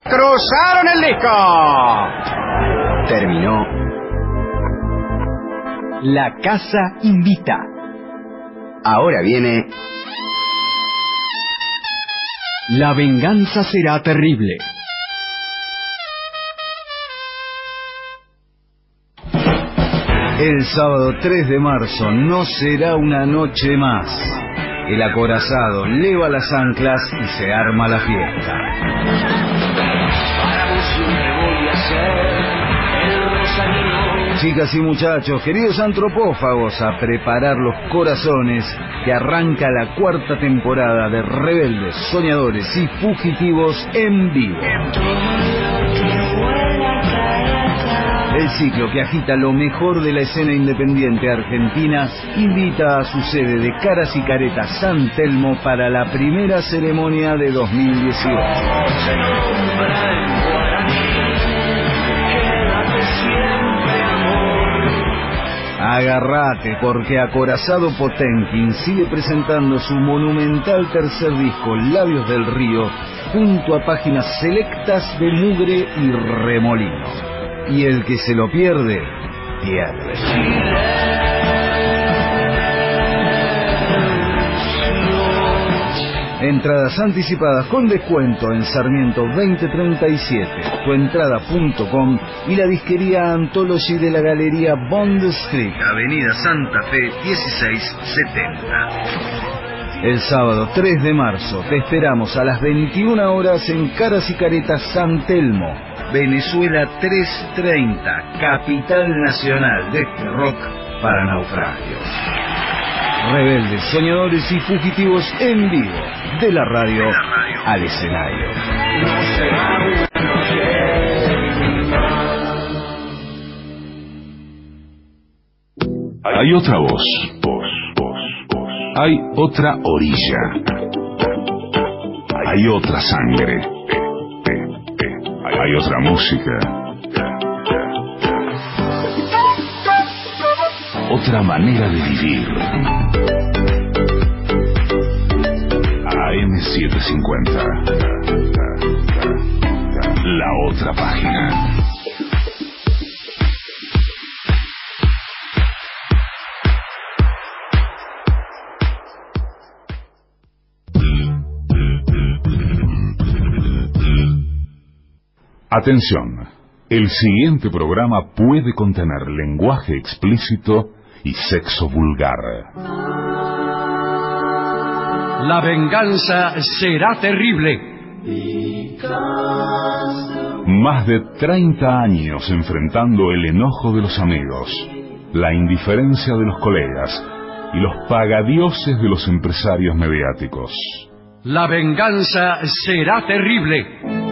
¡Cruzaron el disco! Terminó. La Casa Invita. Ahora viene... La venganza será terrible. El sábado 3 de marzo no será una noche más. El acorazado leva las anclas y se arma la fiesta. Chicas y muchachos, queridos antropófagos, a preparar los corazones, que arranca la cuarta temporada de Rebeldes, Soñadores y Fugitivos en vivo. El ciclo que agita lo mejor de la escena independiente argentina invita a su sede de Caras y Caretas San Telmo para la primera ceremonia de 2018. Agárrate, porque Acorazado Potenkin sigue presentando su monumental tercer disco, Labios del Río, junto a páginas selectas de Mugre y Remolino. Y el que se lo pierde, pierde. Entradas anticipadas con descuento en Sarmiento 2037, tuentrada.com y la disquería Anthology de la Galería Bond Street, Avenida Santa Fe 1670. El sábado 3 de marzo te esperamos a las 21 horas en Caras y Caretas San Telmo, Venezuela 330, capital nacional de este rock para naufragios. Rebeldes, Soñadores y Fugitivos en vivo, de la radio al escenario. Hay otra voz. Hay otra orilla. Hay otra sangre. Hay otra música. Otra manera de vivir. AM750. La otra página. Atención, el siguiente programa puede contener lenguaje explícito y sexo vulgar. La venganza será terrible. Más de 30 años enfrentando el enojo de los amigos, la indiferencia de los colegas y los pagadioses de los empresarios mediáticos. La venganza será terrible.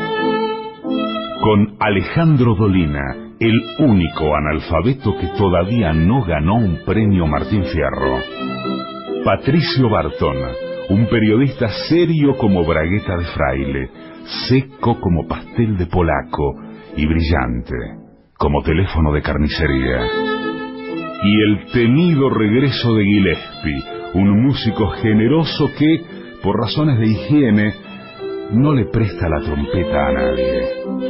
Con Alejandro Dolina, el único analfabeto que todavía no ganó un premio Martín Fierro. Patricio Bartón, un periodista serio como bragueta de fraile, seco como pastel de polaco y brillante como teléfono de carnicería. Y el temido regreso de Gillespie, un músico generoso que, por razones de higiene, no le presta la trompeta a nadie.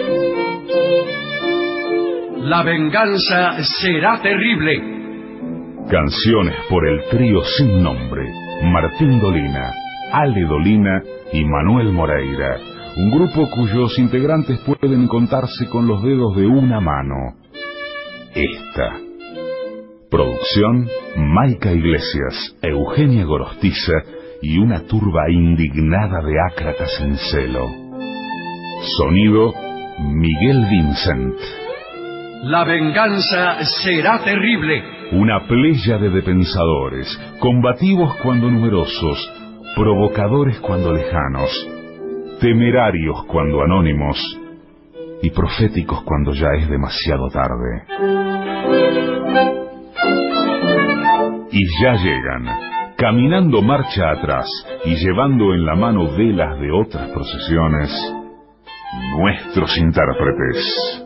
La venganza será terrible. Canciones por el trío sin nombre, Martín Dolina, Ale Dolina y Manuel Moreira, un grupo cuyos integrantes pueden contarse con los dedos de una mano. Esta. Producción, Maica Iglesias, Eugenia Gorostiza y una turba indignada de ácratas en celo. Sonido, Miguel Vincent. La venganza será terrible. Una pléyade de pensadores, combativos cuando numerosos, provocadores cuando lejanos, temerarios cuando anónimos y proféticos cuando ya es demasiado tarde. Y ya llegan, caminando marcha atrás y llevando en la mano velas de otras procesiones, nuestros intérpretes.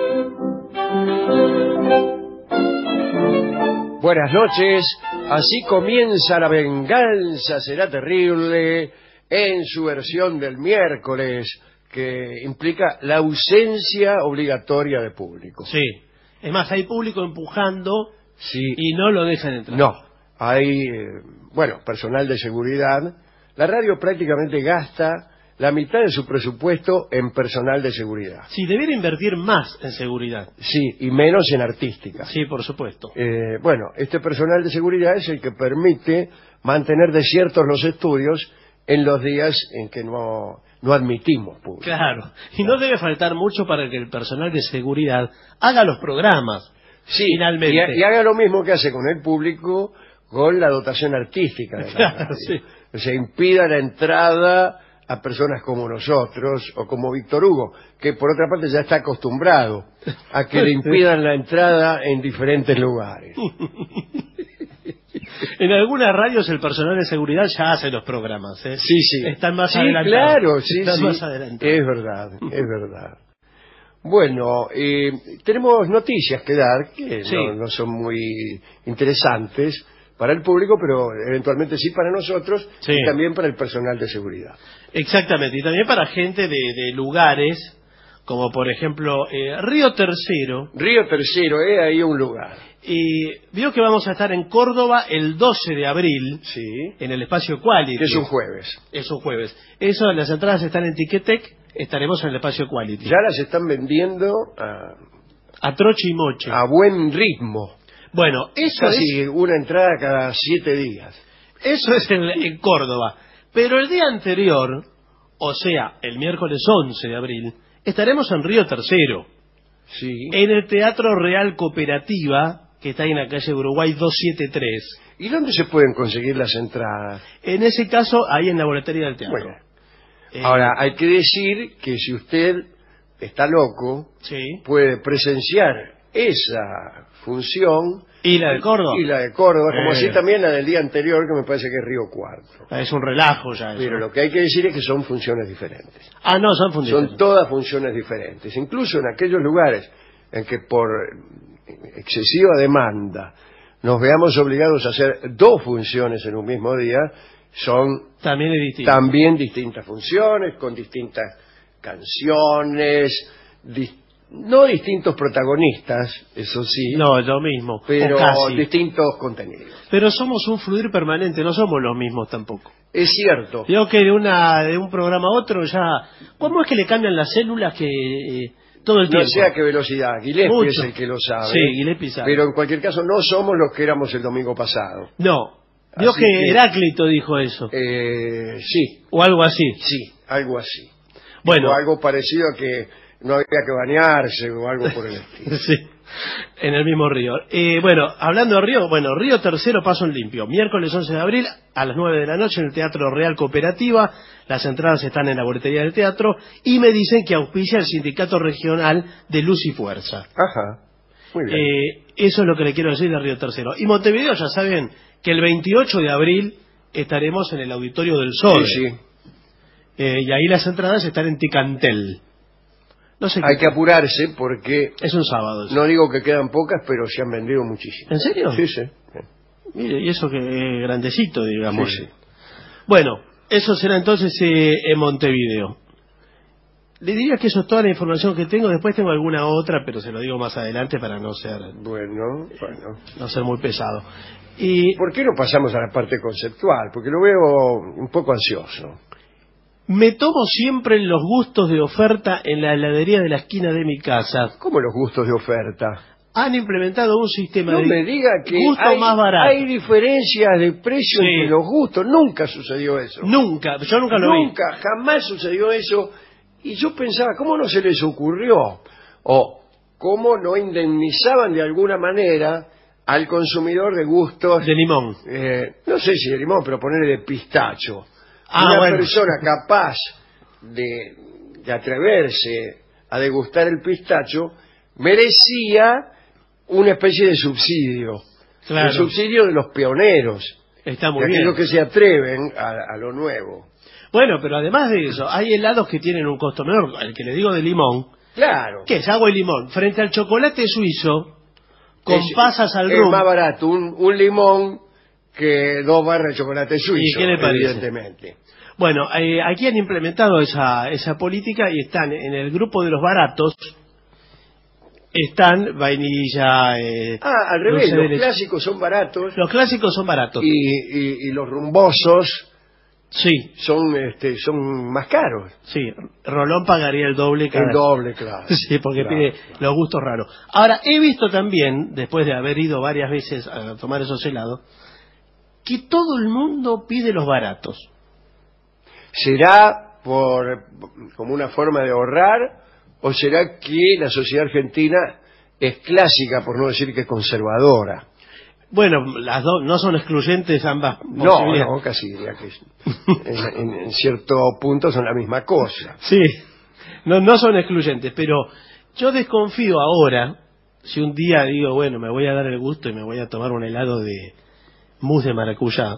Buenas noches, así comienza La venganza será terrible en su versión del miércoles que implica la ausencia obligatoria de público. Sí. Es más, hay público empujando Sí. y no lo dejan entrar. No, hay, personal de seguridad. La radio prácticamente gasta la mitad de su presupuesto en personal de seguridad. Sí, debiera invertir más en seguridad. Sí, y menos en artística. Sí, por supuesto. Este personal de seguridad es el que permite mantener desiertos los estudios en los días en que no admitimos público. Claro. Y no debe faltar mucho para que el personal de seguridad haga los programas. Sí, finalmente. y haga lo mismo que hace con el público con la dotación artística de la Claro, radio. sí. Se impida la entrada a personas como nosotros o como Víctor Hugo, que por otra parte ya está acostumbrado a que le impidan la entrada en diferentes lugares. En algunas radios el personal de seguridad ya hace los programas, ¿eh? Sí, sí. Están más sí, adelantados. claro, sí, Están sí. más adelantados. Es verdad, es verdad. Bueno, tenemos noticias que dar que Sí. no son muy interesantes para el público, pero eventualmente sí para nosotros Sí. y también para el personal de seguridad. Exactamente, y también para gente de lugares, como por ejemplo Río Tercero, Río Tercero, ahí un lugar. y vio que vamos a estar en Córdoba el 12 de abril, Sí, en el espacio Quality. que es un jueves. Es un jueves. Eso, las entradas están en Ticketek, estaremos en el espacio Quality. Ya las están vendiendo A troche y moche. a buen ritmo. Bueno, eso Casi una entrada cada 7 días. Eso es en Córdoba. Pero el día anterior, o sea, el miércoles 11 de abril, estaremos en Río Tercero, Sí. en el Teatro Real Cooperativa, que está ahí en la calle Uruguay 273. ¿Y dónde se pueden conseguir las entradas? En ese caso, ahí en la boletería del teatro. Bueno, ahora hay que decir que si usted está loco, Sí. puede presenciar esa función ¿Y la de Córdoba? y la de Córdoba, como así Eh. también la del día anterior, que me parece que es Río Cuarto. Es un relajo ya eso. Pero lo que hay que decir es que son funciones diferentes. Ah, no, son funciones. Son todas funciones diferentes. Incluso en aquellos lugares en que por excesiva demanda nos veamos obligados a hacer 2 funciones en un mismo día, son También es distinto. también distintas funciones, con distintas canciones, no distintos protagonistas, eso sí, No, es lo mismo. pero o casi. distintos contenidos. Pero somos un fluir permanente, no somos los mismos tampoco. Es cierto. Digo que de un programa a otro ya... ¿Cómo es que le cambian las células que todo el No tiempo? sé a qué velocidad, Gillespie Mucho. es el que lo sabe. Sí, Gillespie sabe. Pero en cualquier caso no somos los que éramos el domingo pasado. No. Digo Así que que- Heráclito dijo eso. Sí, O algo así. sí, algo así. Bueno. O algo parecido a que no había que bañarse o algo por el estilo. Sí. En el mismo río. Bueno, hablando de río, Río Tercero, paso en limpio. Miércoles 11 de abril a las 9 de la noche en el Teatro Real Cooperativa. Las entradas están en la boletería del teatro. Y me dicen que auspicia el Sindicato Regional de Luz y Fuerza. Ajá, muy bien. Eso es lo que le quiero decir de Río Tercero. Y Montevideo, ya saben que el 28 de abril estaremos en el Auditorio del Sol. Sí, sí. Y ahí las entradas están en Ticantel. No sé Hay qué. que apurarse porque, Es un sábado. Eso. no digo que quedan pocas, pero se han vendido muchísimas. ¿En serio? Sí, sí. Mire, y eso que es grandecito, digamos. Sí, sí. Bueno, eso será entonces en Montevideo. Le diría que eso es toda la información que tengo. Después tengo alguna otra, pero se lo digo más adelante para no ser Bueno. muy pesado. Y ¿Por qué no pasamos a la parte conceptual? Porque lo veo un poco ansioso. me tomo siempre los gustos de oferta en la heladería de la esquina de mi casa. ¿Cómo los gustos de oferta? Han implementado un sistema No de me diga que gusto hay, más barato. hay diferencias de precio Sí. entre los gustos. Nunca sucedió eso. Nunca, yo nunca lo vi. Nunca, jamás sucedió eso. Y yo pensaba, ¿cómo no se les ocurrió? O cómo no indemnizaban de alguna manera al consumidor de gustos, De limón. no sé si de limón, pero ponerle de pistacho. Ah, Una bueno. persona capaz de atreverse a degustar el pistacho merecía una especie de subsidio. Claro. El subsidio de los pioneros, Está de muy bien. aquellos que se atreven a lo nuevo. Bueno, pero además de eso, hay helados que tienen un costo menor. El que le digo de limón, Claro. que es agua y limón. Frente al chocolate suizo, con Es- pasas al es rum. más barato un limón que 2 barras de chocolate suizo, ¿Y qué le parece? evidentemente. Bueno, aquí han implementado esa política y están en el grupo de los baratos, están vainilla... al revés, los clásicos son baratos. Los clásicos son baratos. Y los rumbosos sí, son más caros. Sí, Rolón pagaría el doble cada El doble, claro. Sí, porque claro, pide claro. los gustos raros. Ahora, he visto también, después de haber ido varias veces a tomar esos helados, que todo el mundo pide los baratos. ¿Será como una forma de ahorrar o será que la sociedad argentina es clásica, por no decir que es conservadora? Bueno, las dos no son excluyentes ambas No, posibilidades. casi diría que en cierto punto son la misma cosa. Sí, no son excluyentes, pero yo desconfío ahora, si un día digo, bueno, me voy a dar el gusto y me voy a tomar un helado de mousse de maracuyá.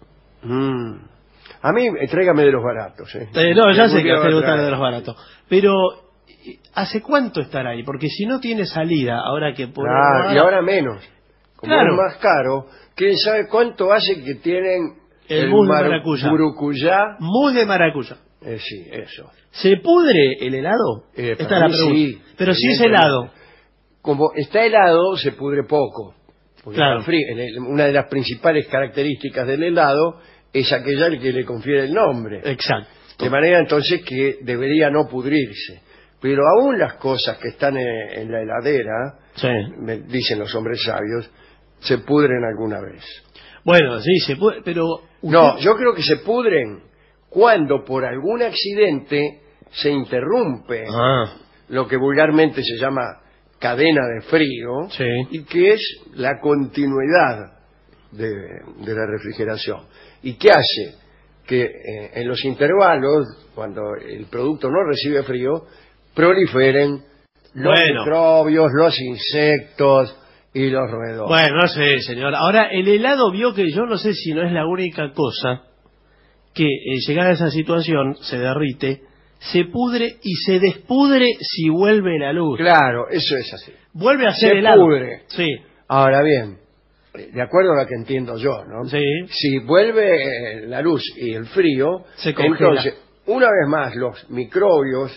A mí, tráigame de los baratos. No, ya sé que a usted le gusta gustan de los baratos. Pero, ¿hace cuánto estar ahí? Porque si no tiene salida, ahora que por y ahora menos. Como claro, es más caro, ¿quién sabe cuánto hace que tienen el mousse de maracuyá? Mousse de maracuyá. Sí, eso. ¿Se pudre el helado? Esta es la pregunta. Sí, pero si es helado. Como está helado, se pudre poco. Porque claro. Está frío. Una de las principales características del helado es aquella que le confiere el nombre. Exacto. De manera entonces que debería no pudrirse. Pero aún las cosas que están en la heladera, sí, me dicen los hombres sabios, se pudren alguna vez. Bueno, sí, se puede, pero... No, yo creo que se pudren cuando por algún accidente se interrumpe lo que vulgarmente se llama cadena de frío, sí, y que es la continuidad de la refrigeración. ¿Y qué hace? Que en los intervalos, cuando el producto no recibe frío, proliferen los microbios, los insectos y los roedores. Bueno, no sé, señor. Ahora, el helado vio que yo no sé si no es la única cosa que llegada a esa situación se derrite, se pudre y se despudre si vuelve la luz. Claro, eso es así. Vuelve a ser se helado. Pudre. Sí. Ahora bien, de acuerdo a lo que entiendo yo, ¿no? Sí. Si vuelve la luz y el frío, se congela. Entonces, una vez más, los microbios,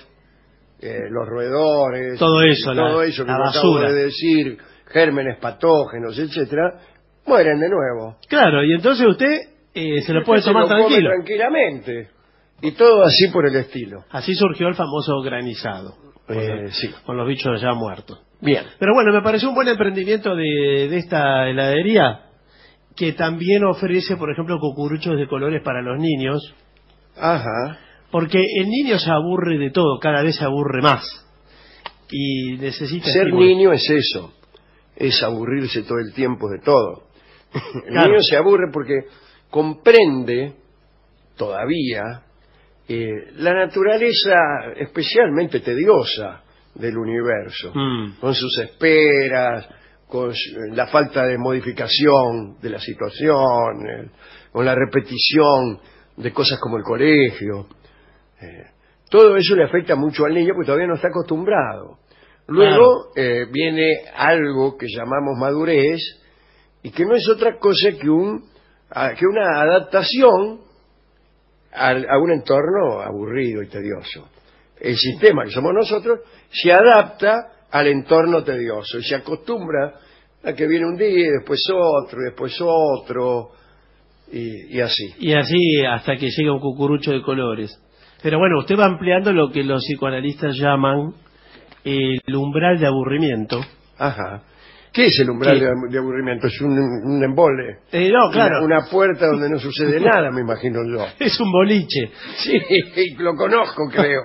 los roedores, todo eso que la yo acabo de decir, gérmenes patógenos, etcétera, mueren de nuevo. Claro, y entonces usted se lo puede tomar tranquilo. Tranquilamente. Y todo así por el estilo. Así surgió el famoso granizado. Sí. Con los bichos ya muertos. Bien. Pero bueno, me pareció un buen emprendimiento de esta heladería, que también ofrece, por ejemplo, cucuruchos de colores para los niños. Ajá. Porque el niño se aburre de todo, cada vez se aburre más. Y necesita... Ser niño es eso, es aburrirse todo el tiempo de todo. El niño se aburre porque comprende todavía la naturaleza especialmente tediosa del universo, con sus esperas, con la falta de modificación de la situación, con la repetición de cosas como el colegio. Todo eso le afecta mucho al niño porque todavía no está acostumbrado. Luego viene algo que llamamos madurez y que no es otra cosa que una adaptación a un entorno aburrido y tedioso. El sistema que somos nosotros se adapta al entorno tedioso y se acostumbra a que viene un día y después otro y así. Y así hasta que llega un cucurucho de colores. Pero bueno, usted va ampliando lo que los psicoanalistas llaman el umbral de aburrimiento. Ajá. ¿Qué es el umbral de aburrimiento? Es un embole. No, claro. Una puerta donde no sucede nada, me imagino yo. Es un boliche. Sí, lo conozco, creo.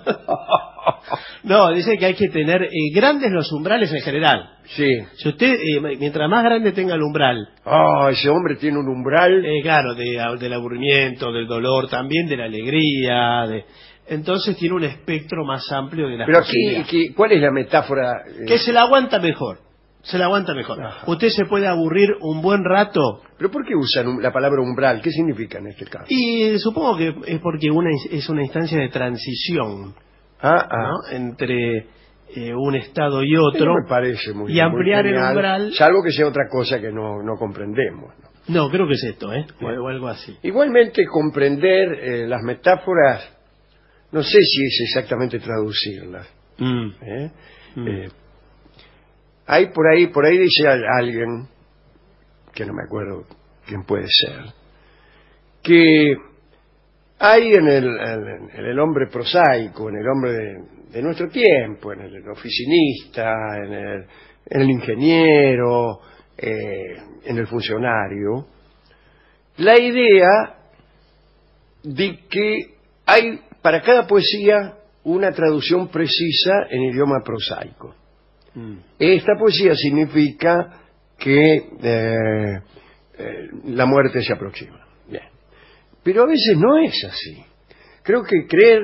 No, dice que hay que tener grandes los umbrales en general. Sí. Si usted, mientras más grande tenga el umbral... ese hombre tiene un umbral... claro, del aburrimiento, del dolor, también de la alegría... Entonces tiene un espectro más amplio de las posibilidades. Pero aquí, ¿cuál es la metáfora? Que se la aguanta mejor. Se la aguanta mejor. Ajá. Usted se puede aburrir un buen rato. ¿Pero por qué usan la palabra umbral? ¿Qué significa en este caso? Y supongo que es porque es una instancia de transición, ¿no? Entre un estado y otro. No me parece muy y ampliar muy genial, el umbral. salvo que sea otra cosa que no comprendemos, ¿no? No, creo que es esto, o algo así. Igualmente comprender las metáforas, no sé si es exactamente traducirlas. Hay por ahí dice alguien, que no me acuerdo quién puede ser, que hay en el hombre prosaico, en el hombre de nuestro tiempo, en el oficinista, en el ingeniero, en el funcionario, la idea de que hay para cada poesía una traducción precisa en idioma prosaico. Esta poesía significa que la muerte se aproxima. Bien. Pero a veces no es así. Creo que creer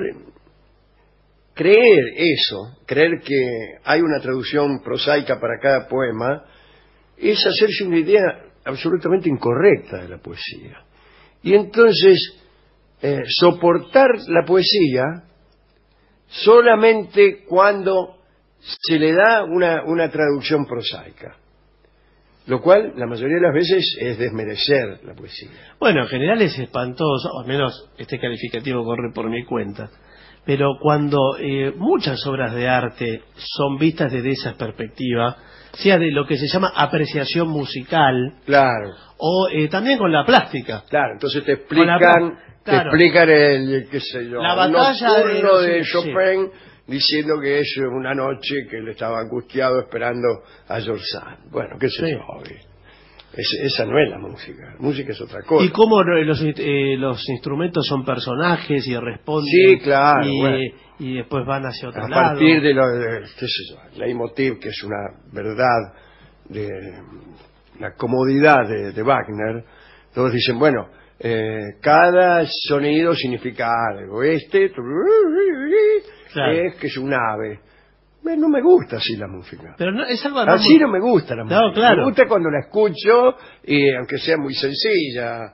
que hay una traducción prosaica para cada poema, es hacerse una idea absolutamente incorrecta de la poesía. Y entonces, soportar la poesía solamente cuando se le da una traducción prosaica. Lo cual, la mayoría de las veces, es desmerecer la poesía. Bueno, en general es espantoso, o al menos este calificativo corre por mi cuenta. Pero cuando muchas obras de arte son vistas desde esa perspectiva, sea de lo que se llama apreciación musical, claro, o también con la plástica. Claro, entonces te explican el, qué sé yo, la batalla de Chopin, diciendo que es una noche que él estaba angustiado esperando a George Sand. Bueno, qué sé yo. Esa no es la música es otra cosa. Y cómo los instrumentos son personajes y responden. Sí, claro. Y después van hacia otro lado. A partir de qué sé yo, leitmotiv, que es una verdad de la comodidad de Wagner, todos dicen, bueno, cada sonido significa algo. Claro. Es que es un ave. No me gusta así la música. Pero no, es algo así no me gusta la música. No, claro. Me gusta cuando la escucho, y aunque sea muy sencilla.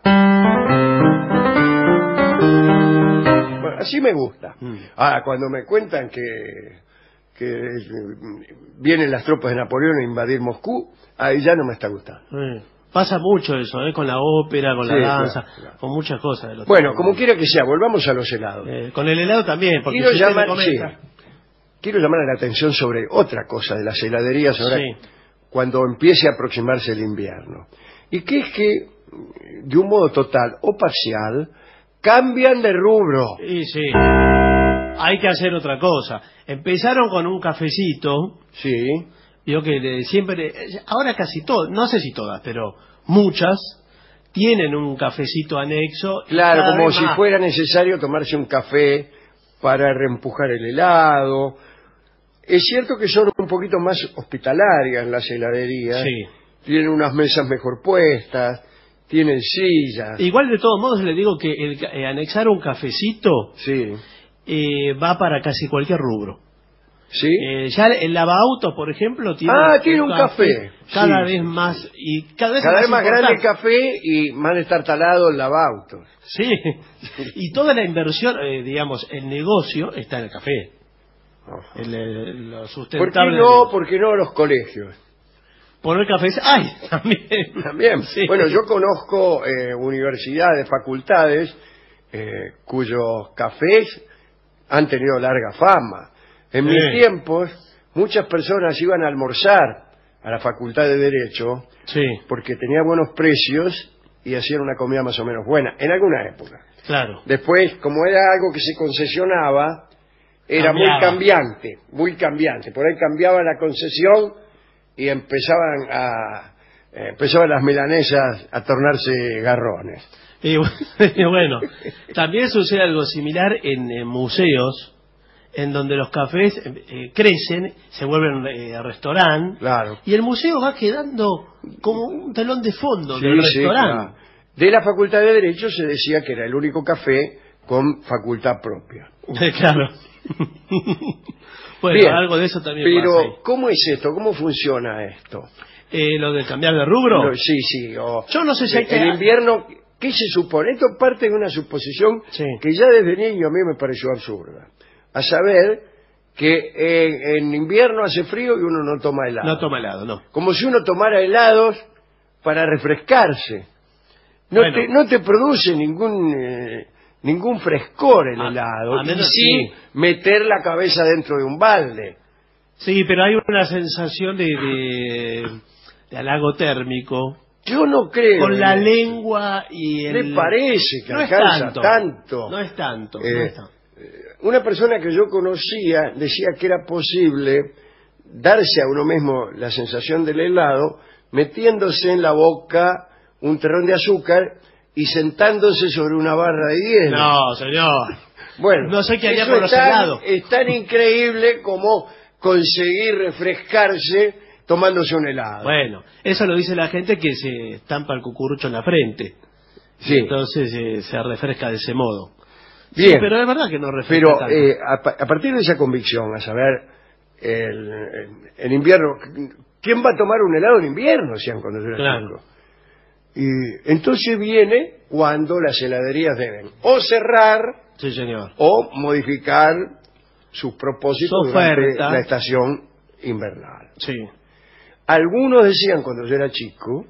Bueno, así me gusta. Ahora, cuando me cuentan que vienen las tropas de Napoleón a invadir Moscú, ahí ya no me está gustando. Pasa mucho eso, con la ópera, con la danza, claro. Con muchas cosas. Bueno, como quiera que sea, volvamos a los helados. Con el helado también, porque quiero llamar la atención sobre otra cosa de las heladerías ahora, cuando empiece a aproximarse el invierno. Y que es que, de un modo total o parcial, cambian de rubro. Y sí, hay que hacer otra cosa. Empezaron con un cafecito. Sí. Yo que siempre, ahora casi todas, no sé si todas, pero muchas tienen un cafecito anexo. Claro, como si fuera necesario tomarse un café para reempujar el helado. Es cierto que son un poquito más hospitalarias las heladerías. Sí. Tienen unas mesas mejor puestas, tienen sillas. Igual de todos modos le digo que el anexar un cafecito va para casi cualquier rubro. ¿Sí? Ya el lavautos, por ejemplo, tiene un café. Cada vez más y cada vez más grande el café y más destartalado el lavautos. Sí. Y toda la inversión, digamos, el negocio está en el café. Lo sustentable. ¿Por qué no los colegios? Poner cafés. ¡Ay! También. Sí. Bueno, yo conozco universidades, facultades, cuyos cafés han tenido larga fama. En mis tiempos, muchas personas iban a almorzar a la Facultad de Derecho porque tenía buenos precios y hacían una comida más o menos buena, en alguna época. Claro. Después, como era algo que se concesionaba, era muy cambiante. Por ahí cambiaba la concesión y empezaban las milanesas a tornarse garrones. Y bueno, también sucede algo similar en museos, en donde los cafés crecen, se vuelven restaurante, y el museo va quedando como un telón de fondo del restaurante. Claro. De la Facultad de Derecho se decía que era el único café con facultad propia. Claro. Bueno, bien, algo de eso también pero pasa ahí. ¿cómo es esto? ¿Cómo funciona esto? ¿Lo de cambiar de rubro? Sí. Yo no sé si hay que... En invierno, ¿qué se supone? Esto parte de una suposición que ya desde niño a mí me pareció absurda. A saber que en invierno hace frío y uno no toma helado. No toma helado, no. Como si uno tomara helados para refrescarse. No te produce ningún frescor el helado. a menos sí meter la cabeza dentro de un balde. Sí, pero hay una sensación de halago térmico. Yo no creo. Con la lengua y el... ¿Le parece que no alcanza es tanto? No es tanto. Una persona que yo conocía decía que era posible darse a uno mismo la sensación del helado metiéndose en la boca un terrón de azúcar y sentándose sobre una barra de hielo. No, señor. Bueno, no sé qué haría eso con los helados. Es tan increíble como conseguir refrescarse tomándose un helado. Bueno, eso lo dice la gente que se estampa el cucurucho en la frente. Sí. Entonces se refresca de ese modo. Bien. Sí, pero es verdad que no refresca Pero tanto. a partir de esa convicción, a saber, en invierno, ¿quién va a tomar un helado en invierno? Decían cuando yo era Claro. chico. Y entonces viene cuando las heladerías deben o cerrar Sí, señor. o modificar sus propósitos Su durante oferta. la estación invernal. Sí. Algunos decían cuando yo era chico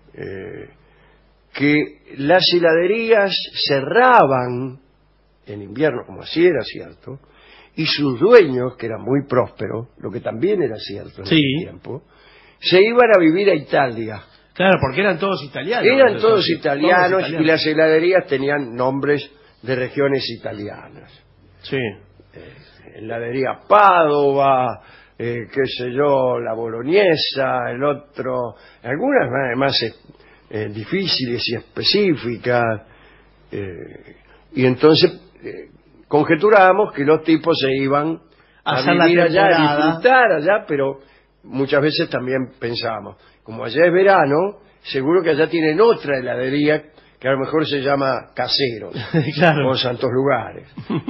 que las heladerías cerraban en invierno, como así era cierto, y sus dueños, que eran muy prósperos, lo que también era cierto en Sí. ese tiempo, se iban a vivir a Italia. Claro, porque eran todos italianos. Eran Eso todos sí, italianos y las heladerías tenían nombres de regiones italianas. Sí. Heladería Padova, qué sé yo, la boloñesa, el otro, algunas más difíciles y específicas, y entonces conjeturamos que los tipos se iban a Hacer la vivir allá, a temporada. disfrutar allá, pero muchas veces también pensábamos, como allá es verano, seguro que allá tienen otra heladería que a lo mejor se llama Caseros Claro. o Santos Lugares.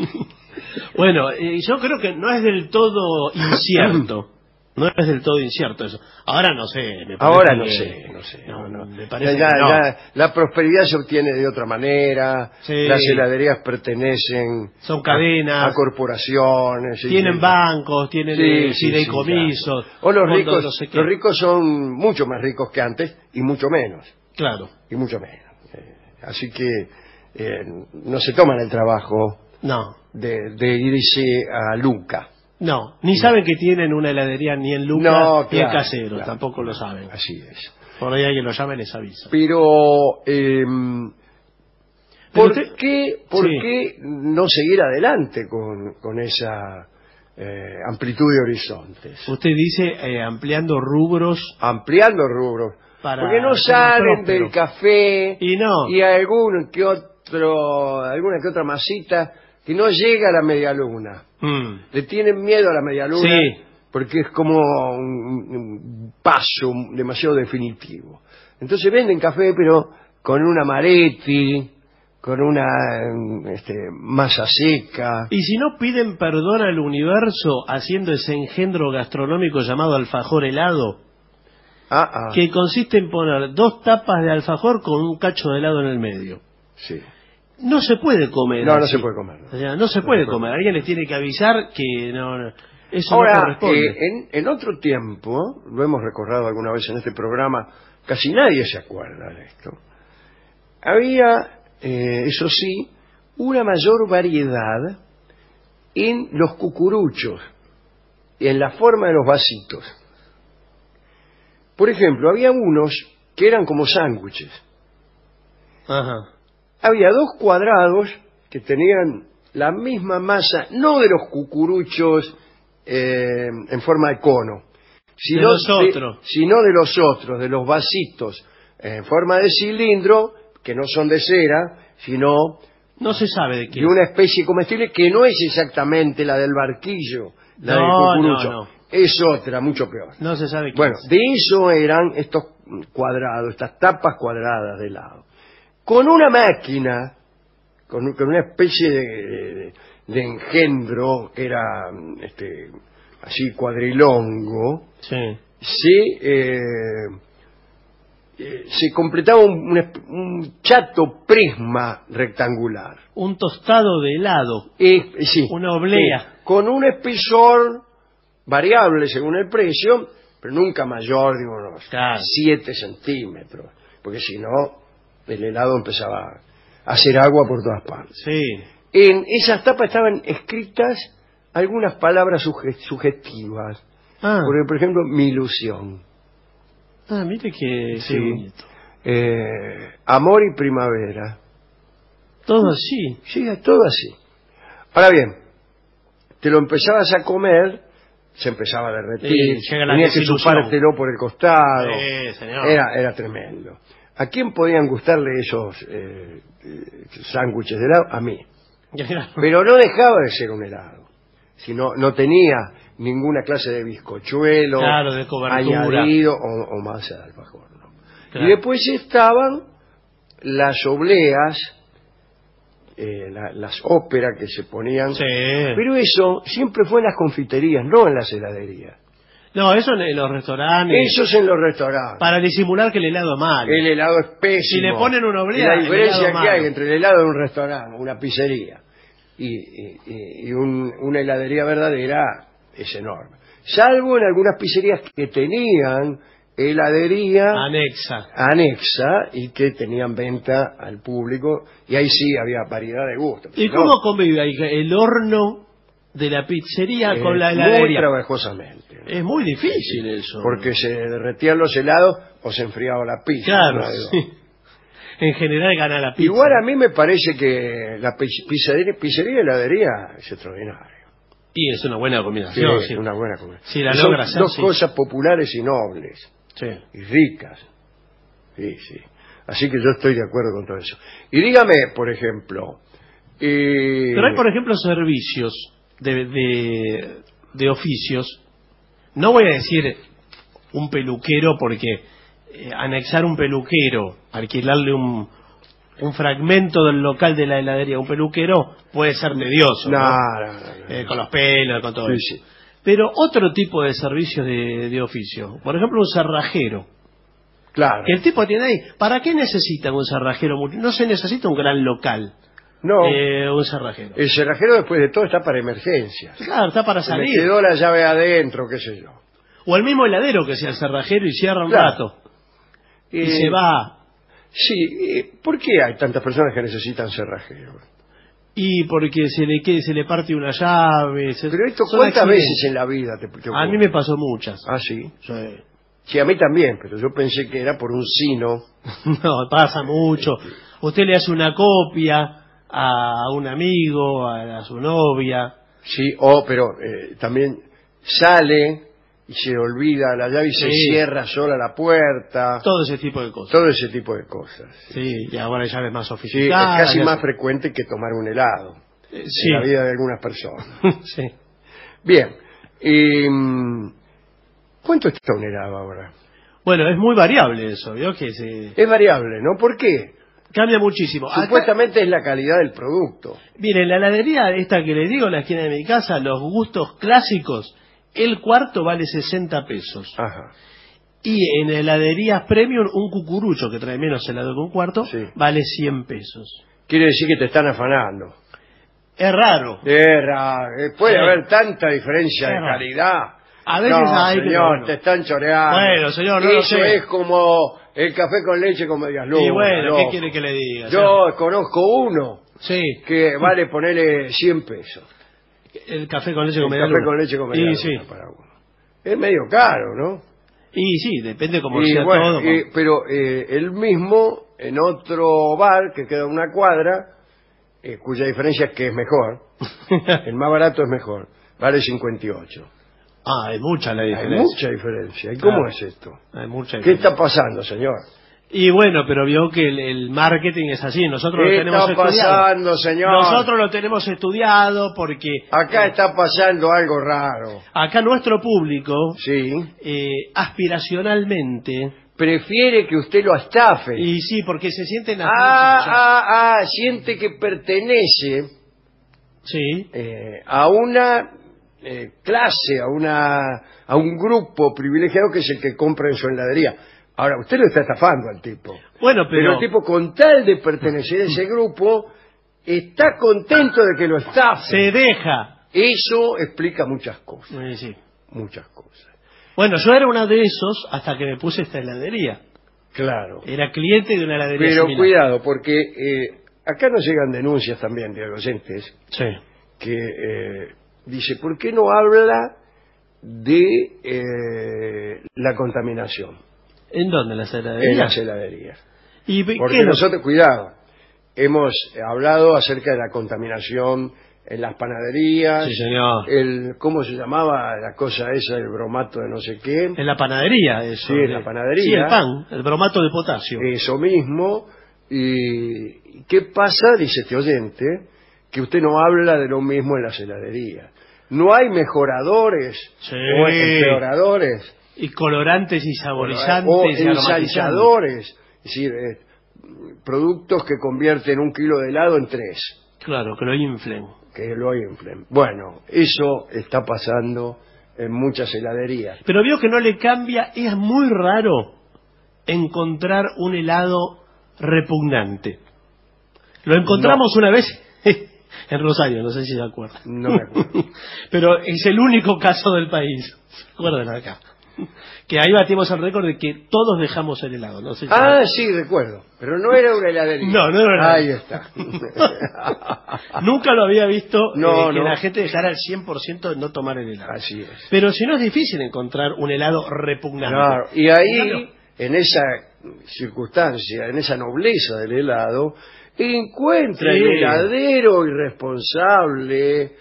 Bueno, yo creo que no es del todo incierto. No es del todo incierto eso. Ahora no sé. Me parece Ahora no que- sé. No. Me parece Ya, que no. ya, la prosperidad se obtiene de otra manera. Sí. Las heladerías pertenecen Son cadenas. a corporaciones. Tienen sí. bancos, tienen fideicomisos. Ya. O los fondos ricos, no sé qué. los ricos son mucho más ricos que antes y mucho menos. Claro. Y mucho menos. Así que no se toman el trabajo No. de irse a Luca. No. Ni saben que tienen una heladería ni en Lucas No, ni en claro, Casero. claro, Tampoco lo claro, saben. Así es. Por ahí alguien lo llama y les avisa. Pero, Pero ¿por usted- Sí. qué no seguir adelante con esa amplitud de horizontes? Usted dice ampliando rubros. Ampliando rubros. Para Porque no ser más salen próspero. del café Y no. y alguna que otra masita que no llega a la media luna. Le tienen miedo a la media luna Sí. porque es como un paso demasiado definitivo. Entonces venden café pero con un amaretti, con una masa seca. Y si no piden perdón al universo haciendo ese engendro gastronómico llamado alfajor helado, que consiste en poner 2 tapas de alfajor con un cacho de helado en el medio. Sí. No se puede comer. No, no así. se puede comer. O sea, no se puede comer. Alguien les tiene que avisar que eso no Ahora, corresponde. en otro tiempo, lo hemos recordado alguna vez en este programa, casi nadie se acuerda de esto. Había, eso sí, una mayor variedad en los cucuruchos, en la forma de los vasitos. Por ejemplo, había unos que eran como sándwiches. Ajá. Había 2 cuadrados que tenían la misma masa, no de los cucuruchos en forma de cono, sino los otros. sino de los otros, de los vasitos en forma de cilindro, que no son de cera, sino No se sabe de qué. de una especie comestible que no es exactamente la del barquillo, la del cucurucho. No. Es otra, mucho peor. No se sabe qué. Bueno, es. de eso eran estos cuadrados, estas tapas cuadradas de helado. Con una máquina, con una especie de engendro que era así cuadrilongo, Sí. se completaba un chato prisma rectangular. Un tostado de helado. Sí, Una oblea. con un espesor variable según el precio, pero nunca mayor de unos Claro. 7 centímetros, porque si no, el helado empezaba a hacer agua por todas partes. Sí. En esas tapas estaban escritas algunas palabras sugestivas. Ah, Por ejemplo, mi ilusión. mire que Sí. qué bonito. Amor y primavera. Todo así. Sí, todo así. Ahora bien, te lo empezabas a comer, se empezaba a derretir, llega la tenías que desilusión. chupártelo por el costado. Señor. Era tremendo. ¿A quién podían gustarle esos sándwiches de helado? A mí. Pero no dejaba de ser un helado. Sino, no tenía ninguna clase de bizcochuelo, Claro, de cobertura. añadido o masa de alfajor. ¿No? Claro. Y después estaban las obleas, las óperas que se ponían. Sí. Pero eso siempre fue en las confiterías, no en las heladerías. No, eso en los restaurantes. Eso es en los restaurantes. Para disimular que el helado es malo. El helado es pésimo. Si le ponen una oblea, Y la el diferencia helado que hay malo. entre el helado de un restaurante, una pizzería, y una heladería verdadera es enorme. Salvo en algunas pizzerías que tenían heladería anexa y que tenían venta al público, y ahí sí había variedad de gustos. ¿Y cómo convive ahí el horno de la pizzería con la Muy heladería? trabajosamente. Es muy difícil eso. Porque se derretían los helados o se enfriaba la pizza. Claro, una de dos. sí. En general gana la pizza. Igual a mí me parece que la pizzería y heladería es extraordinaria. Y es una buena combinación. Sí, una buena comida. Si la Son logra hacer, dos sí. cosas populares y nobles. Sí. Y ricas. Sí, sí. Así que yo estoy de acuerdo con todo eso. Y dígame, por ejemplo... Pero hay, por ejemplo, servicios de oficios. No voy a decir un peluquero porque anexar un peluquero, alquilarle un fragmento del local de la heladería a un peluquero puede ser tedioso, ¿no? No. Con los pelos, con todo Sí, eso. sí. Pero otro tipo de servicios de oficio, por ejemplo un cerrajero, Claro. que el tipo tiene ahí, ¿para qué necesitan un cerrajero? No se necesita un gran local, No. un cerrajero. El cerrajero, después de todo, está para emergencias. Claro, está para Se me salir. quedó la llave adentro, qué sé yo. O el mismo heladero que sea el cerrajero y cierra un Claro. rato y se va. Sí, ¿por qué hay tantas personas que necesitan cerrajeros? Y porque se le parte una llave. Pero esto, son ¿cuántas accidentes. veces en la vida te ocurre? A mí me pasó muchas. Ah, sí. Sí. Sí, a mí también, pero yo pensé que era por un sino. No, pasa mucho. Usted le hace una copia a un amigo, a su novia. Sí, pero también sale y se olvida la llave y se Sí. cierra sola la puerta. Todo ese tipo de cosas. Todo ese tipo de cosas. Sí, y ahora hay llaves más Sí, es sofisticadas. casi más frecuente que tomar un helado Sí. en la vida de algunas personas. Sí. Bien, ¿cuánto está un helado ahora? Bueno, es muy variable eso, ¿vio? Que Es variable, ¿no? ¿Por qué? cambia muchísimo. Acá, Supuestamente es la calidad del producto. mire, en la heladería esta que le digo, en la esquina de mi casa, los gustos clásicos, el cuarto vale 60 pesos. Ajá. Y en heladerías premium, un cucurucho, que trae menos helado que un cuarto, Sí. vale 100 pesos. Quiere decir que te están afanando. Es raro. Puede Sí. haber tanta diferencia de Claro. calidad. A veces no, hay, señor, pero bueno. te están choreando. Bueno, señor, no lo Eso sé. es como el café con leche con medias lunas. Y bueno, loco. ¿qué quiere que le diga? Yo conozco uno Sí, que vale ponerle 100 pesos. el café con leche El con media café luna. con leche con Y medias sí, lunas para uno. Es medio caro, ¿no? y sí, depende como Y sea bueno, todo. pero el mismo, en otro bar que queda a una cuadra, cuya diferencia es que es mejor, el más barato es mejor, vale 58. Ah, hay mucha la Hay diferencia. mucha diferencia. ¿Y cómo Claro. es esto? Hay mucha ¿Qué diferencia. está pasando, señor? Y bueno, pero vio que el marketing es así, nosotros lo ¿Qué tenemos está estudiado. pasando, señor? Nosotros lo tenemos estudiado porque Acá está pasando algo raro. acá nuestro público, Sí. aspiracionalmente, Prefiere que usted lo estafe. y sí, porque se sienten Siente que pertenece sí, a una clase, a un grupo privilegiado que es el que compra en su heladería. Ahora, usted lo está estafando al tipo. bueno, Pero pero el tipo, con tal de pertenecer a ese grupo, está contento de que lo estafe. se deja. Eso explica muchas cosas. Sí. Muchas cosas. Bueno, yo era uno de esos hasta que me puse esta heladería. Claro. Era cliente de una heladería Pero similar. cuidado, porque acá nos llegan denuncias también de oyentes Sí. que dice, ¿por qué no habla de la contaminación ¿En dónde las heladerías? en las heladerías? ¿Y Porque qué no? nosotros, cuidado, hemos hablado acerca de la contaminación en las panaderías, Sí, señor. ¿cómo se llamaba la cosa esa, el bromato de no sé qué? En la panadería, eso. Sí, en la panadería. Sí, el pan, el bromato de potasio. Eso mismo. ¿Y qué pasa, dice este oyente, que usted no habla de lo mismo en las heladerías? ¿No hay mejoradores Sí. o empeoradores? Y colorantes y saborizantes O y aromatizantes. ensalzadores, es decir, productos que convierten 1 kilo de helado en 3, Claro, que lo inflen. que lo inflen. Bueno, eso está pasando en muchas heladerías. Pero vio que no le cambia, es muy raro encontrar un helado repugnante. Lo encontramos una vez en Rosario, no sé si se acuerdan. No me acuerdo. Pero es el único caso del país. ¿Se acuerdan acá? Que ahí batimos el récord de que todos dejamos el helado. No sé si Sí, recuerdo. Pero no era una heladería. No era una Ahí heladería. está. Nunca lo había visto que No. la gente dejara el 100% de no tomar el helado. Así es. Pero si no es difícil encontrar un helado repugnante. Claro, y ahí, Claro. en esa circunstancia, en esa nobleza del helado, encuentra Sí. el heladero irresponsable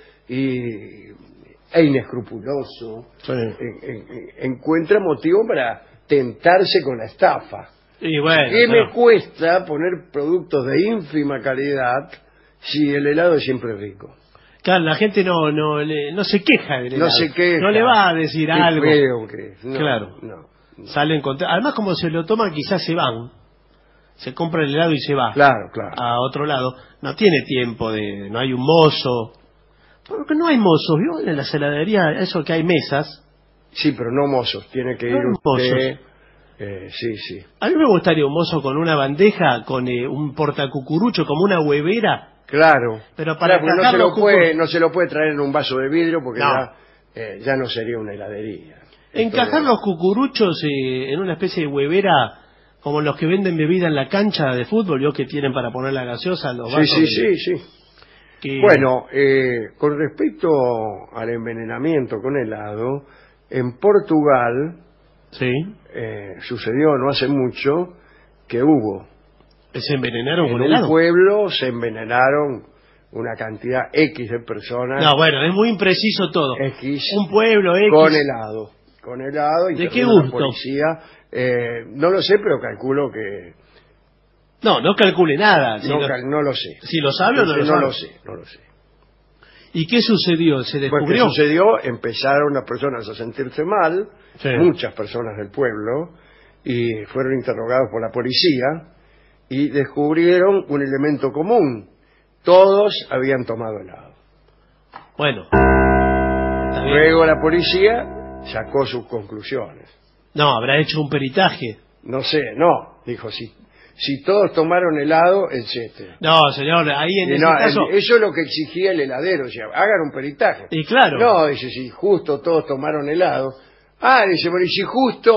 e inescrupuloso, Sí. encuentra motivo para tentarse con la estafa. Y bueno, ¿Qué claro. me cuesta poner productos de ínfima calidad si el helado es siempre rico? Claro, la gente no se queja del helado. No se queja. No le va a decir Qué algo. feo que es. No, Claro. no. Salen además, como se lo toman, quizás se van. Se compra el helado y se va. Claro. A otro lado. No tiene tiempo no hay un mozo. Porque no hay mozos, ¿vio? En la heladería, eso que hay mesas. Sí, pero no mozos. Tiene que ir No usted. Sí. A mí me gustaría un mozo con una bandeja, con un portacucurucho, como una huevera. Claro. Pero para Claro, porque encajar los no se lo puede traer en un vaso de vidrio porque No. ya no sería una heladería. Encajar Esto- los cucuruchos en una especie de huevera, como los que venden bebida en la cancha de fútbol, ¿vio? Que tienen para poner la gaseosa, los vasos. Sí. Que- Bueno, con respecto al envenenamiento con helado, en Portugal Sí. sucedió no hace mucho que hubo Se envenenaron en con un helado. pueblo se envenenaron una cantidad X de personas. No, bueno, es muy impreciso todo. X Un pueblo X. con helado. ¿De intervino qué la gusto? policía, no lo sé, pero calculo que No calcule nada. no lo sé. Si lo sabe o no lo sabe. No lo sé. ¿Y qué sucedió? ¿Se Bueno, ¿qué descubrió? sucedió? Empezaron las personas a sentirse mal, Sí. muchas personas del pueblo, y fueron interrogados por la policía y descubrieron un elemento común. Todos habían tomado helado. Bueno. Está bien. Luego la policía sacó sus conclusiones. No, habrá hecho un peritaje. No sé, dijo, si todos tomaron helado, etcétera. No, señor, ahí en Y ese no, caso... eso es lo que exigía el heladero, decía, hagan un peritaje. Y claro. No, dice, si justo todos tomaron helado. Dice, bueno, y si justo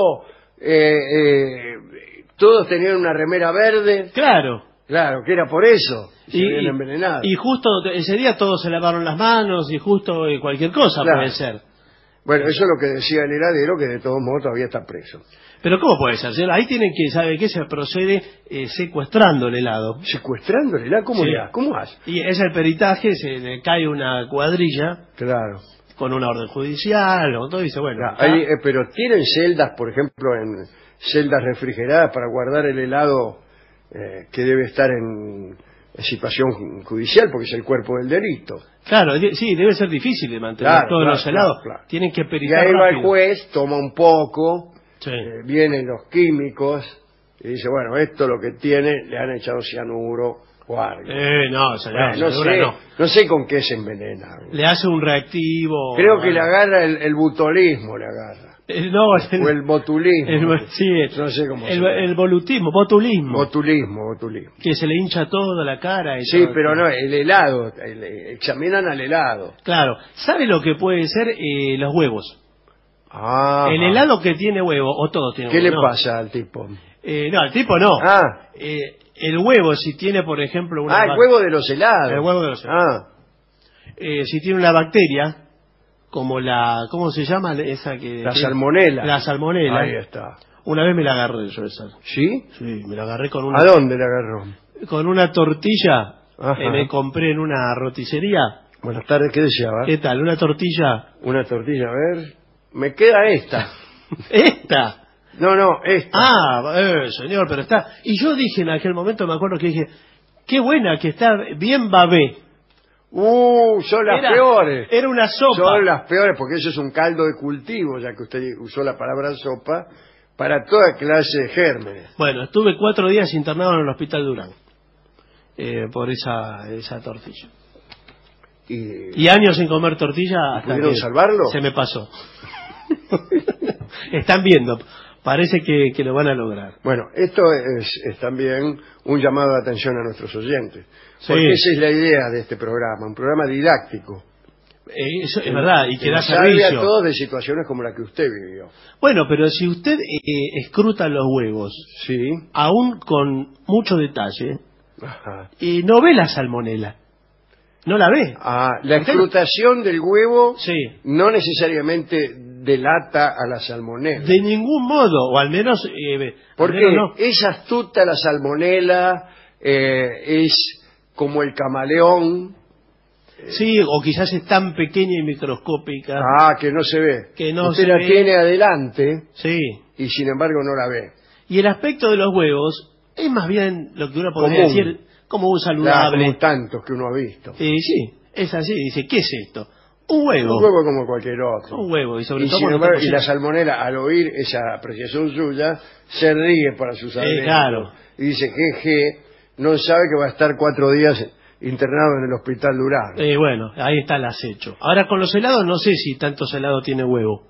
todos tenían una remera verde, Claro. claro, que era por eso, se habían envenenado. Y justo ese día todos se lavaron las manos y justo cualquier cosa Claro. puede ser. Bueno, eso es lo que decía el heladero, que de todos modos todavía está preso. Pero ¿cómo puede ser? Señor? Ahí tienen que, ¿sabe qué? Se procede secuestrando el helado. ¿Secuestrando el helado? ¿Cómo Sí. le hace? ¿Cómo hace? Y es el peritaje, se le cae una cuadrilla Claro. con una orden judicial o todo, y dice, bueno, Claro, acá- pero tienen celdas, por ejemplo, en celdas refrigeradas para guardar el helado que debe estar en situación judicial, porque es el cuerpo del delito. claro, sí, debe ser difícil de mantener Claro, todos claro, los helados. claro. Tienen que Y peritar ahí va el rápido. juez, toma un poco, Sí. vienen los químicos y dice, bueno, esto lo que tiene, le han echado cianuro o algo. No, señor, Bueno, seguro no sé con qué se envenena. Le hace un reactivo. Creo que le bueno. agarra el butolismo, le agarra. No, O el botulismo. sí, No sé cómo se el, llama. el volutismo, botulismo. Botulismo. Que se le hincha toda la cara. Y Sí, todo. pero no, el helado, examinan al helado. Claro, ¿sabe lo que puede ser los huevos? Ah. El helado que tiene huevo, o todos tienen ¿Qué huevo. le no. pasa al tipo? No, al tipo no. Ah. El huevo, si tiene, por ejemplo, una... El huevo de los helados. El huevo de los helados. Si tiene una bacteria, como la... ¿Cómo se llama esa que...? La salmonela. La salmonela. Ahí está. Una vez me la agarré yo esa. ¿Sí? Sí, me la agarré con una... ¿A dónde la agarró? Con una tortilla Ajá. que me compré en una roticería. Buenas tardes, ¿qué deseaba? ¿Qué tal? Una tortilla... Una tortilla, a ver. Me queda esta. ¡Esta! No, esta. Señor, pero está... Y yo dije en aquel momento, me acuerdo que dije, qué buena que está, bien babé. Son las peores. Era una sopa. Son las peores porque eso es un caldo de cultivo, ya que usted usó la palabra sopa, para toda clase de gérmenes. Bueno, estuve 4 días internado en el Hospital Durán por esa tortilla. Y años sin comer tortilla hasta ¿Pudieron que salvarlo? se me pasó. Están viendo, parece que lo van a lograr. Bueno, esto es también un llamado de atención a nuestros oyentes. Sí. Porque esa es la idea de este programa, un programa didáctico. Eso es verdad, y que da salve a servicio. todos de situaciones como la que usted vivió. Bueno, pero si usted escruta los huevos, Sí. aún con mucho detalle, Ajá. no ve la salmonela. No la ve. La escrutación del huevo Sí. no necesariamente delata a la salmonela. De ningún modo, o al menos... Porque al menos no. es astuta la salmonela, es como el camaleón. Sí, o quizás es tan pequeña y microscópica. Que no se ve. Que no Usted se la ve. tiene adelante Sí. y sin embargo no la ve. Y el aspecto de los huevos es más bien lo que uno podría Común. decir como un saludable. Como tantos que uno ha visto. Sí, es así. Dice, ¿qué es esto? Un huevo. Un huevo como cualquier otro. Un huevo. Y sobre Y, todo sin cuando embargo, está y la cocido. salmonela, al oír esa apreciación suya, se ríe para sus adentros. Claro. Y dice, jeje, no sabe que va a estar 4 días internado en el hospital Durán. Bueno, ahí está el acecho. Ahora, con los helados no sé si tantos helados tiene huevo.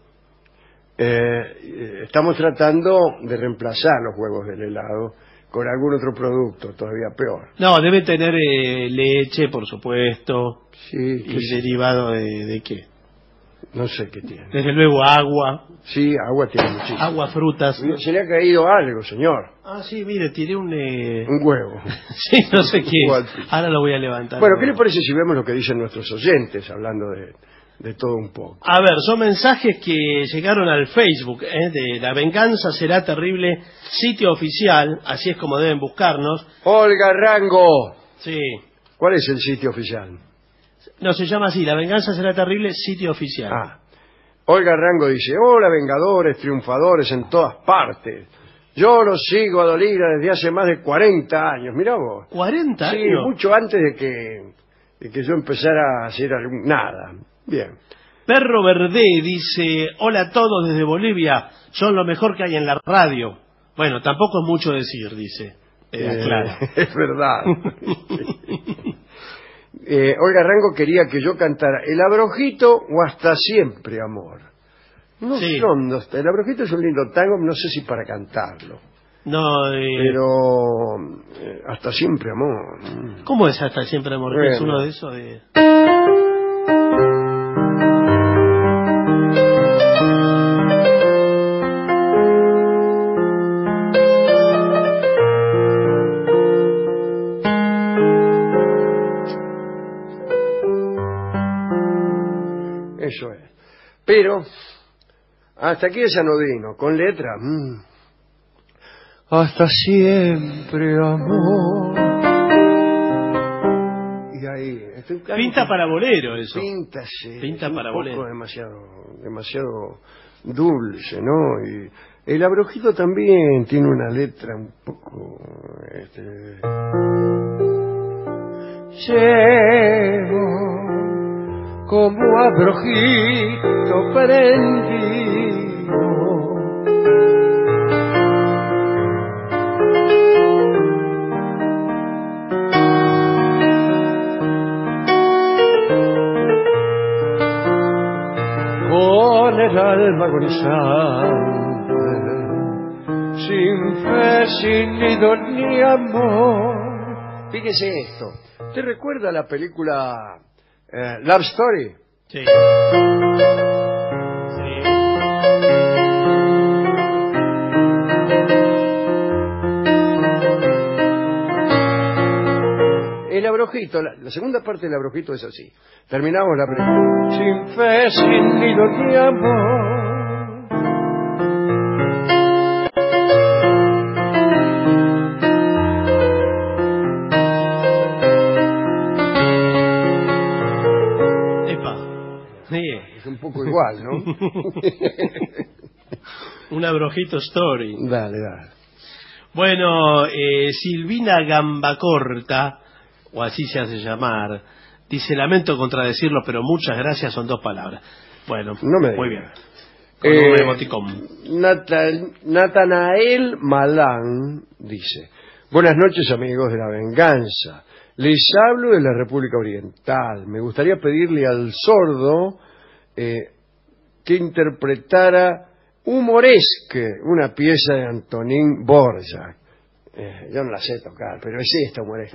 Estamos tratando de reemplazar los huevos del helado con algún otro producto todavía peor. No, debe tener leche, por supuesto. Sí, ¿Y derivado de qué? no sé qué tiene. Desde luego agua. Sí, agua tiene muchísimo. Agua, frutas. Se le ha caído algo, señor. Sí, mire, tiré un... Un huevo. Sí, no sé qué. Igual. Ahora lo voy a levantar. Bueno, ¿qué le parece si vemos lo que dicen nuestros oyentes, hablando de todo un poco? A ver, son mensajes que llegaron al Facebook, de La Venganza Será Terrible, sitio oficial, así es como deben buscarnos. Olga Rango. Sí. ¿Cuál es el sitio oficial? No, se llama así, La Venganza Será Terrible, sitio oficial. Olga Rango dice, hola vengadores, triunfadores en todas partes. Yo los sigo a Dolina desde hace más de 40 años. Mirá vos. ¿40 Sí, años? mucho antes de que yo empezara a hacer nada. Bien. Perro Verde dice, hola a todos desde Bolivia, son lo mejor que hay en la radio. Bueno, tampoco es mucho decir, dice. Claro. Es verdad. Olga Rango quería que yo cantara El Abrojito o Hasta Siempre Amor. No Sí. son dos. El Abrojito es un lindo tango, no sé si para cantarlo. No, Pero Hasta Siempre Amor. ¿cómo es Hasta Siempre Amor? Bueno. ¿Es uno de esos de...? Eso es. Pero hasta aquí es anodino, con letra. Hasta siempre, amor. Y ahí. Pinta para bolero eso. Pinta para un bolero. poco demasiado dulce, ¿no? Y el Abrojito también tiene una letra un poco... Llevo como abrojito prendido con el alma agonizante, sin fe, sin nido ni amor. Fíjese esto. ¿Usted recuerda la película Love Story? Sí. Abrojito, la segunda parte del Abrojito es así. Terminamos la primera. Sin fe, sin nido ni amor. Es un poco igual, ¿no? Un Abrojito Story. Dale, dale. Bueno, Silvina Gambacorta, o así se hace llamar, dice: lamento contradecirlo, pero muchas gracias son 2 palabras. Bueno, no me muy digas. bien. Con un emoticón. Natanael Malán dice: buenas noches, amigos de La Venganza. Les hablo de la República Oriental. Me gustaría pedirle al sordo que interpretara Humoresque, una pieza de Antonín Borja. Yo no la sé tocar, pero es esta Humoresque.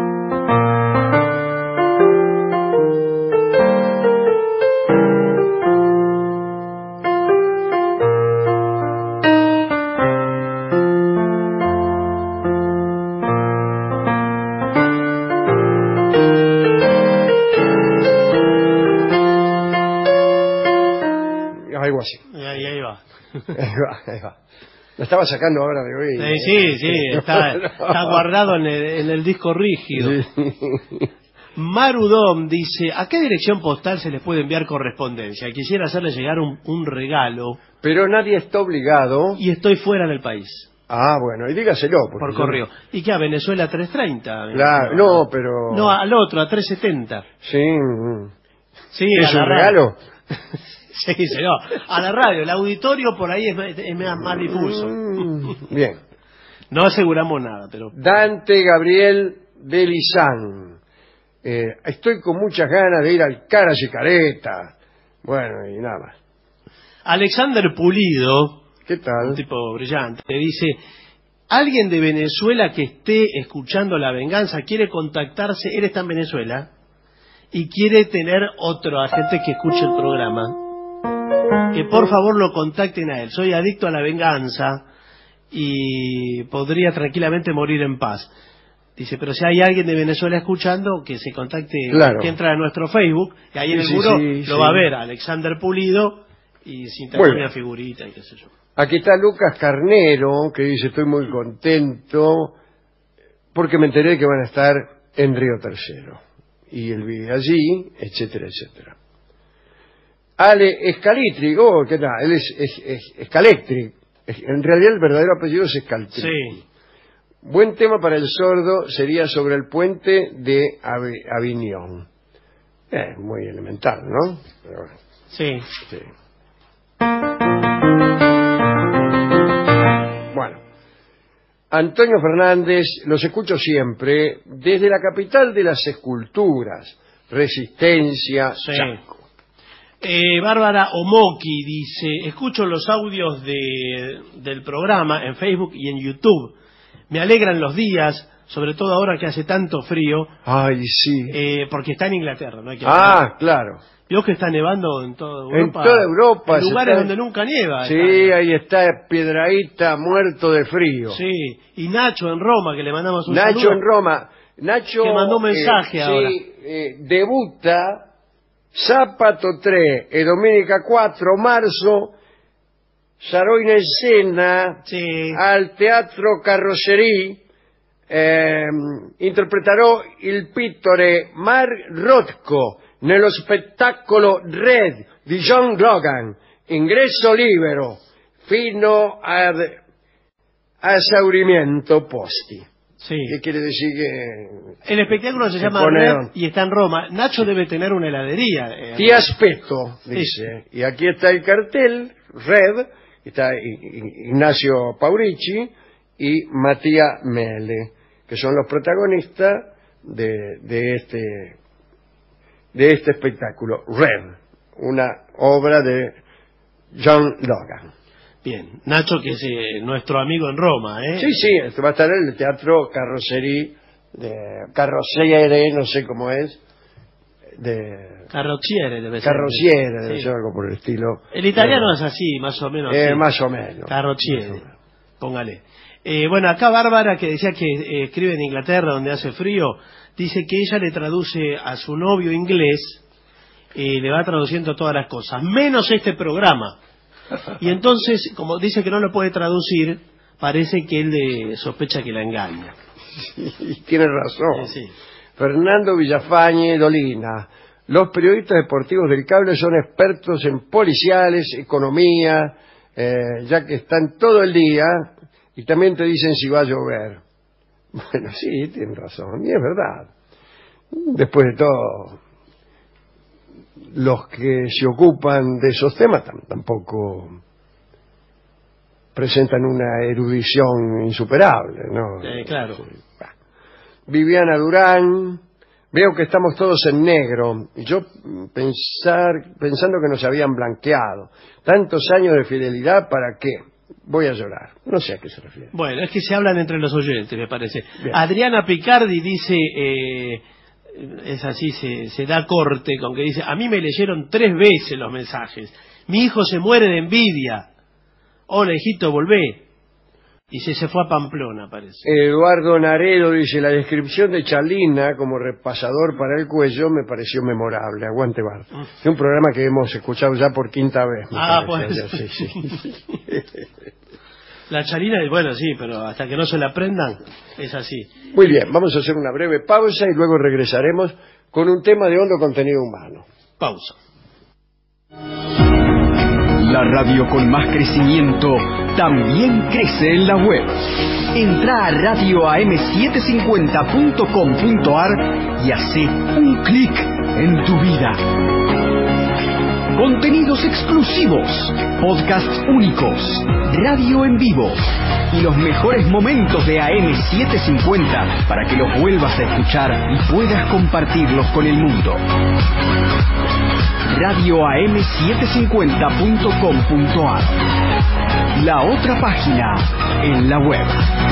Algo así. Ahí va. Ahí va. Lo estaba sacando ahora de hoy. Sí, está guardado en el disco rígido. Sí. Marudom dice: ¿a qué dirección postal se les puede enviar correspondencia? Quisiera hacerle llegar un regalo. Pero nadie está obligado. Y estoy fuera del país. Ah, bueno, y dígaselo. Por correo. ¿Y qué? ¿A Venezuela 330? Claro, no, pero... No, al otro, a 370. Sí. Sí, ¿Es un regalo? Sí, señor. A la radio, el auditorio por ahí es más difuso. Bien. No aseguramos nada, pero... Dante Gabriel Belizán. Estoy con muchas ganas de ir al Cara Careta. Bueno, y nada más. Alexander Pulido, ¿Qué tal? un tipo brillante, dice: alguien de Venezuela que esté escuchando La Venganza quiere contactarse, él está en Venezuela, y quiere tener otro agente que escuche el programa. Que por favor lo contacten a él. Soy adicto a La Venganza y podría tranquilamente morir en paz. Dice, pero si hay alguien de Venezuela escuchando, que se contacte, claro, que entra a nuestro Facebook, y ahí en el muro lo va a ver Alexander Pulido, y se intercambia figurita y qué sé yo. Aquí está Lucas Carnero, que dice: estoy muy contento porque me enteré que van a estar en Río Tercero. Y él vive allí, etcétera, etcétera. Ale Escalitri, ¿qué tal? Él es Escalectri. En realidad el verdadero apellido es Escalitri. Sí. Buen tema para el sordo sería sobre el puente de Aviñón. Muy elemental, ¿no? Pero bueno. Sí. Sí. Bueno. Antonio Fernández, los escucho siempre desde la capital de las esculturas, Resistencia, Sí. Chaco. Bárbara Omoki dice: escucho los audios del programa en Facebook y en YouTube. Me alegran los días, sobre todo ahora que hace tanto frío. Ay, sí. Porque está en Inglaterra, ¿no? Hay que Claro. Vio que está nevando en toda Europa. En toda Europa. En lugares donde nunca nieva. Sí, ahí está Piedrahíta muerto de frío. Sí, y Nacho en Roma, que le mandamos un Nacho saludo. en Roma. Nacho... Que mandó un mensaje ahora. Sí, debuta Sabato 3 e domenica 4 marzo sarò in scena al Teatro Carrozzeria. Interpreterò il pittore Mark Rothko nello spettacolo Red di John Logan, ingresso libero fino ad esaurimento posti. Sí. ¿Qué quiere decir? Que el espectáculo se llama Red y está en Roma. Nacho debe tener una heladería. Ti aspetto, dice. Sí. Y aquí está el cartel, Red, está Ignacio Paurici y Matías Mele, que son los protagonistas de este espectáculo, Red, una obra de John Logan. Bien, Nacho, que es nuestro amigo en Roma, ¿eh? Sí, esto va a estar en el Teatro Carrozzeria, no sé cómo es, Carrozziere debe ser. Carrozziere debe ser algo por el estilo. El italiano es así, más o menos. Más o menos. Carrozziere, póngale. Bueno, acá Bárbara, que decía que escribe en Inglaterra, donde hace frío, dice que ella le traduce a su novio inglés, le va traduciendo todas las cosas, menos este programa. Y entonces, como dice que no lo puede traducir, parece que él le sospecha que la engaña. Y tiene razón. Sí. Fernando Villafañe Dolina. Los periodistas deportivos del cable son expertos en policiales, economía, ya que están todo el día y también te dicen si va a llover. Bueno, sí, tienen razón, y es verdad. Después de todo, los que se ocupan de esos temas tampoco presentan una erudición insuperable, ¿no? Claro. Viviana Durán, veo que estamos todos en negro, y yo pensando que nos habían blanqueado. Tantos años de fidelidad, ¿para qué? Voy a llorar. No sé a qué se refiere. Bueno, es que se hablan entre los oyentes, me parece. Bien. Adriana Picardi dice, es así, se da corte con que dice, a mí me leyeron 3 veces los mensajes. Mi hijo se muere de envidia. Hola, hijito, volvé. Y se fue a Pamplona, parece. Eduardo Naredo dice, la descripción de Chalina como repasador para el cuello me pareció memorable. Aguante Bart. Es un programa que hemos escuchado ya por 5ª vez. Pues. Sí. La Chalina, bueno, sí, pero hasta que no se la aprendan, es así. Muy bien, vamos a hacer una breve pausa y luego regresaremos con un tema de hondo contenido humano. Pausa. La radio con más crecimiento también crece en la web. Entra a radioam750.com.ar y hace un clic en tu vida. Contenidos exclusivos, podcasts únicos, radio en vivo y los mejores momentos de AM750 para que los vuelvas a escuchar y puedas compartirlos con el mundo. radioam750.com.ar, la otra página en la web.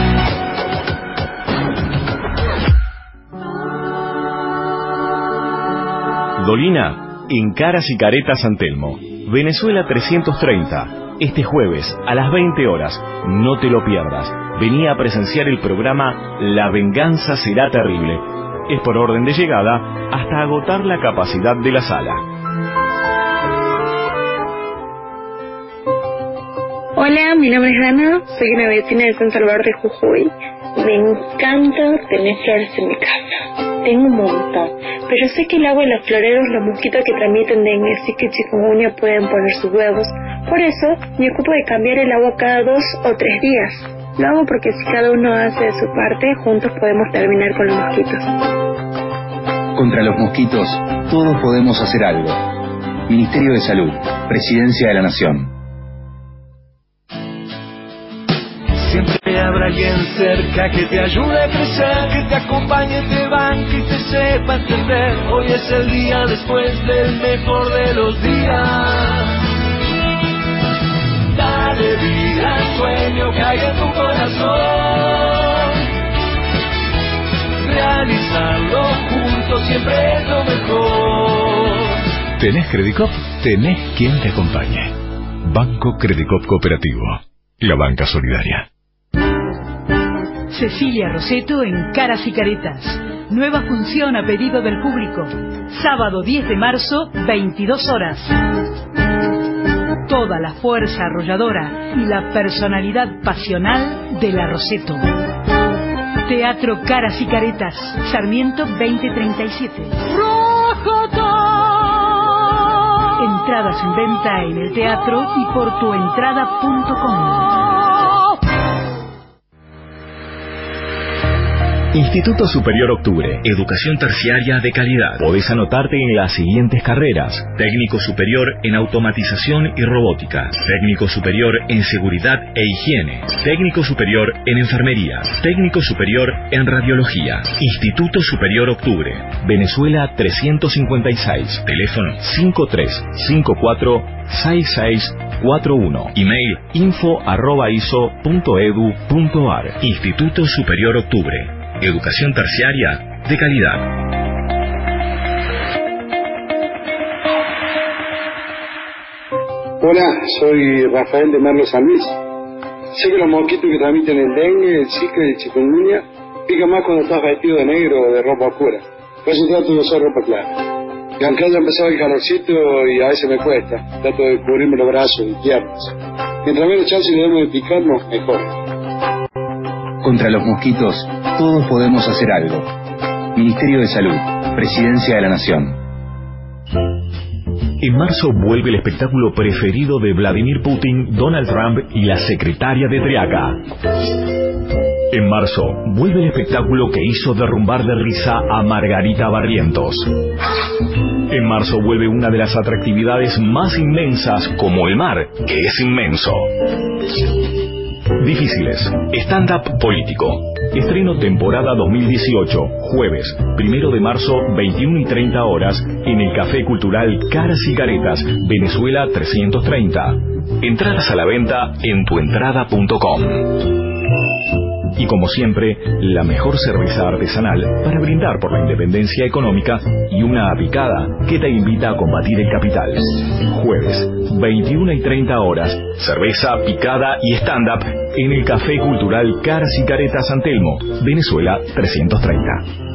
Dolina, en Caras y Caretas San Telmo, Venezuela 330, este jueves a las 20 horas, no te lo pierdas. Vení a presenciar el programa La Venganza Será Terrible. Es por orden de llegada hasta agotar la capacidad de la sala. Hola, mi nombre es Ana, soy una vecina de San Salvador de Jujuy. Me encanta tener flores en mi casa. Tengo un montón, pero sé que el agua y los floreros, los mosquitos que transmiten dengue, zika y chikungunya pueden poner sus huevos. Por eso, me ocupo de cambiar el agua cada 2 o 3 días. Lo hago porque si cada uno hace de su parte, juntos podemos terminar con los mosquitos. Contra los mosquitos, todos podemos hacer algo. Ministerio de Salud, Presidencia de la Nación. Siempre habrá alguien cerca que te ayude a crecer, que te acompañe, te banque y te sepa entender. Hoy es el día después del mejor de los días. Dale vida al sueño que hay en tu corazón. Realizarlo juntos siempre es lo mejor. ¿Tenés Credicop? Tenés quien te acompañe. Banco Credicop Cooperativo. La banca solidaria. Cecilia Rosetto en Caras y Caretas. Nueva función a pedido del público. Sábado 10 de marzo, 22 horas. Toda la fuerza arrolladora y la personalidad pasional de la Rosetto. Teatro Caras y Caretas, Sarmiento 2037. Entradas en venta en el teatro y por tuentrada.com. Instituto Superior Octubre, educación terciaria de calidad. Podés anotarte en las siguientes carreras: técnico superior en automatización y robótica, técnico superior en seguridad e higiene, técnico superior en enfermería, técnico superior en radiología. Instituto Superior Octubre, Venezuela 356, teléfono 5354-6641, email info@iso.edu.ar. Instituto Superior Octubre, educación terciaria de calidad. Hola, soy Rafael de Merlo San Luis. Sé que los mosquitos que transmiten el dengue, el zika y el chikungunya Pica más cuando estás vestido de negro o de ropa oscura. Por eso trato de usar ropa clara. Y aunque haya empezado el calorcito y a veces me cuesta, trato de cubrirme los brazos y piernas. Mientras menos chance le damos de picarnos, mejor. Contra los mosquitos, todos podemos hacer algo. Ministerio de Salud, Presidencia de la Nación. En marzo vuelve el espectáculo preferido de Vladimir Putin, Donald Trump y la secretaria de Triaca. En marzo vuelve el espectáculo que hizo derrumbar de risa a Margarita Barrientos. En marzo vuelve una de las atractividades más inmensas, como el mar, que es inmenso. Difíciles, stand-up político. Estreno temporada 2018, jueves 1 de marzo, 21:30 horas, en el Café Cultural Caras y Caretas, Venezuela 330. Entradas a la venta en tuentrada.com. Y como siempre, la mejor cerveza artesanal para brindar por la independencia económica y una picada que te invita a combatir el capital. Jueves, 21:30 horas, cerveza, picada y stand-up en el Café Cultural Caras y Caretas San Telmo, Venezuela 330.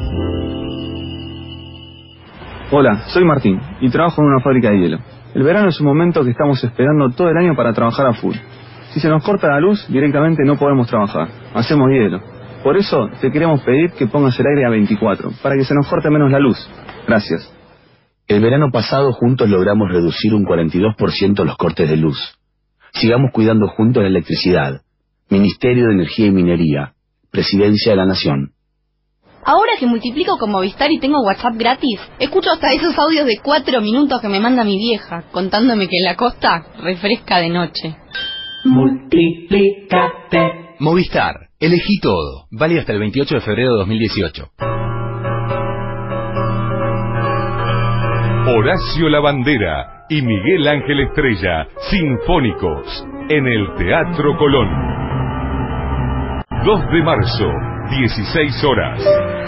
Hola, soy Martín y trabajo en una fábrica de hielo. El verano es un momento que estamos esperando todo el año para trabajar a full. Si se nos corta la luz, directamente no podemos trabajar. Hacemos hielo. Por eso te queremos pedir que pongas el aire a 24, para que se nos corte menos la luz. Gracias. El verano pasado juntos logramos reducir un 42% los cortes de luz. Sigamos cuidando juntos la electricidad. Ministerio de Energía y Minería. Presidencia de la Nación. Ahora que multiplico con Movistar y tengo WhatsApp gratis, escucho hasta esos audios de 4 minutos que me manda mi vieja, contándome que en la costa refresca de noche. Multiplícate. Movistar, elegí todo. Válido hasta el 28 de febrero de 2018. Horacio Labandera y Miguel Ángel Estrella, sinfónicos, en el Teatro Colón. 2 de marzo, 16 horas.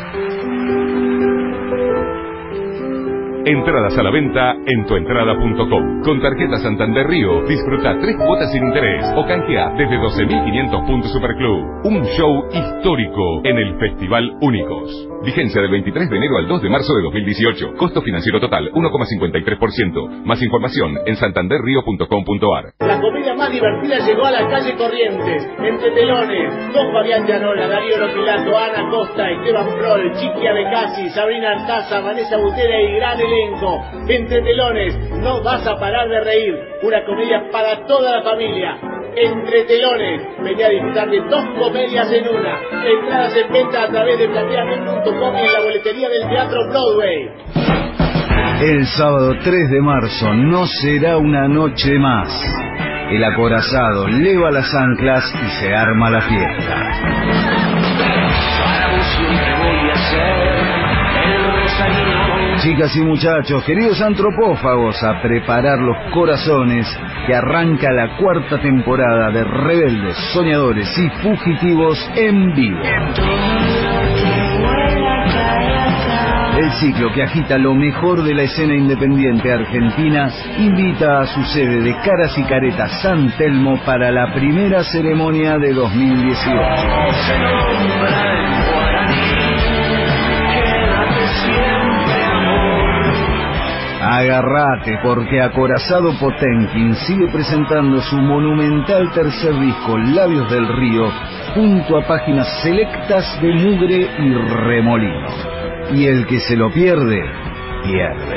Entradas a la venta en tuentrada.com. Con tarjeta Santander Río, disfruta 3 cuotas sin interés o canjea desde 12.500 puntos Superclub. Un show histórico en el Festival Únicos. Vigencia del 23 de enero al 2 de marzo de 2018. Costo financiero total 1,53%. Más información en santanderrio.com.ar. La comedia más divertida llegó a la calle Corrientes. Entre telones, con Fabián Llanola, Darío Lopilato, Ana Costa, Esteban Prol, Chiqui Abecasi, Sabrina Artaza, Vanessa Butera y gran elenco. Entre telones, no vas a parar de reír. Una comedia para toda la familia. Entre telones, vení a disfrutar de 2 comedias en una. Entradas en venta a través de plateamen.com y en la boletería del Teatro Broadway. El sábado 3 de marzo no será una noche más. El acorazado leva las anclas y se arma la fiesta. Para vos siempre voy a ser el rosarino. Chicas y muchachos, queridos antropófagos, a preparar los corazones, que arranca la 4ª temporada de Rebeldes, Soñadores y Fugitivos en vivo. El ciclo que agita lo mejor de la escena independiente argentina invita a su sede de Caras y Caretas San Telmo para la primera ceremonia de 2018. Agarrate, porque Acorazado Potenkin sigue presentando su monumental tercer disco, Labios del Río, junto a páginas selectas de Mugre y Remolino. Y el que se lo pierde, pierde.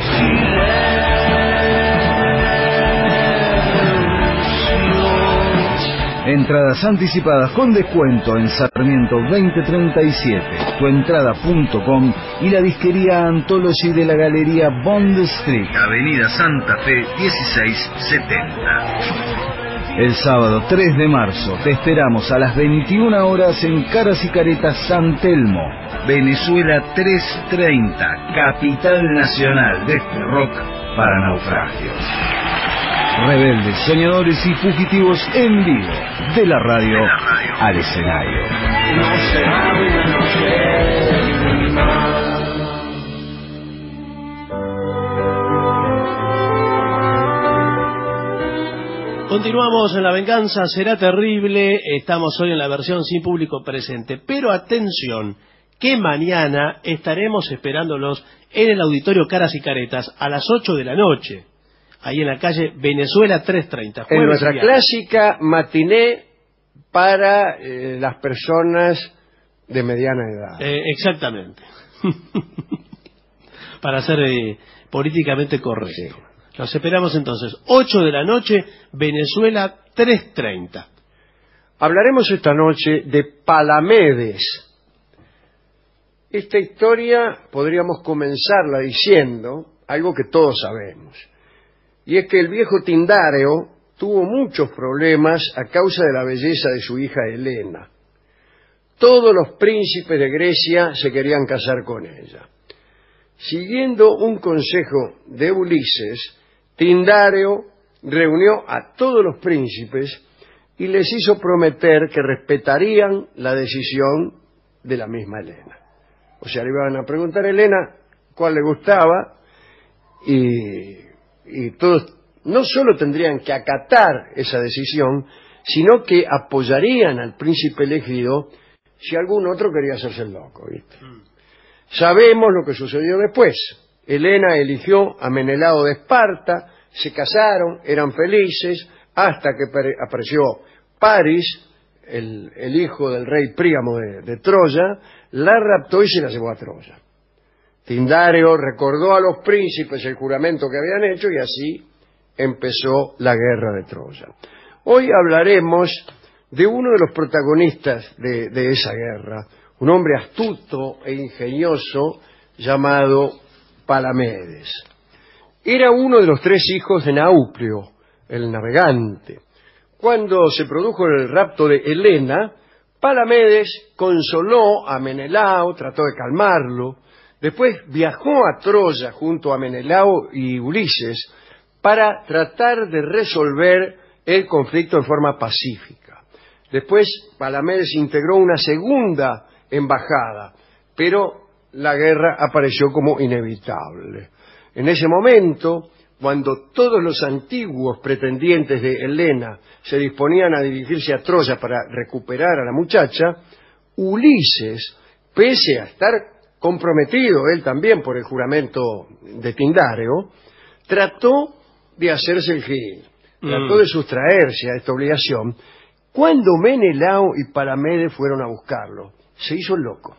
Entradas anticipadas con descuento en Sarmiento 2037, tuentrada.com y la disquería Anthology de la Galería Bond Street, Avenida Santa Fe 1670. El sábado 3 de marzo te esperamos a las 21 horas en Caras y Caretas San Telmo, Venezuela 330, capital nacional de este rock para naufragios. Rebeldes, Soñadores y Fugitivos en vivo, de la radio al escenario. No será una noche más. Continuamos en La Venganza Será Terrible. Estamos hoy en la versión sin público presente. Pero atención, que mañana estaremos esperándolos en el Auditorio Caras y Caretas a las 8 de la noche, ahí en la calle Venezuela 330. En nuestra clásica matiné para las personas de mediana edad. Exactamente. Para ser políticamente correcto. Sí. Los esperamos entonces, 8 de la noche, Venezuela 330. Hablaremos esta noche de Palamedes. Esta historia podríamos comenzarla diciendo algo que todos sabemos, y es que el viejo Tindáreo tuvo muchos problemas a causa de la belleza de su hija Helena. Todos los príncipes de Grecia se querían casar con ella. Siguiendo un consejo de Ulises, Tindáreo reunió a todos los príncipes y les hizo prometer que respetarían la decisión de la misma Helena. O sea, le iban a preguntar a Helena cuál le gustaba y todos no solo tendrían que acatar esa decisión, sino que apoyarían al príncipe elegido si algún otro quería hacerse el loco, ¿viste? Sabemos lo que sucedió después. Helena eligió a Menelao de Esparta, se casaron, eran felices, hasta que apareció Paris, el hijo del rey Príamo de Troya, la raptó y se la llevó a Troya. Tindáreo recordó a los príncipes el juramento que habían hecho y así empezó la guerra de Troya. Hoy hablaremos de uno de los protagonistas de esa guerra, un hombre astuto e ingenioso llamado Palamedes. Era uno de los 3 hijos de Nauplio, el navegante. Cuando se produjo el rapto de Helena, Palamedes consoló a Menelao, trató de calmarlo. Después viajó a Troya junto a Menelao y Ulises para tratar de resolver el conflicto en forma pacífica. Después Palamedes integró una segunda embajada, pero la guerra apareció como inevitable. En ese momento, cuando todos los antiguos pretendientes de Helena se disponían a dirigirse a Troya para recuperar a la muchacha, Ulises, pese a estar comprometido él también por el juramento de Tindáreo, trató de hacerse el gil, trató de sustraerse a esta obligación. Cuando Menelao y Palamedes fueron a buscarlo, se hizo el loco.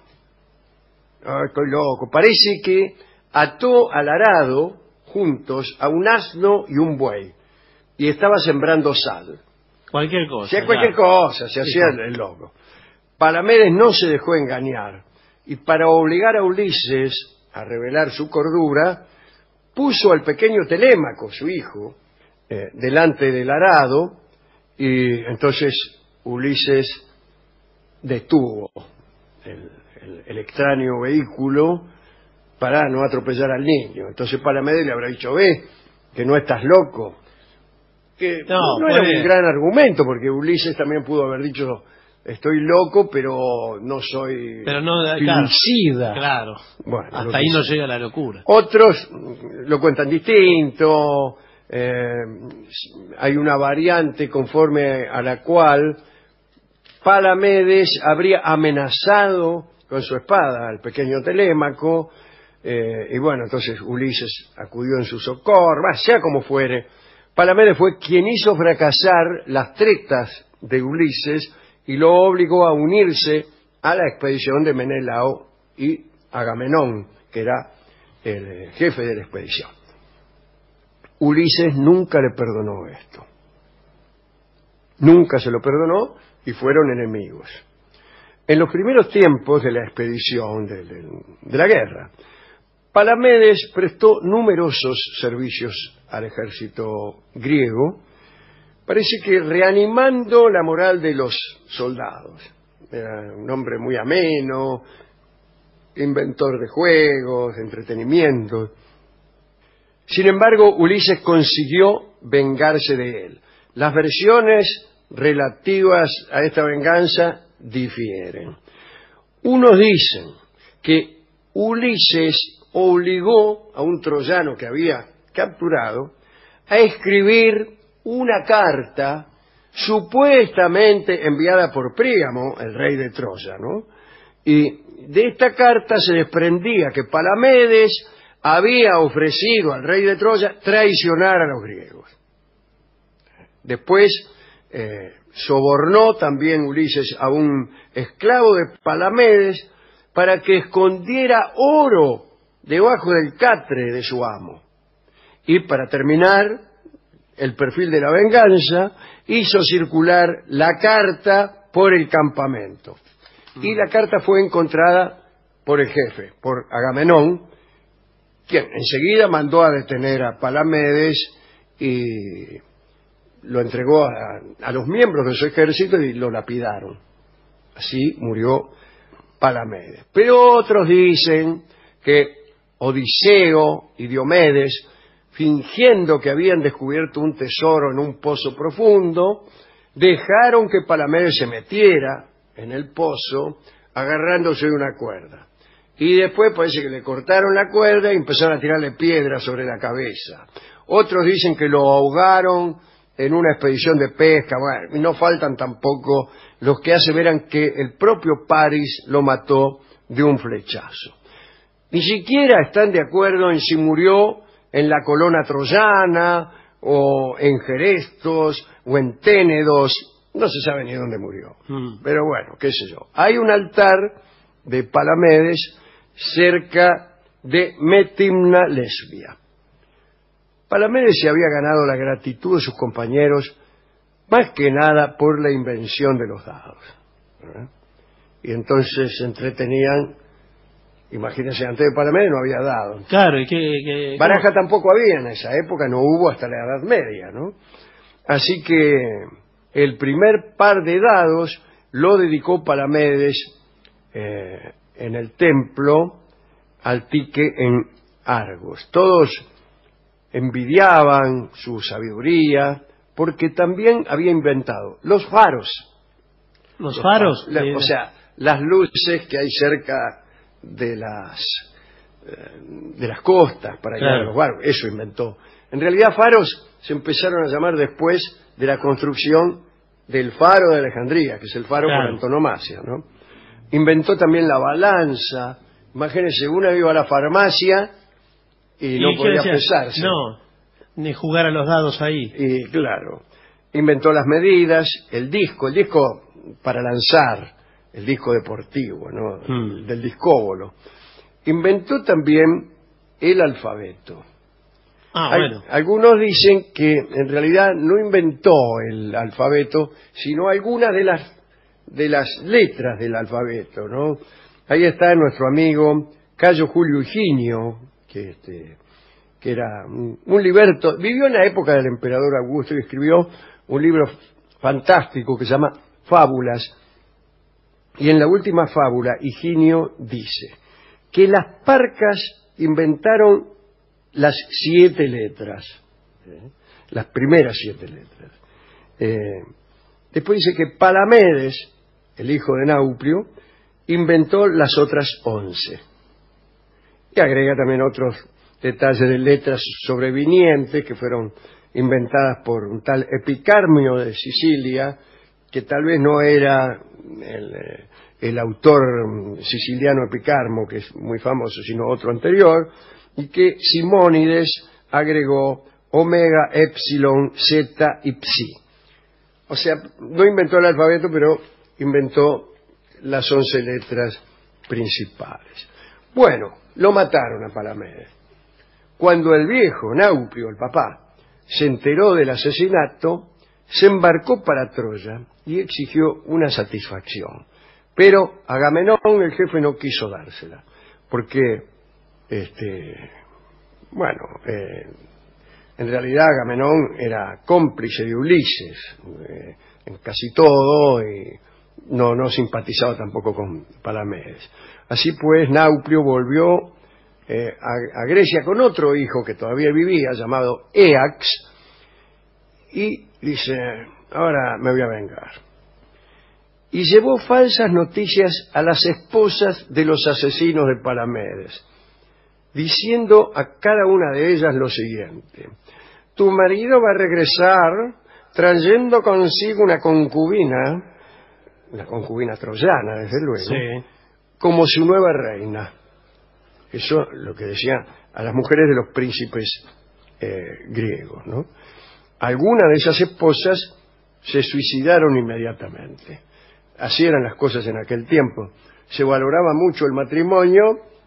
Estoy loco. Parece que ató al arado juntos a un asno y un buey y estaba sembrando sal. Cualquier cosa. Sí, cualquier cosa, se hacía el loco. Palamedes no se dejó engañar y para obligar a Ulises a revelar su cordura, puso al pequeño Telémaco, su hijo, delante del arado, y entonces Ulises detuvo el extraño vehículo para no atropellar al niño. Entonces Palamedes le habrá dicho, ve, que no estás loco. Que no era un gran argumento, porque Ulises también pudo haber dicho, estoy loco, pero no soy suicida. Claro. Bueno, hasta ahí no llega la locura. Otros lo cuentan distinto. Hay una variante conforme a la cual Palamedes habría amenazado con su espada al pequeño Telémaco, y bueno, entonces Ulises acudió en su socorro. Sea como fuere, Palamedes fue quien hizo fracasar las tretas de Ulises y lo obligó a unirse a la expedición de Menelao y Agamenón, que era el jefe de la expedición. Ulises nunca le perdonó esto. Nunca se lo perdonó y fueron enemigos. En los primeros tiempos de la expedición, de la guerra, Palamedes prestó numerosos servicios al ejército griego, parece que reanimando la moral de los soldados. Era un hombre muy ameno, inventor de juegos, de entretenimiento. Sin embargo, Ulises consiguió vengarse de él. Las versiones relativas a esta venganza difieren. Unos dicen que Ulises obligó a un troyano que había capturado a escribir una carta supuestamente enviada por Príamo, el rey de Troya, ¿no? Y de esta carta se desprendía que Palamedes había ofrecido al rey de Troya traicionar a los griegos. Después sobornó también Ulises a un esclavo de Palamedes para que escondiera oro debajo del catre de su amo. Y para terminar el perfil de la venganza, hizo circular la carta por el campamento. Y la carta fue encontrada por el jefe, por Agamenón, quien enseguida mandó a detener a Palamedes y lo entregó a los miembros de su ejército y lo lapidaron. Así murió Palamedes. Pero otros dicen que Odiseo y Diomedes, fingiendo que habían descubierto un tesoro en un pozo profundo, dejaron que Palamedes se metiera en el pozo agarrándose de una cuerda. Y después parece que le cortaron la cuerda y empezaron a tirarle piedras sobre la cabeza. Otros dicen que lo ahogaron en una expedición de pesca. Bueno, y no faltan tampoco los que aseveran que el propio Paris lo mató de un flechazo. Ni siquiera están de acuerdo en si murió en la colona troyana, o en Gerestos, o en Ténedos. No se sabe ni dónde murió. Pero bueno, qué sé yo. Hay un altar de Palamedes cerca de Metimna Lesbia. Palamedes se había ganado la gratitud de sus compañeros más que nada por la invención de los dados. Y entonces se entretenían. Imagínense, antes de Palamedes no había dados. Claro, y baraja tampoco había en esa época, no hubo hasta la Edad Media, ¿no? Así que el primer par de dados lo dedicó Palamedes en el templo al Tique en Argos. Todos envidiaban su sabiduría porque también había inventado los faros. ¿Los faros? O sea, las luces que hay cerca de las costas para llegar a los barcos. Eso inventó. En realidad faros se empezaron a llamar después de la construcción del faro de Alejandría, que es el faro por antonomasia, ¿no? Inventó también la balanza. Imagínense, uno iba a la farmacia y no podía pesarse. No, ni jugar a los dados ahí. Y claro, inventó las medidas, el disco para lanzar, el disco deportivo, ¿no? Del discóbolo. Inventó también el alfabeto. Bueno. Algunos dicen que en realidad no inventó el alfabeto, sino algunas de las letras del alfabeto, ¿no? Ahí está nuestro amigo Cayo Julio Higinio, que era un liberto, vivió en la época del emperador Augusto y escribió un libro fantástico que se llama Fábulas. Y en la última fábula, Higinio dice que las parcas inventaron las 7 letras, las primeras 7 letras. Después dice que Palamedes, el hijo de Nauplio, inventó las otras 11. Y agrega también otros detalles de letras sobrevinientes que fueron inventadas por un tal Epicarmio de Sicilia, que tal vez no era el autor siciliano Epicarmo, que es muy famoso, sino otro anterior, y que Simónides agregó omega, epsilon, zeta y psi. O sea, no inventó el alfabeto, pero inventó las 11 letras principales. Bueno, lo mataron a Palamedes. Cuando el viejo Nauplio, el papá, se enteró del asesinato, se embarcó para Troya y exigió una satisfacción. Pero Agamenón, el jefe, no quiso dársela, porque, en realidad Agamenón era cómplice de Ulises en casi todo y no simpatizaba tampoco con Palamedes. Así pues, Nauplio volvió a Grecia con otro hijo que todavía vivía, llamado Éax, y dice, ahora me voy a vengar. Y llevó falsas noticias a las esposas de los asesinos de Palamedes, diciendo a cada una de ellas lo siguiente: tu marido va a regresar trayendo consigo una concubina troyana, desde luego, como su nueva reina. Eso lo que decían a las mujeres de los príncipes griegos, ¿no? Algunas de esas esposas se suicidaron inmediatamente. Así eran las cosas en aquel tiempo. Se valoraba mucho el matrimonio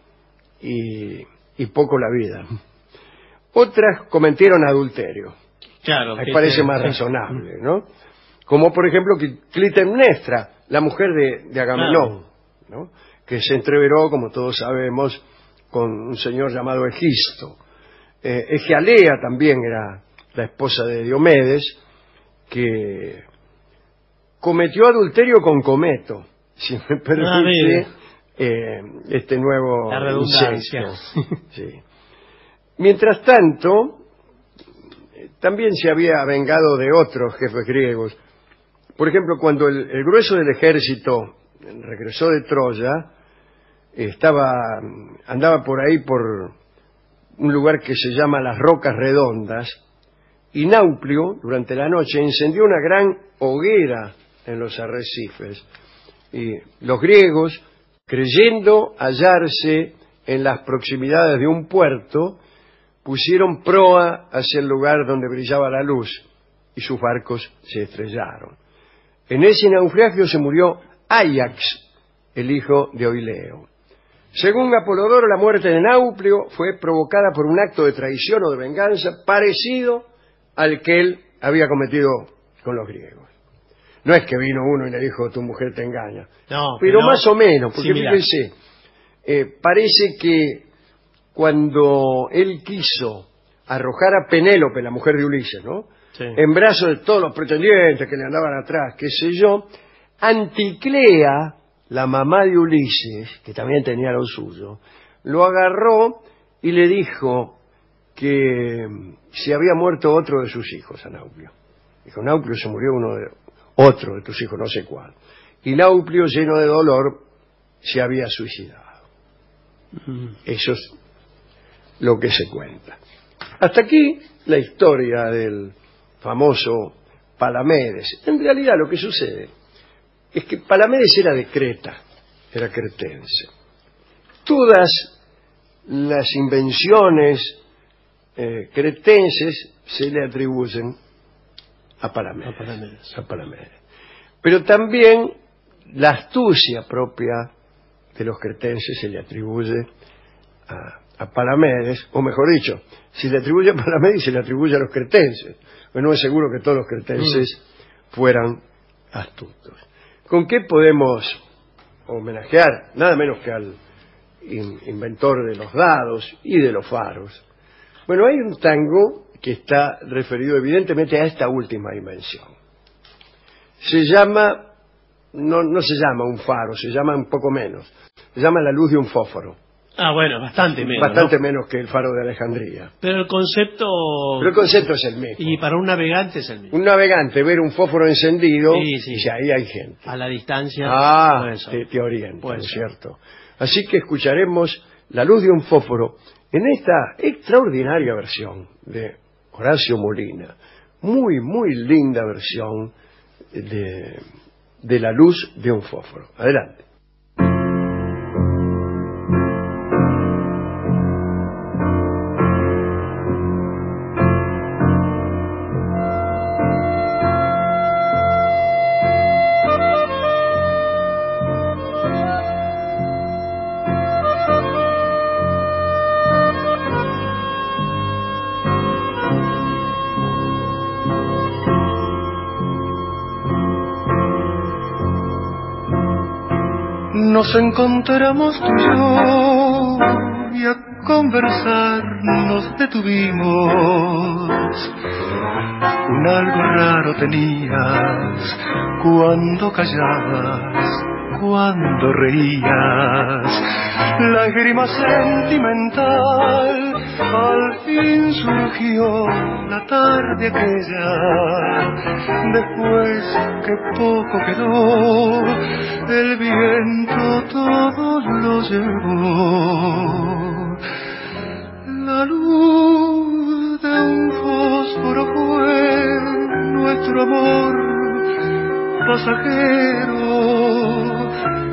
y poco la vida. Otras cometieron adulterio. Claro. Me parece más razonable, ¿no? Como por ejemplo Clitemnestra, la mujer de Agamenón, ¿no? Que se entreveró, como todos sabemos, con un señor llamado Egisto. Egialea también era la esposa de Diomedes, que cometió adulterio con Cometo, si me permite este nuevo incesto. Sí. Mientras tanto, también se había vengado de otros jefes griegos. Por ejemplo, cuando el grueso del ejército regresó de Troya, andaba por ahí por un lugar que se llama las Rocas Redondas, y Nauplio, durante la noche, encendió una gran hoguera en los arrecifes. Y los griegos, creyendo hallarse en las proximidades de un puerto, pusieron proa hacia el lugar donde brillaba la luz, y sus barcos se estrellaron. En ese naufragio se murió Áyax, el hijo de Oileo. Según Apolodoro, la muerte de Nauplio fue provocada por un acto de traición o de venganza parecido al que él había cometido con los griegos. No es que vino uno y le dijo, tu mujer te engaña. No, pero más o menos, porque fíjense, parece que cuando él quiso arrojar a Penélope, la mujer de Ulises, ¿no? Sí. En brazos de todos los pretendientes que le andaban atrás, qué sé yo, Anticlea, la mamá de Ulises, que también tenía lo suyo, lo agarró y le dijo que se había muerto otro de sus hijos a Nauplio. Dijo, Nauplio, se murió otro de tus hijos, no sé cuál. Y Nauplio, lleno de dolor, se había suicidado. Eso es lo que se cuenta. Hasta aquí la historia del famoso Palamedes. En realidad lo que sucede es que Palamedes era de Creta, era cretense. Todas las invenciones cretenses se le atribuyen a Palamedes. Pero también la astucia propia de los cretenses se le atribuye a Palamedes, o mejor dicho, si le atribuye a Palamedes, se le atribuye a los cretenses. Pues no es seguro que todos los cretenses fueran astutos. ¿Con qué podemos homenajear? Nada menos que al inventor de los dados y de los faros. Bueno, hay un tango que está referido evidentemente a esta última invención. Se llama, no se llama un faro, se llama un poco menos. Se llama La luz de un fósforo. Ah, bueno, bastante menos. Bastante menos que el faro de Alejandría. Pero el concepto es el mismo. Y para un navegante es el mismo. Un navegante ver un fósforo encendido, y ahí hay gente. A la distancia. Te orienta, ¿no es cierto? Así que escucharemos La luz de un fósforo en esta extraordinaria versión de Horacio Molina. Muy, muy linda versión de La luz de un fósforo. Adelante. Nos encontramos tú y yo y a conversar nos detuvimos. Un algo raro tenías cuando callabas, cuando reías. Lágrima sentimental al fin surgió la tarde aquella. Después que poco quedó, el viento todo lo llevó. La luz de un fósforo fue nuestro amor pasajero.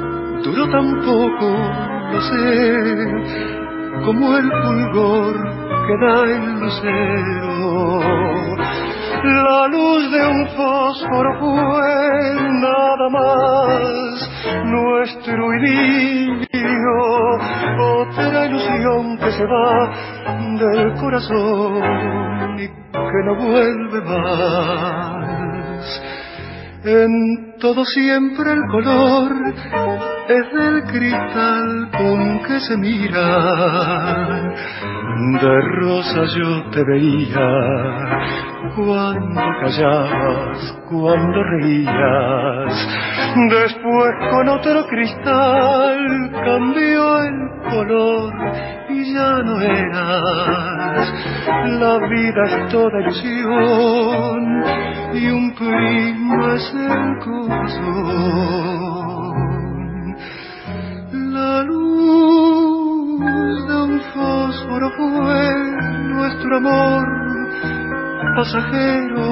duró tan poco, lo sé, como el fulgor que da el lucero. La luz de un fósforo fue nada más nuestro idilio, otra ilusión que se va del corazón y que no vuelve más. En todo siempre el color es del cristal con que se mira. De rosa yo te veía cuando callabas, cuando reías. Después con otro cristal cambió el color y ya no eras. La vida es toda ilusión y un prisma es el corazón. La luz de un fósforo fue nuestro amor pasajero.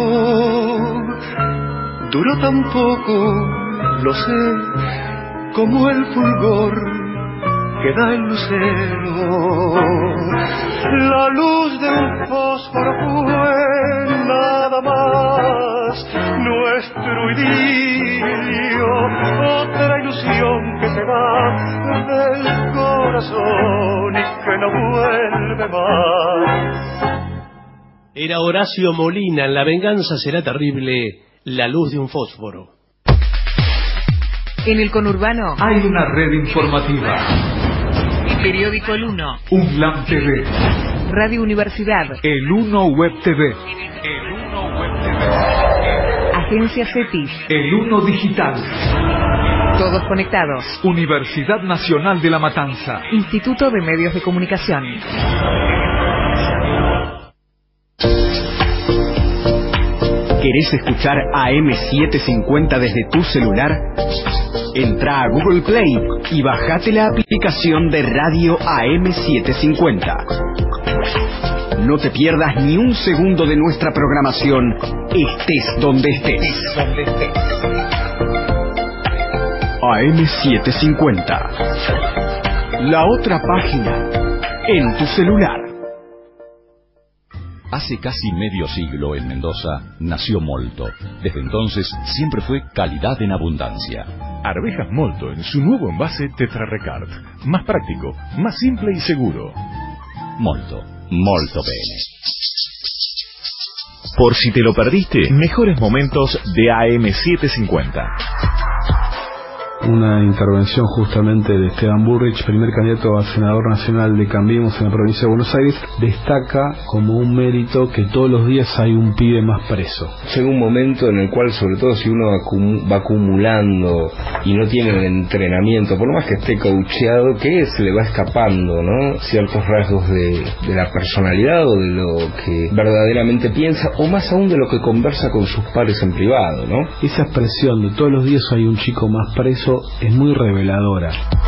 Duró tan poco, lo sé, como el fulgor que da el lucero. La luz de un fósforo fue nada más nuestro idilio, otra ilusión que se va del corazón y que no vuelve más. Era Horacio Molina en La venganza será terrible, la luz de un fósforo. En el conurbano hay una red informativa. Periódico El Uno, UNLAM TV, Radio Universidad, El Uno Web TV, Agencia CETIS, El Uno Digital. Todos conectados. Universidad Nacional de La Matanza, Instituto de Medios de Comunicación. ¿Querés escuchar AM750 desde tu celular? Entra a Google Play y bajate la aplicación de radio AM750. No te pierdas ni un segundo de nuestra programación, estés donde estés. AM750. La otra página en tu celular. Hace casi medio siglo en Mendoza nació Molto. Desde entonces siempre fue calidad en abundancia. Arvejas Molto en su nuevo envase Tetra Recart. Más práctico, más simple y seguro. Molto, molto bene. Por si te lo perdiste, mejores momentos de AM750. Una intervención justamente de Esteban Bullrich, primer candidato a senador nacional de Cambiemos en la provincia de Buenos Aires, destaca como un mérito que todos los días hay un pibe más preso. Llega un momento en el cual, sobre todo si uno va acumulando y no tiene el entrenamiento, por lo más que esté coacheado, que se le va escapando, ¿no? Ciertos rasgos de la personalidad o de lo que verdaderamente piensa, o más aún de lo que conversa con sus pares en privado, ¿no? Esa expresión de todos los días hay un chico más preso es muy reveladora.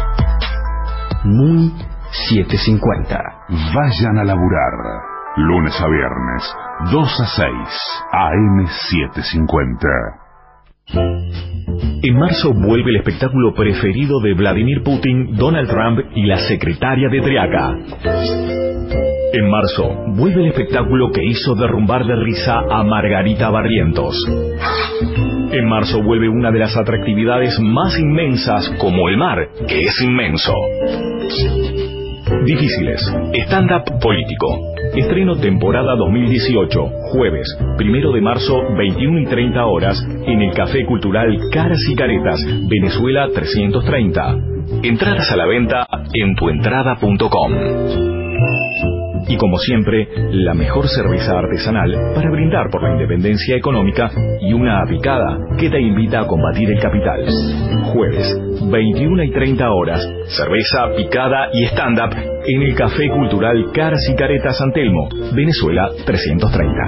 Muy 750. Vayan a laburar. Lunes a viernes, 2 a 6, AM750. En marzo vuelve el espectáculo preferido de Vladimir Putin, Donald Trump y la secretaria de Triaca. En marzo vuelve el espectáculo que hizo derrumbar de risa a Margarita Barrientos. En marzo vuelve una de las atractividades más inmensas, como el mar, que es inmenso. Difíciles, stand-up político. Estreno temporada 2018, jueves, 1 de marzo, 21:30 horas, en el Café Cultural Caras y Caretas, Venezuela 330. Entradas a la venta en tuentrada.com. Y como siempre, la mejor cerveza artesanal para brindar por la independencia económica y una picada que te invita a combatir el capital. Jueves, 21:30 horas, cerveza, picada y stand-up en el Café Cultural Caras y Caretas San Telmo, Venezuela 330.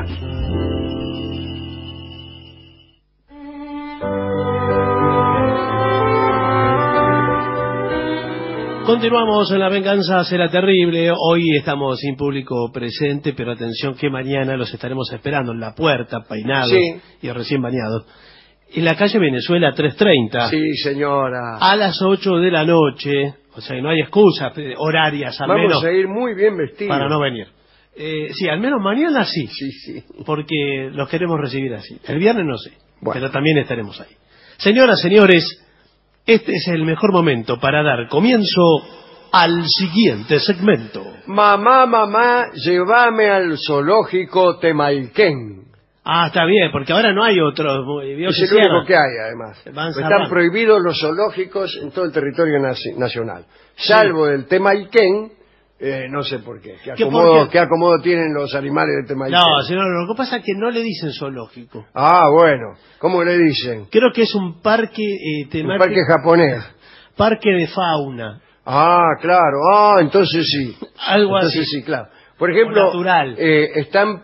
Continuamos en La venganza será terrible. Hoy estamos sin público presente, pero atención que mañana los estaremos esperando en la puerta, peinados y recién bañados. En la calle Venezuela 330. Sí, señora. A las 8 de la noche. O sea, no hay excusas horarias, al menos. Vamos a ir muy bien vestidos. Para no venir. Sí, al menos mañana sí. Sí. Porque los queremos recibir así. El viernes no sé. Bueno. Pero también estaremos ahí. Señoras, señores, este es el mejor momento para dar comienzo al siguiente segmento. Mamá, llévame al zoológico Temalquén. Ah, está bien, porque ahora no hay otros. Es el único que hay, además. Están prohibidos los zoológicos en todo el territorio nacional. Salvo el Temalquén, no sé por qué. ¿Qué acomodo tienen los animales de Temalquén? No, señor, lo que pasa es que no le dicen zoológico. Ah, bueno. ¿Cómo le dicen? Creo que es un parque temático. Un parque japonés. Parque de fauna. Ah, claro. Ah, entonces sí. Algo entonces así. Sí, claro. Por ejemplo, natural. Están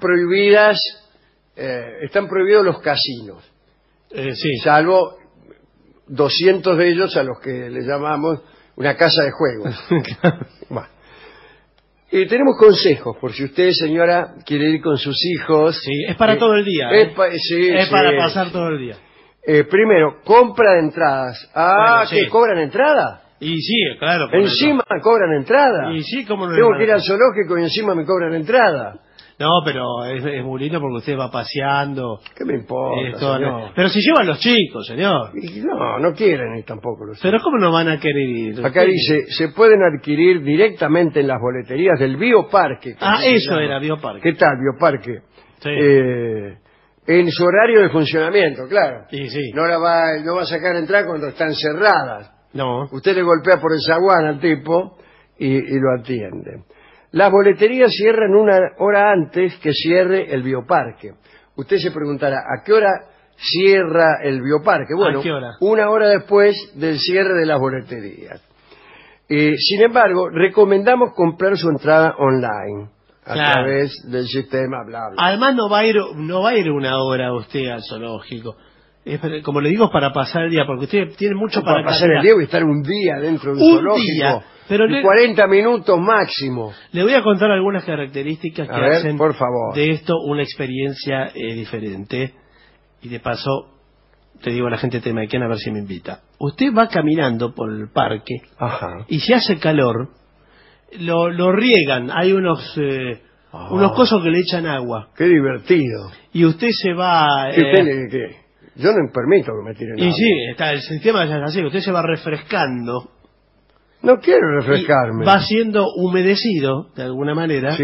prohibidos los casinos. Sí. Salvo 200 de ellos a los que le llamamos una casa de juegos. Bueno. Tenemos consejos, por si usted, señora, quiere ir con sus hijos. Sí, es para todo el día. Es para pasar todo el día. Primero, compra de entradas. Ah, bueno, ¿que cobran entrada? Y sí, claro. ¿Encima cobran entrada? Y sí, ¿cómo no? Tengo que ir al zoológico y encima me cobran entrada. No, pero es muy lindo porque usted va paseando. ¿Qué me importa, señor? Pero si llevan los chicos, señor. No quieren ir tampoco los chicos. Pero ¿cómo no van a querer ir? Acá dice, se pueden adquirir directamente en las boleterías del Bioparque. Eso era Bioparque. ¿Qué tal, Bioparque? Sí. En su horario de funcionamiento, claro. Sí. No va a sacar entrada cuando están cerradas. No. Usted le golpea por el zaguán al tipo y lo atiende. Las boleterías cierran una hora antes que cierre el Bioparque. Usted se preguntará, ¿a qué hora cierra el Bioparque? Bueno, ¿a qué hora? Una hora después del cierre de las boleterías. Sin embargo, recomendamos comprar su entrada online a través del sistema bla. Además no va a ir una hora usted al zoológico. Como le digo, es para pasar el día, porque usted tiene mucho para pasar el día y estar un día dentro de un zoológico. Día. Pero 40 minutos máximo. Le voy a contar algunas características que hacen por favor. De esto una experiencia diferente. Y de paso, te digo a la gente de Temalquén a ver si me invita. Usted va caminando por el parque. Ajá. Y si hace calor, lo riegan. Hay unos cosos que le echan agua. Qué divertido. Y usted se va... ¿Qué? Yo no permito que me tiren agua. Y sí, el sistema ya es así. Usted se va refrescando. No quiero refrescarme. Va siendo humedecido, de alguna manera,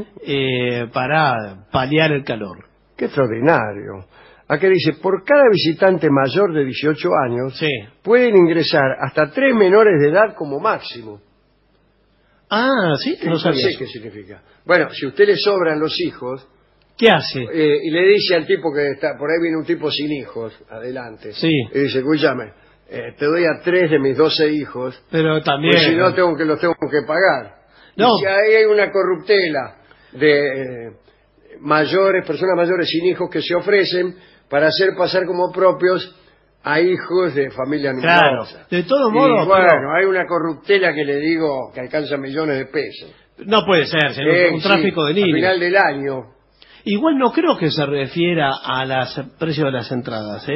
para paliar el calor. Qué extraordinario. Acá dice, por cada visitante mayor de 18 años, pueden ingresar hasta 3 menores de edad como máximo. Ah, ¿sí? No sé qué significa. Bueno, si a usted le sobran los hijos... ¿Qué hace? Y le dice al tipo que está... Por ahí viene un tipo sin hijos, adelante. Sí. Y dice, escúchame, te doy a 3 de mis 12 hijos. Pero también... Pues si no, los tengo que pagar. No. Y si ahí hay una corruptela de personas mayores sin hijos que se ofrecen para hacer pasar como propios a hijos de familia numerosa. Claro, de todo modo... Bueno, hay una corruptela que le digo que alcanza millones de pesos. No puede ser, señor, un tráfico de niños. Al final del año. Igual no creo que se refiera a los precios de las entradas,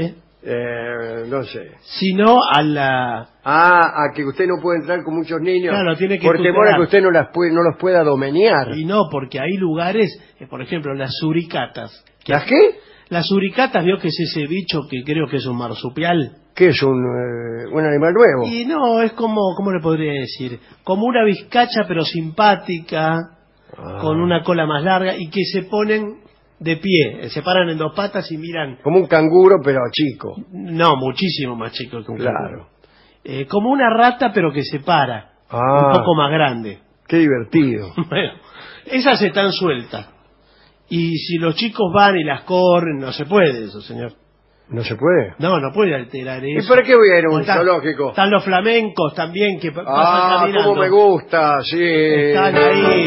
no sé. Sino a la... a que usted no puede entrar con muchos niños. Claro, tiene que por temor a que usted no los pueda domeñar. Y no, porque hay lugares, por ejemplo, las suricatas. ¿Las qué? Las suricatas, vio que es ese bicho que creo que es un marsupial. ¿Qué es un animal nuevo? Y no, es como, ¿cómo le podría decir? Como una vizcacha pero simpática, con una cola más larga y que se ponen de pie, se paran en 2 patas y miran. Como un canguro pero chico. No, muchísimo más chico que un canguro. Como una rata pero que se para, un poco más grande. Qué divertido. Bueno, esas están sueltas. Y si los chicos van y las corren, no se puede eso, señor. ¿No se puede? No puede alterar eso. ¿Y para qué voy a ir a un zoológico? Están los flamencos también que pasan caminando. Cómo me gusta, sí. Están ahí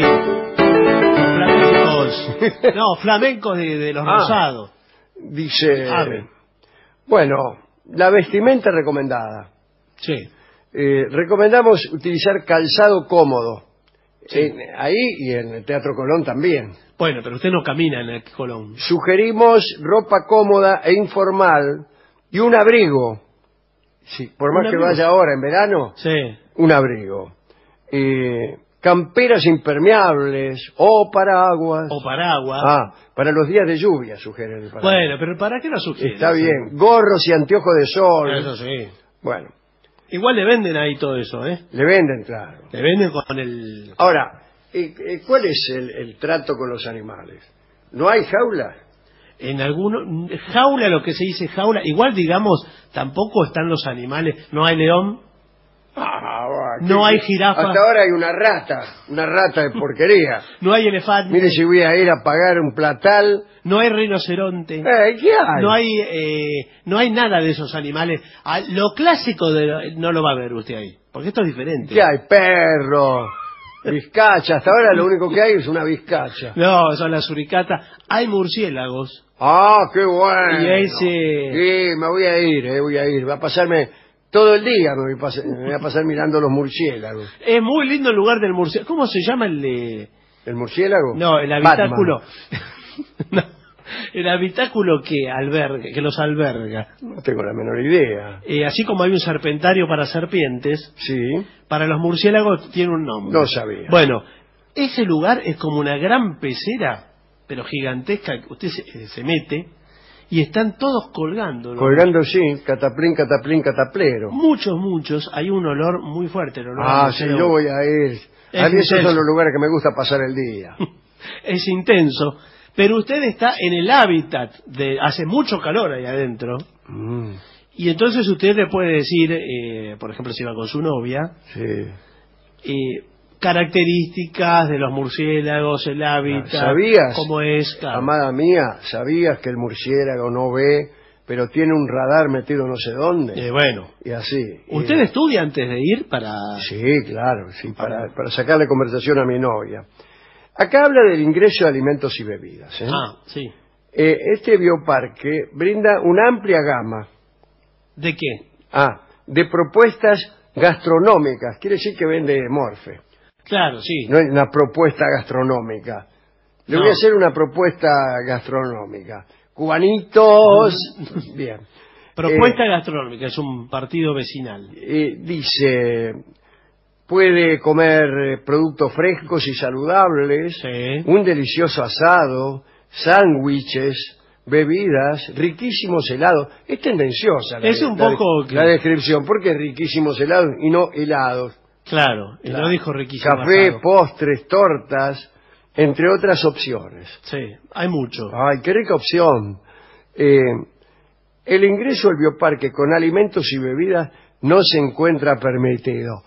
flamencos. No, flamencos de los rosados. Dice... Bueno, la vestimenta recomendada. Sí. Recomendamos utilizar calzado cómodo. Sí. Ahí y en el Teatro Colón también. Bueno, pero usted no camina en el Colón. Sugerimos ropa cómoda e informal Y un abrigo. Sí, por más que vaya ahora en verano, un abrigo. Camperas impermeables o paraguas. Para los días de lluvia, sugieren. Bueno, pero ¿para qué lo sugieren? Está bien. Gorros y anteojos de sol. Eso sí. Bueno. Igual le venden ahí todo eso, ¿eh? Le venden, claro. Le venden con el... Ahora, ¿cuál es el trato con los animales? ¿No hay jaula? En algunos... Jaula, lo que se dice jaula. Igual, digamos, tampoco están los animales. No hay león. No hay jirafa. Hasta ahora hay una rata de porquería. No hay elefante. Mire si voy a ir a pagar un platal. No hay rinoceronte. ¿Qué hay? No hay nada de esos animales. Lo clásico no lo va a ver usted ahí, porque esto es diferente. ¿Qué hay? Perro, vizcacha. Hasta ahora lo único que hay es una vizcacha. No, son las suricatas. Hay murciélagos. Ah, qué bueno. Y Sí, me voy a ir. Va a pasarme... Todo el día me voy a pasar mirando los murciélagos. Es muy lindo el lugar del murciélago. ¿Cómo se llama el murciélago? No, el habitáculo. No, el habitáculo que los alberga. No tengo la menor idea. Así como hay un serpentario para serpientes, sí, para los murciélagos tiene un nombre. No sabía. Bueno, ese lugar es como una gran pecera, pero gigantesca. Usted se mete... Y están todos colgando, ¿no? Colgando, sí, cataplín, cataplero. Muchos, hay un olor muy fuerte. El olor sí, yo voy a ir. A mí esos son los lugares que me gusta pasar el día. Es intenso, pero usted está en el hábitat, hace mucho calor ahí adentro, y entonces usted le puede decir, por ejemplo, si va con su novia, características de los murciélagos, el hábitat, ¿sabías, cómo es? Claro. Amada mía, ¿sabías que el murciélago no ve, pero tiene un radar metido no sé dónde? Bueno. Y así. ¿Usted estudia antes de ir para...? Sí, claro, sí, para sacarle conversación a mi novia. Acá habla del ingreso de alimentos y bebidas. Sí. Este bioparque brinda una amplia gama. ¿De qué? De propuestas gastronómicas. Quiere decir que vende Morfe. Claro, sí. No es una propuesta gastronómica. Le voy a hacer una propuesta gastronómica. Cubanitos. Bien. Propuesta gastronómica, es un partido vecinal. Dice, puede comer productos frescos y saludables, un delicioso asado, sándwiches, bebidas, riquísimos helados. Es tendenciosa la descripción, porque riquísimos helados y no helados. Claro, y no dijo riquísimo café, asado. postres, tortas, entre otras opciones. Sí, hay mucho. Ay, qué rica opción. El ingreso al bioparque con alimentos y bebidas no se encuentra permitido.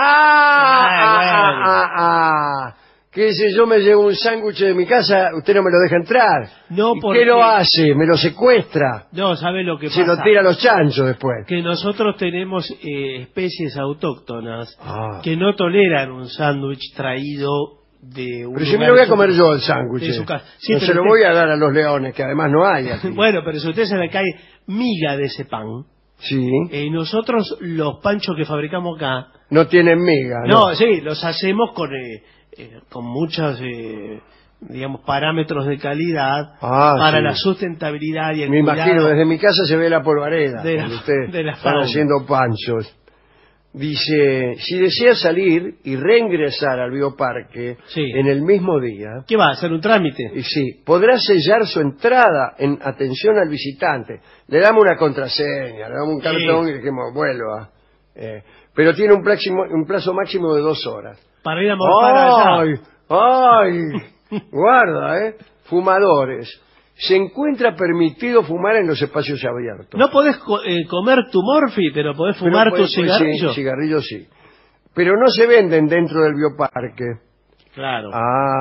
Que si yo me llevo un sándwich de mi casa, usted no me lo deja entrar. No, porque... ¿Qué lo hace? ¿Me lo secuestra? No, ¿sabe lo que pasa? Se lo tira a los chanchos después. Que nosotros tenemos especies autóctonas que no toleran un sándwich traído de un... Pero si me lo voy a comer yo el sándwich. Sí, no se lo voy a dar a los leones, que además no hay aquí. Bueno, pero si a usted se le cae miga de ese pan... Sí. Nosotros los panchos que fabricamos acá... No tienen miga, ¿no? No, sí, los hacemos con muchos, digamos, parámetros de calidad para la sustentabilidad y el Me cuidado. imagino, desde mi casa se ve la polvareda cuando ustedes de la están haciendo panchos. Dice, si desea salir y reingresar al bioparque en el mismo día... ¿Qué va a hacer, un trámite? Sí, podrá sellar su entrada en atención al visitante. Le damos una contraseña, le damos un cartón y le dijimos, vuelva. Pero tiene un plazo máximo de 2 horas. Para ir a morfar allá. ¡Ay! Guarda, Fumadores. Se encuentra permitido fumar en los espacios abiertos. No podés comer tu morfi, pero podés fumar tu cigarrillo. Sí, cigarrillo sí. Pero no se venden dentro del bioparque. Claro.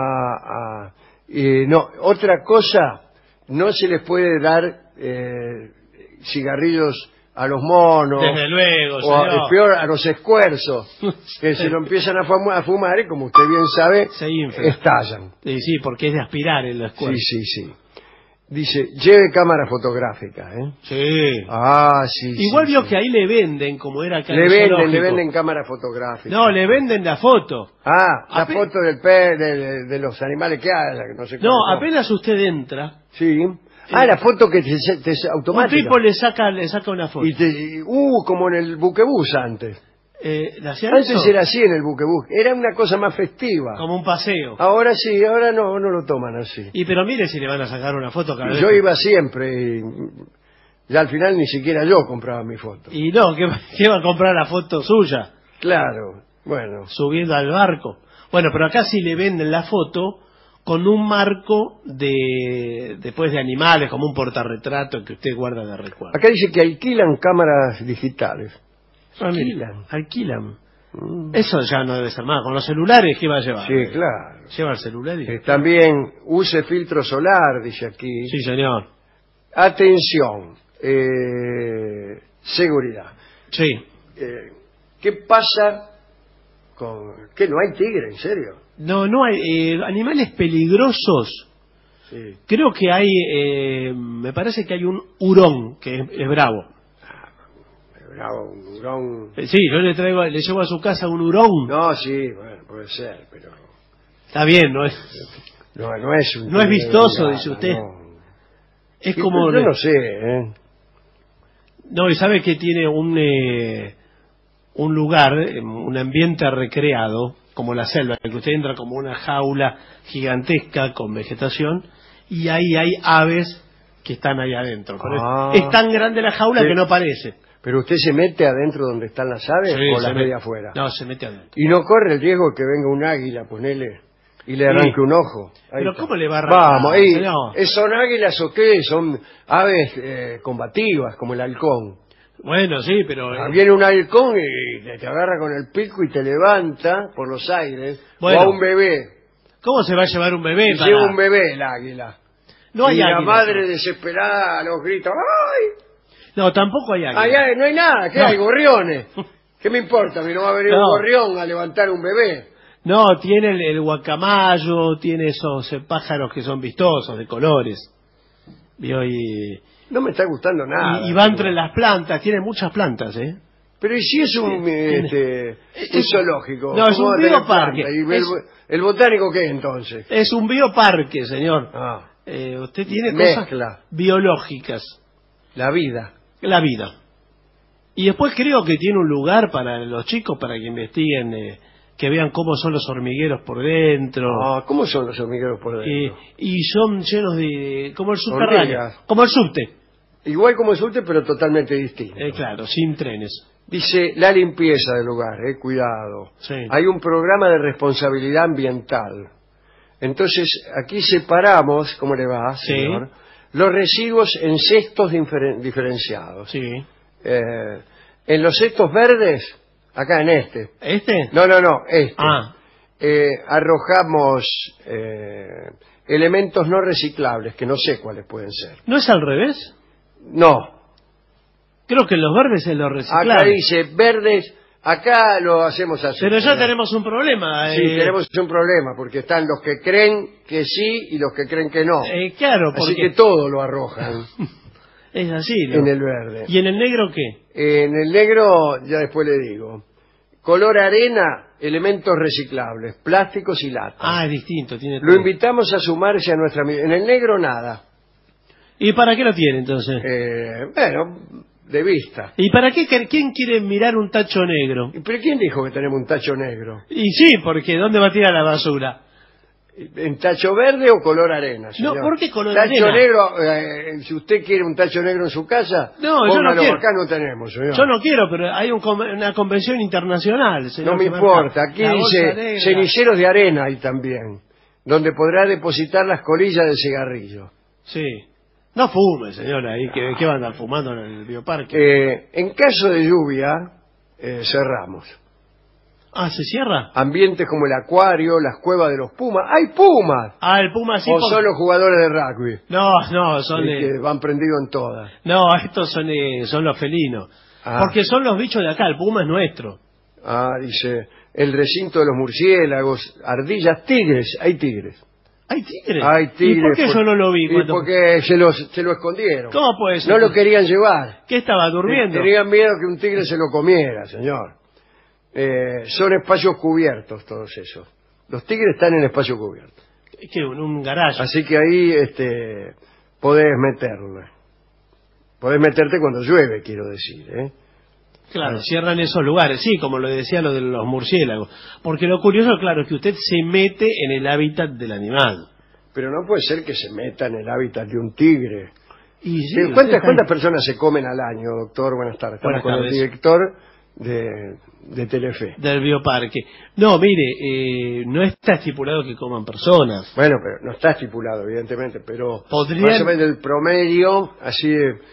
No, otra cosa, no se les puede dar cigarrillos a los monos. Desde luego, o peor, a los escuerzos, que se lo empiezan a fumar y, como usted bien sabe, estallan. Sí, porque es de aspirar el escuerzo. Sí. Dice, lleve cámara fotográfica, Sí. Sí. Igual vio que ahí le venden, como era acá. Le venden cámara fotográfica. No, le venden la foto. La foto de los animales que hay. No, apenas usted entra. Sí. La foto que te automática. Un tipo le saca una foto. Como en el buquebús antes. Antes era así en el buquebús. Era una cosa más festiva. Como un paseo. Ahora sí, ahora no lo toman así. Pero mire si le van a sacar una foto cada vez. Yo iba siempre y ya al final ni siquiera yo compraba mi foto. Y no, ¿qué va a comprar la foto suya? Claro, bueno. Subiendo al barco. Bueno, pero acá sí le venden la foto con un marco después de animales, como un portarretrato que usted guarda de recuerdo. Acá dice que alquilan cámaras digitales. Alquilan. Eso ya no debe ser más. Con los celulares, ¿qué va a llevar? Sí, claro. Lleva el celular y... También use filtro solar, dice aquí. Sí, señor. Atención. Seguridad. Sí. ¿Qué pasa con... ¿Qué? ¿No hay tigre, en serio? No hay animales peligrosos. Sí. Creo que hay, me parece que hay un hurón que es bravo. Bravo, un hurón. Sí, yo le llevo a su casa un hurón. No, sí, bueno, puede ser, pero... Está bien, no es... No es un... No es vistoso, dice usted. No. Es Sí, como... Yo no sé, No, y sabe que tiene un lugar, un ambiente recreado, como la selva, en que usted entra como una jaula gigantesca con vegetación, y ahí hay aves que están ahí adentro. Pero es tan grande la jaula que no parece. ¿Pero usted se mete adentro donde están las aves o las ve de afuera? No, se mete adentro. ¿Y no corre el riesgo que venga un águila, ponele, y le arranque un ojo? ¿Pero cómo le va a arrancar? Vamos, ¿son águilas o qué? Son aves combativas, como el halcón. Bueno, sí, pero... Viene un halcón y te agarra con el pico y te levanta por los aires. Bueno, o a un bebé. ¿Cómo se va a llevar un bebé? Lleva un bebé el águila. No hay águila. Y la madre desesperada los grita, ¡ay! No, tampoco hay águila. Allá no hay nada, ¿qué hay? Gorriones. ¿Qué me importa? Que no va a venir un gorrión a levantar un bebé. No, tiene el guacamayo, tiene esos pájaros que son vistosos, de colores. No me está gustando nada. Y va entre las plantas, tiene muchas plantas, ¿eh? Pero ¿y si es un zoológico? No, es un bioparque. ¿El botánico qué entonces? Es un bioparque, señor. Usted tiene cosas biológicas. La vida. Y después creo que tiene un lugar para los chicos, para que investiguen, que vean cómo son los hormigueros por dentro. ¿Cómo son los hormigueros por dentro? Y son llenos de... como el subterráneo. Como el subte. Igual como el subte, pero totalmente distinto. Claro, sin trenes. Dice la limpieza del lugar, cuidado. Sí. Hay un programa de responsabilidad ambiental. Entonces, aquí separamos, ¿cómo le va, señor? Los residuos en cestos diferenciados. Sí. En los cestos verdes, acá en este. ¿Este? No, este. Arrojamos elementos no reciclables, que no sé cuáles pueden ser. ¿No es al revés? No. Creo que en los verdes es lo reciclable. Acá dice verdes, acá lo hacemos así. Pero ya tenemos un problema. Sí, tenemos un problema, porque están los que creen que sí y los que creen que no. Claro, porque... Así que todo lo arrojan. Es así, ¿no? En el verde. ¿Y en el negro qué? En el negro, ya después le digo. Color arena, elementos reciclables, plásticos y latas. Es distinto. Lo invitamos a sumarse a nuestra... En el negro, nada. ¿Y para qué lo tiene, entonces? Bueno, de vista. ¿Y para qué? ¿Quién quiere mirar un tacho negro? ¿Pero quién dijo que tenemos un tacho negro? Y sí, porque ¿dónde va a tirar la basura? ¿En tacho verde o color arena, señor? No, ¿por qué color tacho arena? Negro, si usted quiere un tacho negro en su casa, no, yo no quiero. Acá no tenemos, señor. Yo no quiero, pero hay una convención internacional, señor. No me importa, aquí dice ceniceros de arena hay también, donde podrá depositar las colillas de cigarrillo. Sí. No fume, señora, ahí que van a andar fumando en el bioparque. En caso de lluvia, cerramos. ¿Se cierra? Ambientes como el acuario, las cuevas de los pumas. ¡Hay pumas! El puma sí. ¿O son los jugadores de rugby? No, son que van prendidos en todas. No, estos son los felinos. Porque son los bichos de acá, el puma es nuestro. Dice, el recinto de los murciélagos, ardillas, tigres. Hay tigres. ¿Hay tigres? Hay tigres. ¿Y por qué yo no lo vi? Porque se lo escondieron. ¿Cómo puede ser? No lo querían llevar. ¿Qué estaba durmiendo? Tenían miedo que un tigre se lo comiera, señor. Son espacios cubiertos todos esos. Los tigres están en espacio cubierto. ¿Qué? ¿Un garaje? Así que ahí podés meterla. Podés meterte cuando llueve, quiero decir, ¿eh? Claro, cierran esos lugares, sí, como lo decía lo de los murciélagos. Porque lo curioso, claro, es que usted se mete en el hábitat del animal. Pero no puede ser que se meta en el hábitat de un tigre. Y sí, ¿Cuántas personas se comen al año, doctor? Buenas tardes. Estamos con el director de Telefe. Del bioparque. No, mire, no está estipulado que coman personas. Bueno, pero no está estipulado, evidentemente, pero ¿podrían? Más o menos el promedio, así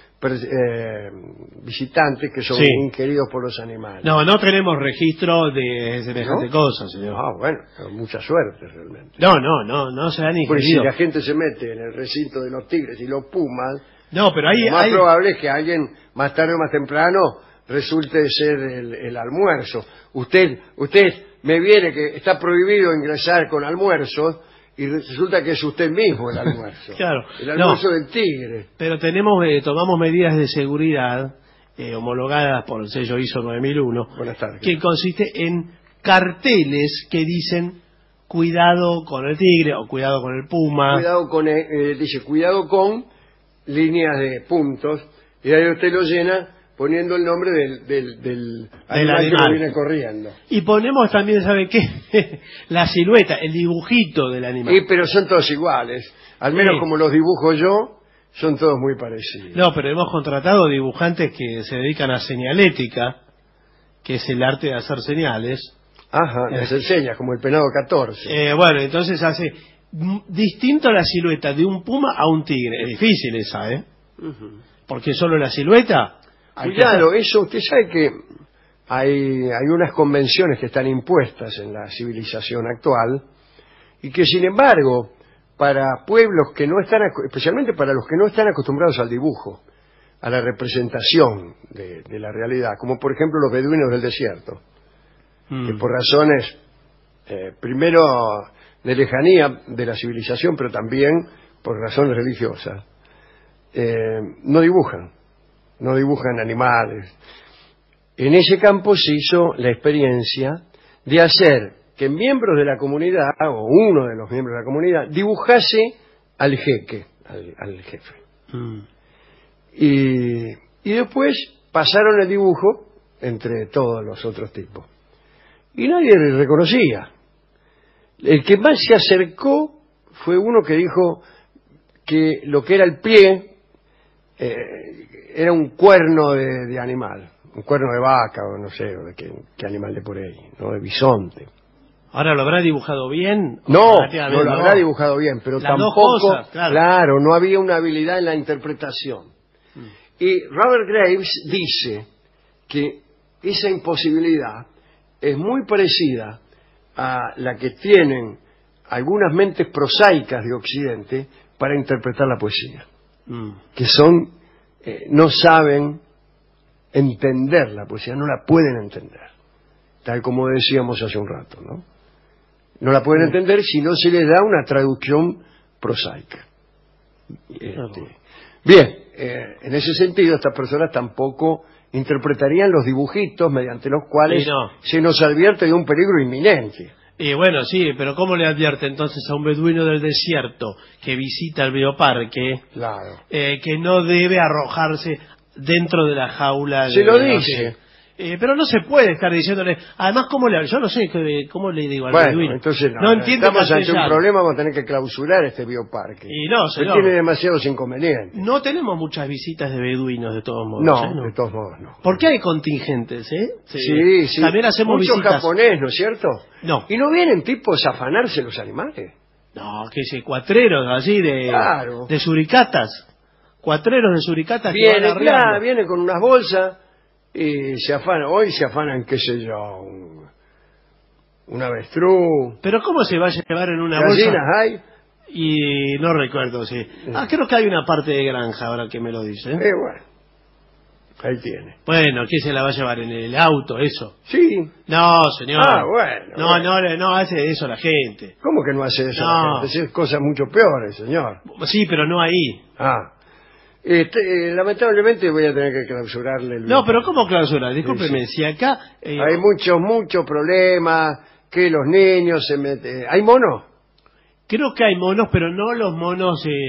visitantes que son inquiridos por los animales. No tenemos registro de semejante cosa, señor. Ah, bueno, mucha suerte realmente. No se han ingerido. Porque si la gente se mete en el recinto de los tigres y los pumas, no, pero lo más probable es que alguien más tarde o más temprano resulte ser el almuerzo. Usted me viene que está prohibido ingresar con almuerzo y resulta que es usted mismo el almuerzo. Claro. El almuerzo del tigre. Pero tomamos medidas de seguridad homologadas por el sello ISO 9001. Buenas tardes. Que consiste en carteles que dicen cuidado con el tigre o cuidado con el puma. Dice cuidado con líneas de puntos y ahí usted lo llena poniendo el nombre del animal que lo viene corriendo. Y ponemos también, ¿sabe qué? La silueta, el dibujito del animal. Pero son todos iguales. Al menos como los dibujo yo, son todos muy parecidos. No, pero hemos contratado dibujantes que se dedican a señalética, que es el arte de hacer señales. Ajá, las enseñas, como el penado 14. Bueno, entonces hace distinto la silueta de un puma a un tigre. Es difícil esa, ¿eh? Porque solo la silueta... Claro, eso, usted sabe que hay unas convenciones que están impuestas en la civilización actual y que sin embargo para pueblos que no están, especialmente para los que no están acostumbrados al dibujo, a la representación de la realidad, como por ejemplo los beduinos del desierto, que por razones primero de lejanía de la civilización, pero también por razones religiosas, no dibujan animales. En ese campo se hizo la experiencia de hacer que miembros de la comunidad, o uno de los miembros de la comunidad, dibujase al jeque, al jefe. Y después pasaron el dibujo entre todos los otros tipos. Y nadie le reconocía. El que más se acercó fue uno que dijo que lo que era el pie era un cuerno de animal, un cuerno de vaca o no sé, de qué animal de por ahí, no, de bisonte. ¿Ahora lo habrá dibujado bien? No lo habrá dibujado bien, pero las tampoco, dos cosas, claro, no había una habilidad en la interpretación. Y Robert Graves dice que esa imposibilidad es muy parecida a la que tienen algunas mentes prosaicas de Occidente para interpretar la poesía, que son no saben entender la poesía, no la pueden entender, tal como decíamos hace un rato, ¿no? No la pueden entender si no se les da una traducción prosaica. Bien, en ese sentido estas personas tampoco interpretarían los dibujitos mediante los cuales se nos advierte de un peligro inminente. Y bueno, sí, pero ¿cómo le advierte entonces a un beduino del desierto que visita el bioparque que no debe arrojarse dentro de la jaula? Se lo dice. Pero no se puede estar diciéndole, además, ¿cómo le hablo? Yo no sé cómo le digo al beduino. Entonces no entiendo estamos ante un problema, vamos a tener que clausurar este bioparque. Y no, señor. Tiene demasiados inconvenientes. No tenemos muchas visitas de beduinos, de todos modos. No, de todos modos no. ¿Por qué hay contingentes, Sí. También hacemos mucho visitas. Japonés, ¿no es cierto? No. ¿Y no vienen tipos a afanarse los animales? No, que sé, cuatreros así de suricatas. Cuatreros de suricatas que van arriando. Viene con unas bolsas y se afanan. Hoy se afanan, qué sé yo, un avestruz. ¿Pero cómo se va a llevar en una bolsa? ¿Gallinas hay? Y no recuerdo, sí. Creo que hay una parte de granja, ahora que me lo dice. Bueno, ahí tiene. Bueno, ¿qué se la va a llevar en el auto, eso? Sí. No, señor. Bueno. No hace eso la gente. ¿Cómo que no hace eso la gente? Hace cosas mucho peores, señor. Sí, pero no ahí. Lamentablemente voy a tener que clausurarle el... No, pero ¿cómo clausurar? Discúlpeme, si acá... hay muchos problemas, que los niños se meten... ¿Hay monos? Creo que hay monos, pero no los monos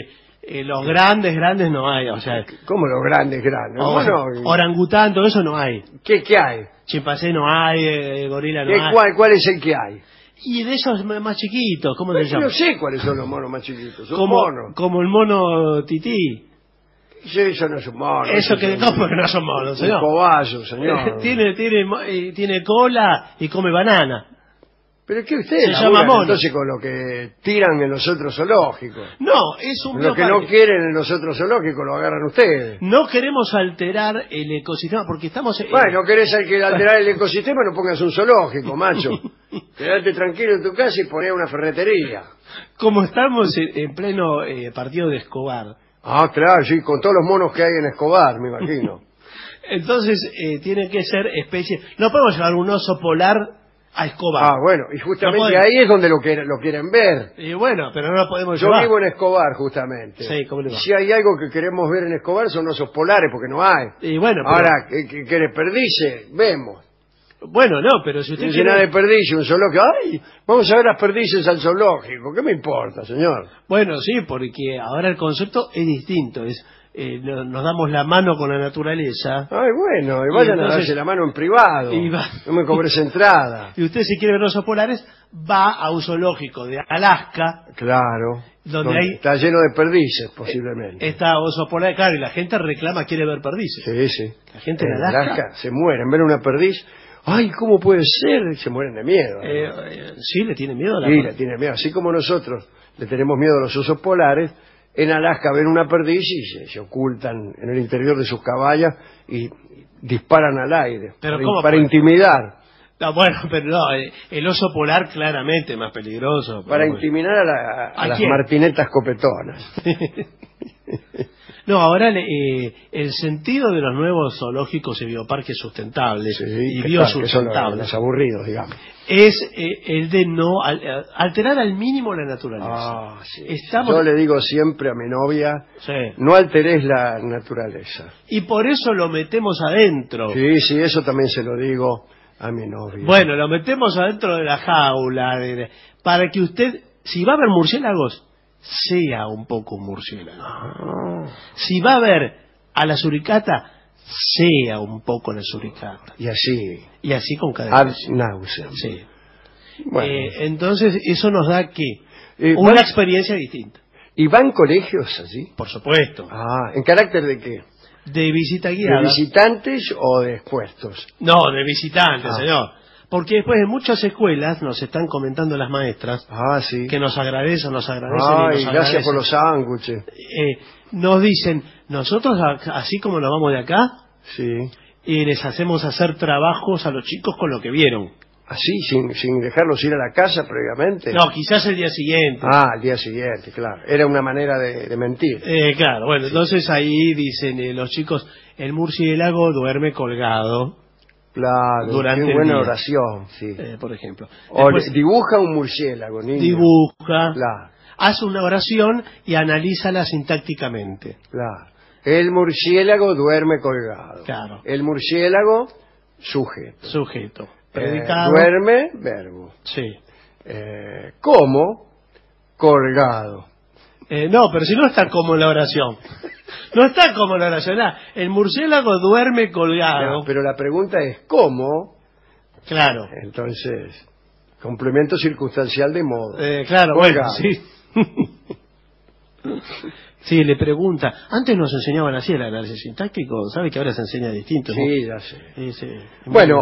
Los grandes no hay, o sea... ¿Cómo los grandes? Orangután, todo eso no hay. ¿Qué hay? Chimpancé no hay, gorila no hay. ¿Cuál es el que hay? Y de esos más chiquitos, ¿cómo se llama? No sé cuáles son los monos más chiquitos, son monos. Como el mono tití. Sí, eso no es un mono. Porque no son monos, señor. Un cobayo, señor. tiene cola y come banana. ¿Pero qué ustedes se llama mono? Entonces con lo que tiran en los otros zoológicos? No, es un lo que no quieren en los otros zoológicos lo agarran ustedes. No queremos alterar el ecosistema porque estamos... Bueno, querés alterar el ecosistema, no pongas un zoológico, macho. Quedate tranquilo en tu casa y poné una ferretería. Como estamos en pleno partido de Escobar. Ah, claro, sí, con todos los monos que hay en Escobar, me imagino. Entonces, tiene que ser especie... No podemos llevar un oso polar a Escobar. Ah, bueno, y justamente ahí es donde lo quieren ver. Y bueno, pero no lo podemos Yo llevar. Yo vivo en Escobar, justamente. Sí, ¿cómo le va? Si hay algo que queremos ver en Escobar son osos polares, porque no hay. Y bueno, ahora, ¿qué perdices? Vemos. Bueno, no, pero si usted llena de perdices, un zoológico. ¡Ay! Vamos a ver las perdices al zoológico. ¿Qué me importa, señor? Bueno, sí, porque ahora el concepto es distinto. Nos damos la mano con la naturaleza. Ay, bueno, y vayan a darse la mano en privado. No me cobres entrada. Y usted, si quiere ver osos polares, va a un zoológico de Alaska. Claro. Donde está lleno de perdices, posiblemente. Está oso polar, claro, y la gente reclama, quiere ver perdices. Sí, sí. La gente en Alaska se mueren, ven una perdiz. Ay, ¿cómo puede ser? Se mueren de miedo. Sí, le tiene miedo a la perdiz. Sí, le tiene miedo. Así como nosotros le tenemos miedo a los osos polares, en Alaska ven una perdiz y se ocultan en el interior de sus caballas y disparan al aire. ¿Pero para intimidar. No, bueno, pero no, el oso polar claramente más peligroso. Para intimidar a las martinetas copetonas. No, ahora el sentido de los nuevos zoológicos y bioparques sustentables y biosustentables, los aburridos, digamos, es el de no alterar al mínimo la naturaleza. Yo le digo siempre a mi novia, no alteres la naturaleza. Y por eso lo metemos adentro. Sí, eso también se lo digo a mi novia. Bueno, lo metemos adentro de la jaula, para que usted, si va a ver murciélagos, sea un poco murciélago. Si va a ver a la suricata, sea un poco la suricata. Y así con cada ad nauseam. Sí. Bueno. Entonces eso nos da una experiencia distinta. ¿Y van colegios allí? Por supuesto. ¿En carácter de qué? De visita guiada. ¿De visitantes o de expuestos? No, de visitantes, señor. Porque después en muchas escuelas nos están comentando las maestras que nos agradecen. Gracias por los sándwiches. Nos dicen, nosotros así como nos vamos de acá, y les hacemos hacer trabajos a los chicos con lo que vieron. ¿Así? ¿Sin dejarlos ir a la casa previamente? No, quizás el día siguiente. El día siguiente, claro. Era una manera de mentir. Claro, bueno, entonces ahí dicen los chicos, el murciélago duerme colgado. Claro, durante qué buena el día. oración, sí. Por ejemplo. Después, dibuja un murciélago, niño. Dibuja. Claro. Hace una oración y analízala sintácticamente. Claro. El murciélago duerme colgado. Claro. El murciélago, sujeto. Predicado. Duerme, verbo. Sí. Como, colgado. No, pero si no está como en la oración. No está como en la oración. El murciélago duerme colgado. No, pero la pregunta es ¿cómo? Claro. Entonces, complemento circunstancial de modo. Claro, colgado. Bueno, sí. Sí, le pregunta. Antes nos enseñaban así el análisis sintáctico. ¿Sabe que ahora se enseña distinto? Sí, ya sé. Sí. Bueno,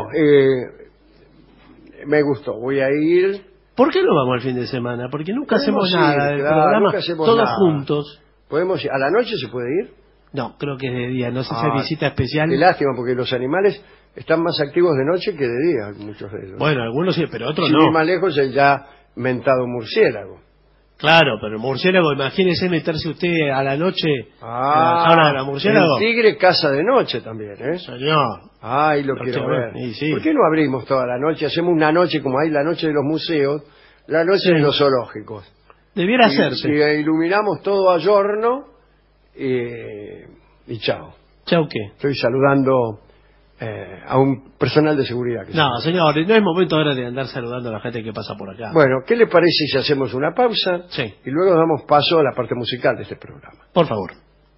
me gustó. Voy a ir. ¿Por qué no vamos al fin de semana? Porque nunca hacemos nada del programa, todos juntos. ¿Podemos ir? ¿A la noche se puede ir? No, creo que es de día. No sé si hay visita especial. Qué lástima, porque los animales están más activos de noche que de día, muchos de ellos. Bueno, algunos sí, pero otros si no. Sin ir más lejos, el ya mentado murciélago. Claro, pero el murciélago, imagínese meterse usted a la noche en la jaula de la murciélago. El tigre caza de noche también, ¿eh? Señor. Lo quiero ver. Sí. ¿Por qué no abrimos toda la noche? Hacemos una noche como hay la noche de los museos, la noche de los zoológicos. Debiera hacerse. Y iluminamos todo a giorno y chao. ¿Chao qué? Estoy saludando a un personal de seguridad. No, señor, no es momento ahora de andar saludando a la gente que pasa por acá. Bueno, ¿qué le parece si hacemos una pausa? Sí. Y luego damos paso a la parte musical de este programa. Por favor.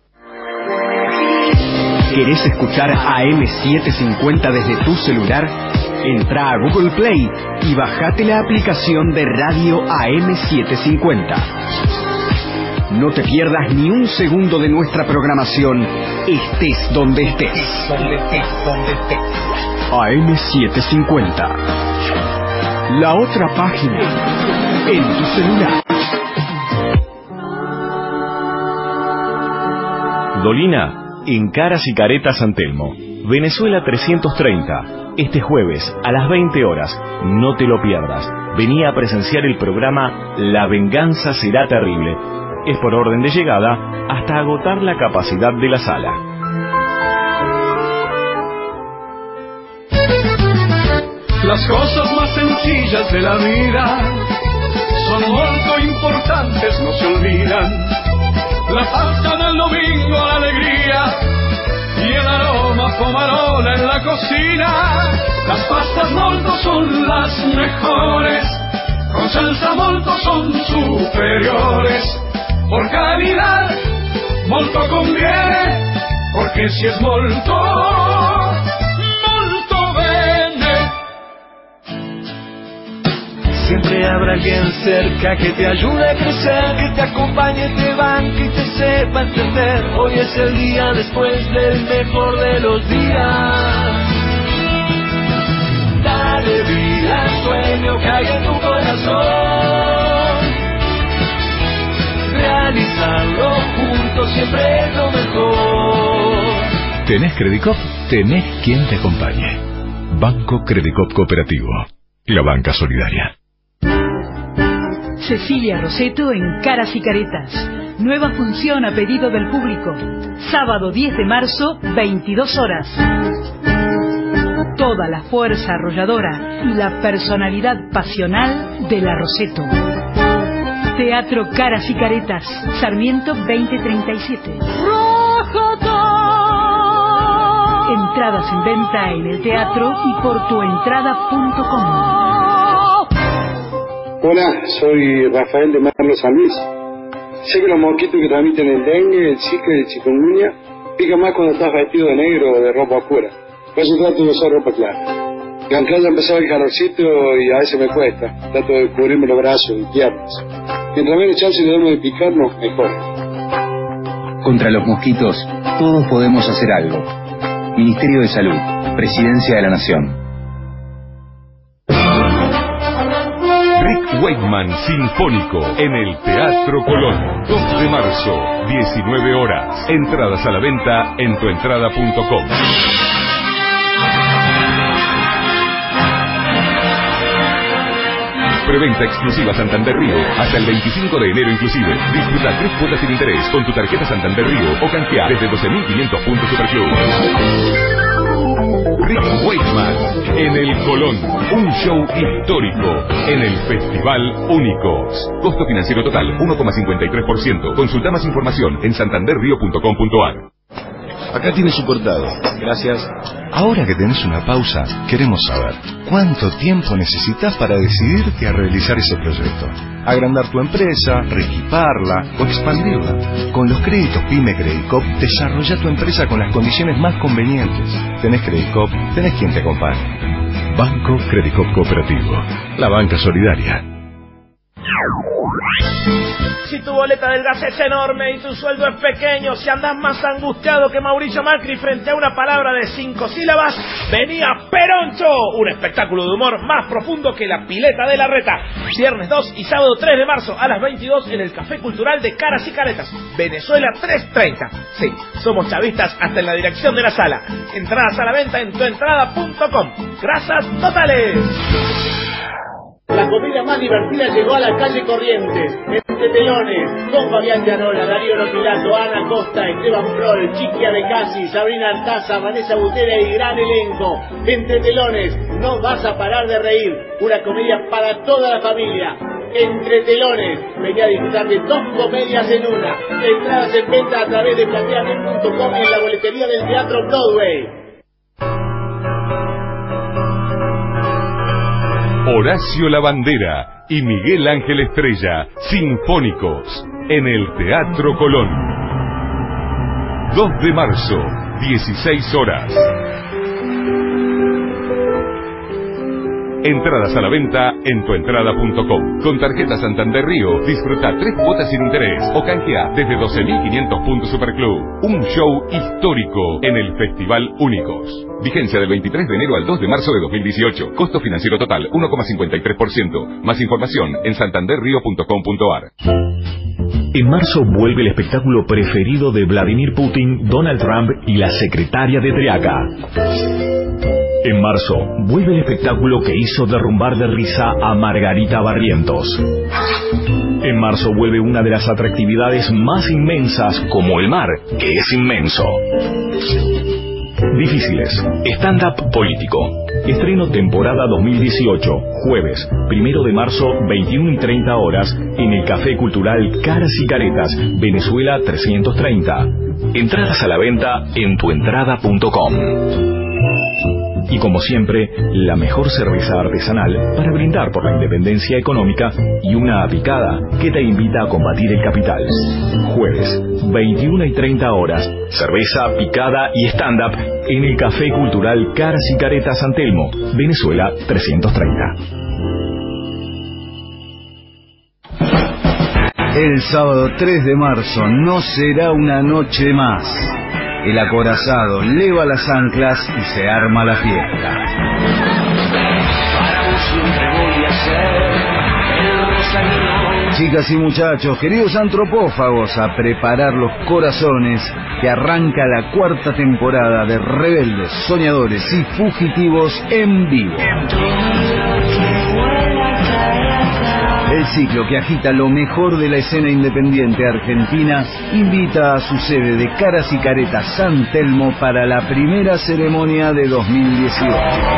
¿Querés escuchar AM750 desde tu celular? Entra a Google Play y bajate la aplicación de Radio AM750. No te pierdas ni un segundo de nuestra programación, estés donde estés. AM750. La otra página en tu celular. Dolina, en Caras y Caretas San Telmo, Venezuela 330, este jueves a las 20 horas, no te lo pierdas. Vení a presenciar el programa La Venganza Será Terrible. Es por orden de llegada hasta agotar la capacidad de la sala. Las cosas más sencillas de la vida son muy importantes, no se olvidan. La pasta del domingo, la alegría y el aroma pomarola en la cocina. Las pastas molto son las mejores, con salsa molto son superiores. Por calidad, molto conviene, porque si es molto, molto bene. Siempre habrá alguien cerca que te ayude a crecer, que te acompañe, te banque y te sepa entender. Hoy es el día después del mejor de los días. Dale vida al sueño que hay en tu corazón. Realizarlo juntos siempre es lo mejor. ¿Tenés Credicop? Tenés quien te acompañe. Banco Credicop Cooperativo. La banca solidaria. Cecilia Rosetto en Caras y Caretas. Nueva función a pedido del público. Sábado 10 de marzo, 22 horas. Toda la fuerza arrolladora y la personalidad pasional de la Rosetto. Teatro Caras y Caretas, Sarmiento 2037. Entradas en venta en el teatro y por tuentrada.com. Hola, soy Rafael de Merlo San Luis. Sé que los mosquitos que transmiten el dengue, el zika y el chikungunya pican más cuando estás vestido de negro o de ropa oscura. Por eso trato de usar ropa clara. Y aunque haya empezado el calorcito y a veces me cuesta, trato de cubrirme los brazos y piernas. Mientras menos chance le damos de picarnos, mejor. Contra los mosquitos, todos podemos hacer algo. Ministerio de Salud, Presidencia de la Nación. Rick Wakeman Sinfónico en el Teatro Colón. 2 de marzo, 19 horas. Entradas a la venta en tuentrada.com. Preventa exclusiva Santander Río hasta el 25 de enero inclusive. Disfruta 3 cuotas sin interés con tu tarjeta Santander Río o canjear desde 12.500 puntos Superclub. Rick Wakeman en el Colón. Un show histórico en el Festival Únicos. Costo financiero total 1,53%. Consulta más información en santanderrio.com.ar. Acá tiene su cortado. Gracias. Ahora que tenés una pausa, queremos saber ¿cuánto tiempo necesitas para decidirte a realizar ese proyecto? Agrandar tu empresa, reequiparla o expandirla. Con los créditos PYME Credicop, desarrolla tu empresa con las condiciones más convenientes. Tenés Credicop, tenés quien te acompañe. Banco Credicop Cooperativo. La banca solidaria. Si tu boleta del gas es enorme y tu sueldo es pequeño, si andás más angustiado que Mauricio Macri frente a una palabra de 5 sílabas, vení a Peroncho, un espectáculo de humor más profundo que la pileta de la reta. Viernes 2 y sábado 3 de marzo a las 22 en el Café Cultural de Caras y Caretas, Venezuela 330. Sí, somos chavistas hasta en la dirección de la sala. Entradas a la venta en tuentrada.com. ¡Grasas totales! La comida más divertida llegó a la calle Corrientes, entre telones, con Fabián Llanola, Darío Lopilato, Ana Costa, Esteban Prol, Chiqui Abecasi, Sabrina Artaza, Vanessa Butera y gran elenco. Entre telones, no vas a parar de reír, una comedia para toda la familia. Entre telones, vení a disfrutar de 2 comedias en una. Entradas en venta a través de plateanet.com en la boletería del Teatro Broadway. Horacio Labandera y Miguel Ángel Estrella, sinfónicos, en el Teatro Colón. 2 de marzo, 16 horas. Entradas a la venta en tuentrada.com. Con tarjeta Santander Río, disfruta 3 cuotas sin interés o canjea desde 12.500 puntos Superclub. Un show histórico en el Festival Únicos. Vigencia del 23 de enero al 2 de marzo de 2018. Costo financiero total 1,53%. Más información en santanderrio.com.ar. En marzo vuelve el espectáculo preferido de Vladimir Putin, Donald Trump y la secretaria de Triaca. En marzo vuelve el espectáculo que hizo derrumbar de risa a Margarita Barrientos. En marzo vuelve una de las atractividades más inmensas, como el mar, que es inmenso. Difíciles. Stand-up político. Estreno temporada 2018. Jueves, 1 de marzo, 21:30 horas, en el Café Cultural Caras y Caretas, Venezuela 330. Entradas a la venta en tuentrada.com. Y como siempre, la mejor cerveza artesanal para brindar por la independencia económica y una picada que te invita a combatir el capital. Jueves, 21:30 horas, cerveza, picada y stand-up en el Café Cultural Caras y Caretas San Telmo, Venezuela 330. El sábado 3 de marzo no será una noche más. El acorazado leva las anclas y se arma la fiesta. Chicas y muchachos, queridos antropófagos, a preparar los corazones, que arranca la 4ª temporada de Rebeldes, Soñadores y Fugitivos en vivo. El ciclo que agita lo mejor de la escena independiente argentina invita a su sede de Caras y Caretas San Telmo para la primera ceremonia de 2018.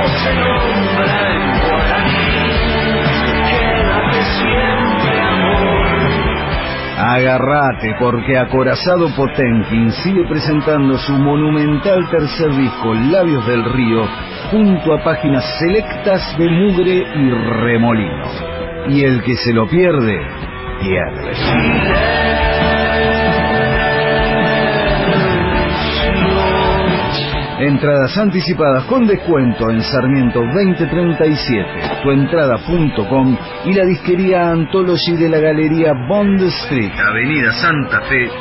Agárrate, porque Acorazado Potemkin sigue presentando su monumental tercer disco, Labios del Río, junto a páginas selectas de Mugre y Remolino. Y el que se lo pierde, pierde. Entradas anticipadas con descuento en Sarmiento 2037, tuentrada.com y la disquería Anthology de la Galería Bond Street, Avenida Santa Fe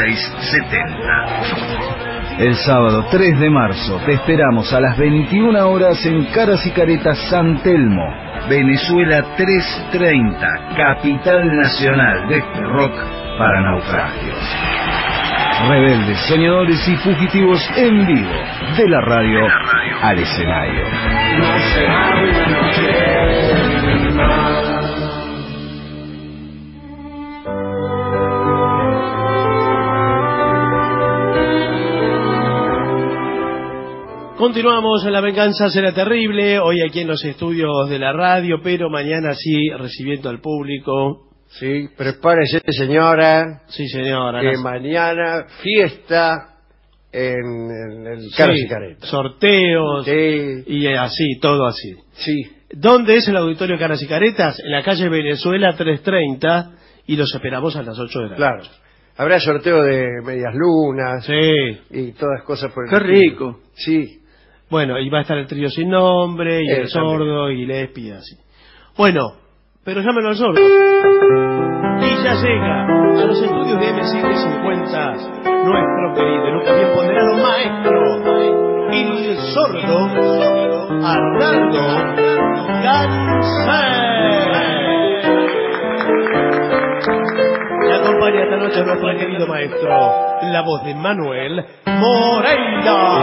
1670. El sábado 3 de marzo te esperamos a las 21 horas en Caras y Caretas San Telmo, Venezuela 330, capital nacional de este rock para naufragios. Rebeldes, Soñadores y Fugitivos en vivo, de la radio al escenario. No será una noche más. Continuamos en La Venganza Será Terrible, hoy aquí en los estudios de la radio, pero mañana sí recibiendo al público. Sí, prepárese, señora. Sí, señora. Que mañana fiesta en el Caras y Caretas. Sorteos. Sí. Y así, todo así. Sí. ¿Dónde es el auditorio Caras y Caretas? En la calle Venezuela 330 y los esperamos a las 8 de la noche. Claro. Habrá sorteo de medias lunas. Sí. Y todas cosas por el Qué rico. Sí. Bueno, y va a estar el trío sin nombre, y el sordo, y Lespi, así. Bueno, pero llámenlo al sordo. Y ya llega a los estudios de M750 nuestro querido, nunca bien ponderado maestro, el sordo Arnaldo Gansé. Le acompaña esta noche nuestro querido maestro, la voz de Manuel Moreira.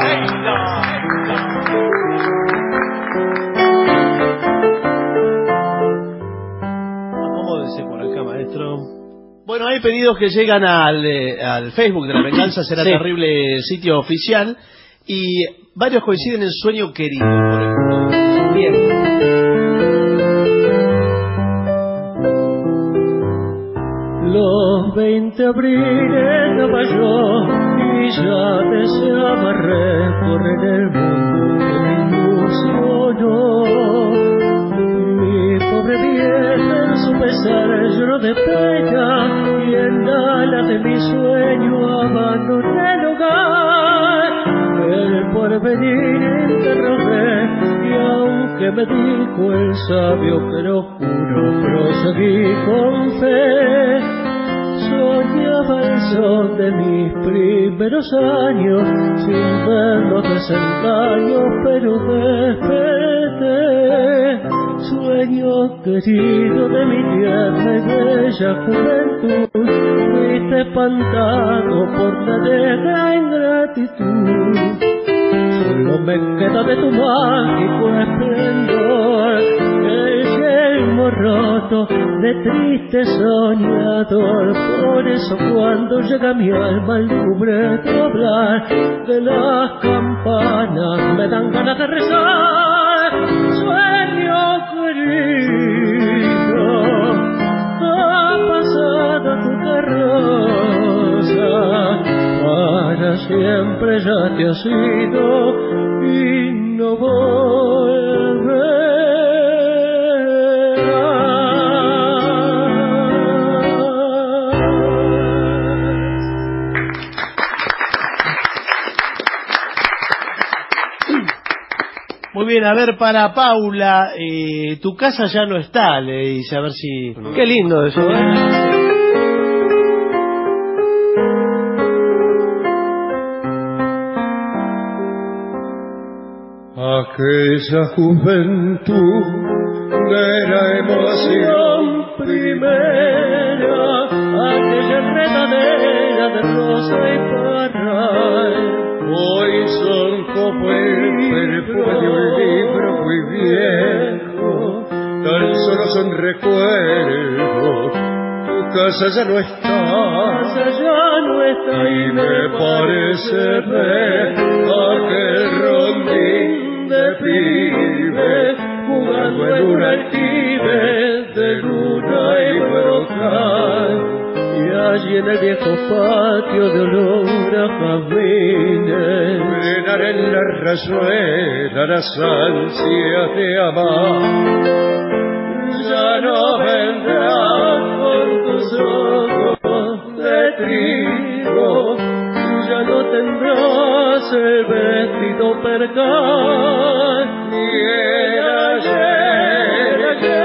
Acomódese por acá, maestro. Bueno, hay pedidos que llegan al Facebook de La Venganza Será Terrible, sitio oficial, y varios coinciden en Sueño Querido, por ejemplo. Bien. Los 20 abriles daba yo y ya deseaba recorrer el mundo que me ilusionó. Mi de pena y en alas de mi sueño abandoné el hogar. El porvenir interrogué y aunque me dijo el sabio que lo juro, proseguí con fe. Soñaba el sol de mis primeros años sin ver los desengaños, pero desperté. Sueño querido de mi tierna y bella juventud, fuiste espantado por la negra ingratitud. Solo me queda de tu mágico esplendor el yelmo roto de triste soñador. Por eso cuando llega mi alma al lúgubre doblar de las campanas me dan ganas de rezar. Sueño querido, ha pasado tu carroza, para siempre ya te has ido y no volverás. Muy bien, a ver, para Paula, tu casa ya no está, le dice, a ver si... Qué lindo eso, ¿eh? Aquella juventud de la emoción primera, aquella enredadera de rosa y parral, hoy son como el perfume de un libro muy viejo, tan solo son recuerdos. Tu casa ya no está, y me parece ver aquel rondín de pibe jugando en un aljibe de luna y brocal. Y allí en el viejo patio de olor a jazmines mirar en la rayuela las ansias de amar. Ya no vendrán con tus ojos de trigo, ya no tendrás el vestido percal, y el ayer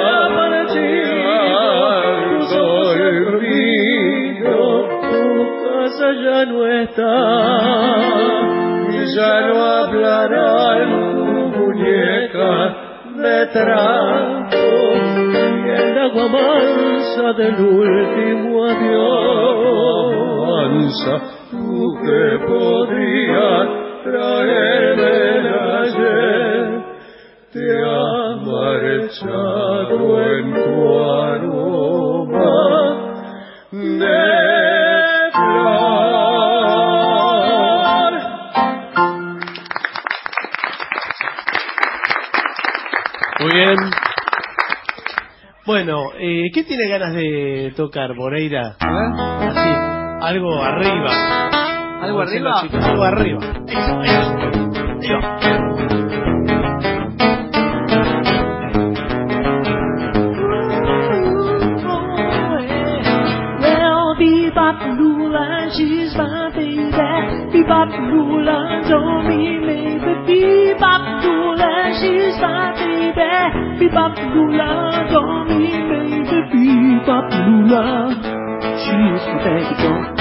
aparecido, olvido, tu casa ya no está, y ya no hablarán tu muñeca de trapo, y el agua mansa del último adiós. Mansa, tú que podrías traerme el ayer, te has marchado en tu aroma de flor. Muy bien. Bueno, ¿qué tiene ganas de tocar, Moreira? Así, algo arriba. ¿Algo arriba? Algo arriba. Eso. Well, bebop Lula, she's my baby. Bebop Lula, don't be maybe. Bebop Lula, she's my baby. Bebop Lula, don't be maybe. Bebop Lula, she's my baby.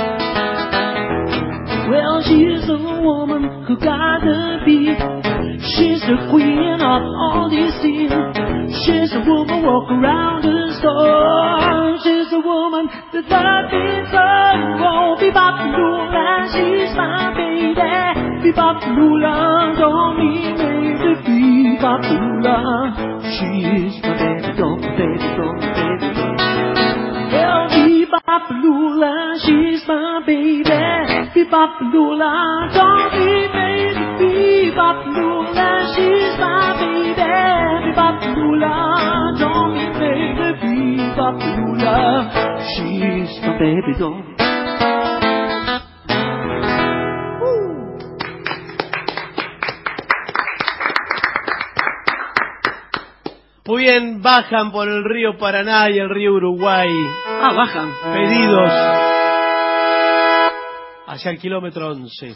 Well, she's the woman who gotta be. She's the queen of all these things. She's the woman walk around the store. She's the woman that I've been so. Oh, bebop Lula, she's my baby. Bebop Lula, don't be baby. Bebop Lula, she's my baby, don't baby, don't baby, don't. Well, bebop Lula, she's my baby. Bebop Lula, don't be baby. Bebop Lula, she's my baby. Bebop Lula, don't be baby. Bebop Lula, she's my baby, don't. Muy bien, bajan por el río Paraná y el río Uruguay. Ah, bajan. Pedidos hacia el kilómetro 11.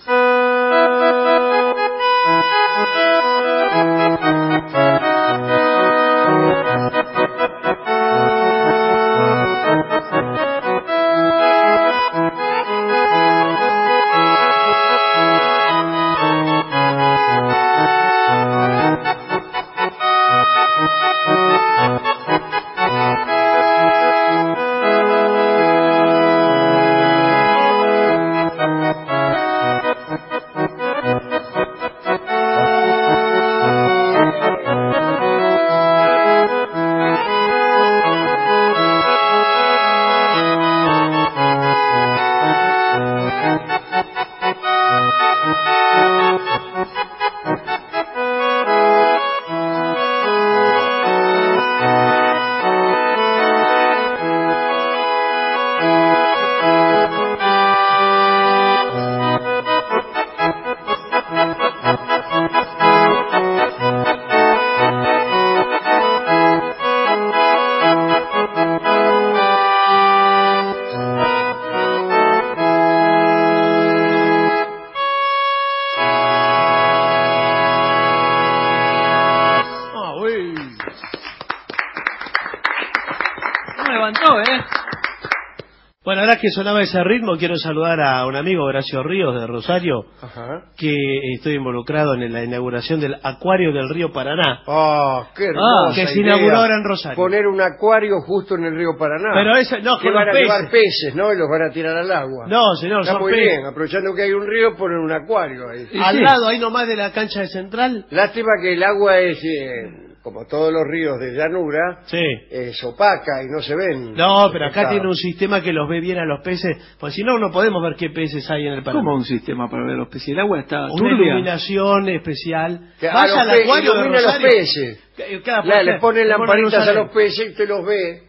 Bueno, ahora que sonaba ese ritmo, quiero saludar a un amigo, Horacio Ríos, de Rosario, que estoy involucrado en la inauguración del acuario del río Paraná. ¡Oh, qué hermosa que se idea! inauguró ahora en Rosario. Poner un acuario justo en el río Paraná. Pero eso, no, que con van los a peces. llevar peces, ¿no? Y los van a tirar al agua. No, señor, Está son muy peces. bien, aprovechando que hay un río, poner un acuario ahí. Al lado, ahí nomás de la cancha de Central. Lástima que el agua es, como todos los ríos de llanura, es opaca y no se ven. No, pero acá tiene un sistema que los ve bien a los peces, pues si no, no podemos ver qué peces hay en el Paraná. ¿Cómo un sistema para ver los peces? El agua está una turbia. iluminación especial. Que Vaya al acuario de ilumina a los Rosario. peces. Le ponen lamparitas a los peces. peces y usted los ve.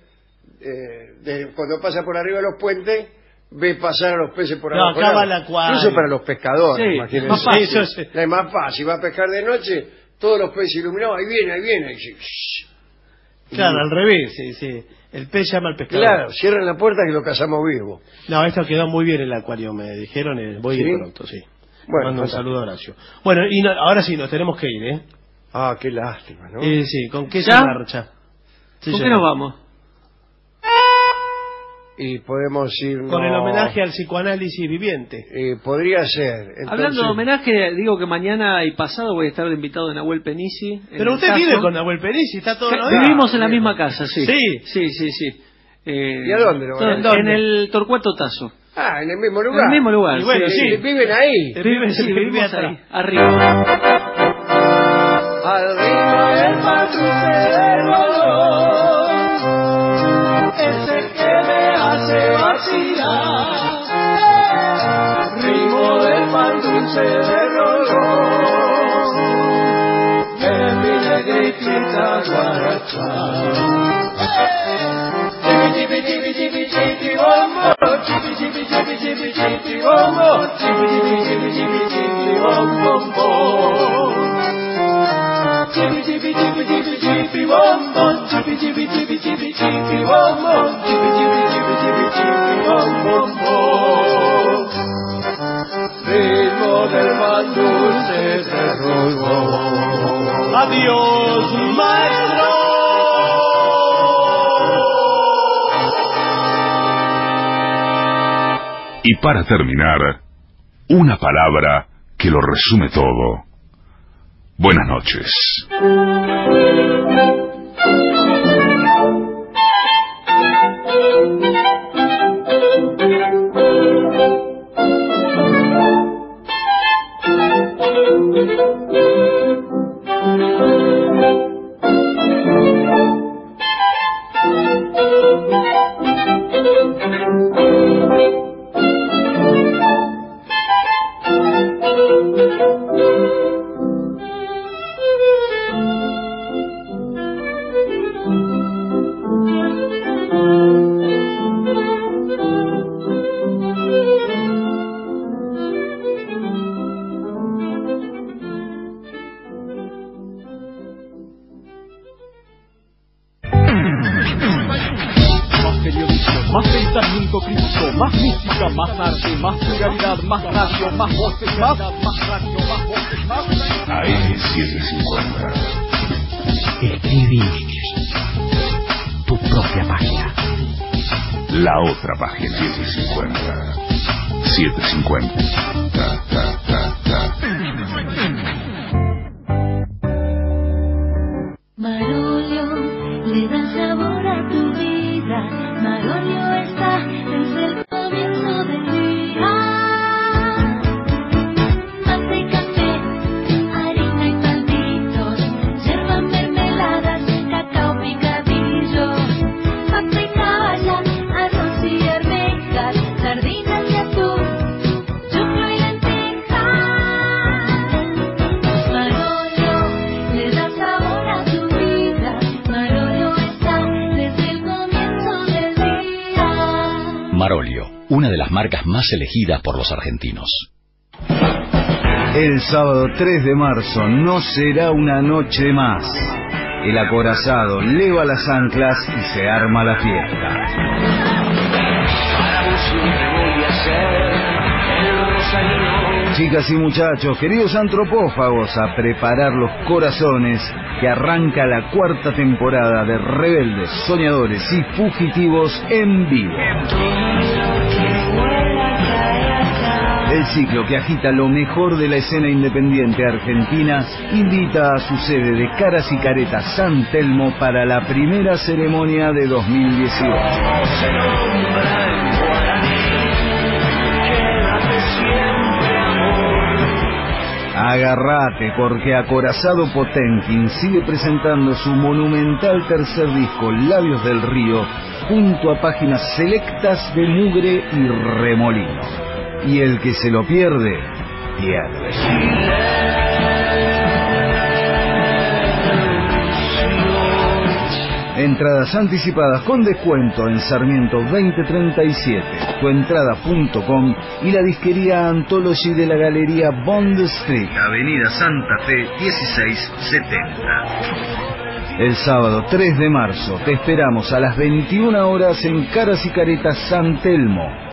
Cuando pasa por arriba de los puentes, ve pasar a los peces por abajo. No, acá va el acuario. Eso para los pescadores, Sí, imagínense. más fácil. Eso es. Es más fácil, va a pescar de noche, todos los peces iluminados, ahí viene, y dice, shh. Claro, al revés, sí. El pez llama al pescador. Claro, cierren la puerta que lo cazamos vivo. No, esto quedó muy bien el acuario, me dijeron, voy a ir pronto, sí. Bueno, mando un saludo a Horacio. Bueno, y ahora sí, nos tenemos que ir, ¿eh? Ah, qué lástima, ¿no? Sí, ¿con qué ¿Ya? se marcha? ¿Con qué nos vamos? Y podemos irnos... Con el homenaje al psicoanálisis viviente. Podría ser. Entonces... Hablando de homenaje, digo que mañana y pasado voy a estar de invitado de Nahuel Penisi. Pero usted vive con Nahuel Penisi, está todo lo Vivimos en la misma casa, sí. Sí. Sí. ¿Y a dónde lo van a En el Torcuato Tazo. Ah, en el mismo lugar. En el mismo lugar. Y bueno, sí. Viven ahí. Vivimos ahí, arriba. Al ritmo del patrullero, ese que me hace vacilar, ritmo del pan dulce de rolón, de mi negrita guaracha. Chipi chipi chipi chipi bombo, chipi chipi chipi chipi chipi bombo, chipi chipi chipi chipi chipi bombo. Chipi chipi chipi chipi chipi bombo, chipi chipi chipi chipi chipi bombo, chipi chipi chipi chipi chipi bombo. Ritmo del pan dulce de rolón. Adiós, maestro. Y para terminar, una palabra que lo resume todo. Buenas noches. Santo Cristo, más mística, más arte, más pluralidad, más radio, más voces, más radio, más voces, más AM750. Escribí tu propia página. La otra página. 750. Marolio le da sabor a tu vida. Marolio está desde el comienzo del día. Mate, café, harina y palmitos, yerba, mermeladas, cacao picadillo, papa y caballa, arroz y arvejas, sardinas y atún, choclo y lentejas. Marolio le da sabor a tu vida. Marolio está desde el comienzo del día. Marolio, una de las marcas más elegidas por los argentinos. El sábado 3 de marzo no será una noche más. El acorazado leva las anclas y se arma la fiesta. Chicas y muchachos, queridos antropófagos, a preparar los corazones, que arranca la 4ª temporada de Rebeldes, Soñadores y Fugitivos en vivo. El ciclo que agita lo mejor de la escena independiente argentina invita a su sede de Caras y Caretas San Telmo para la primera ceremonia de 2018. Agárrate, porque Acorazado Potenkin sigue presentando su monumental tercer disco, Labios del Río, junto a páginas selectas de Mugre y Remolino. Y el que se lo pierde, pierde. Entradas anticipadas con descuento en Sarmiento 2037, tuentrada.com y la disquería Anthology de la Galería Bond Street, Avenida Santa Fe 1670. El sábado 3 de marzo te esperamos a las 21 horas en Caras y Caretas San Telmo.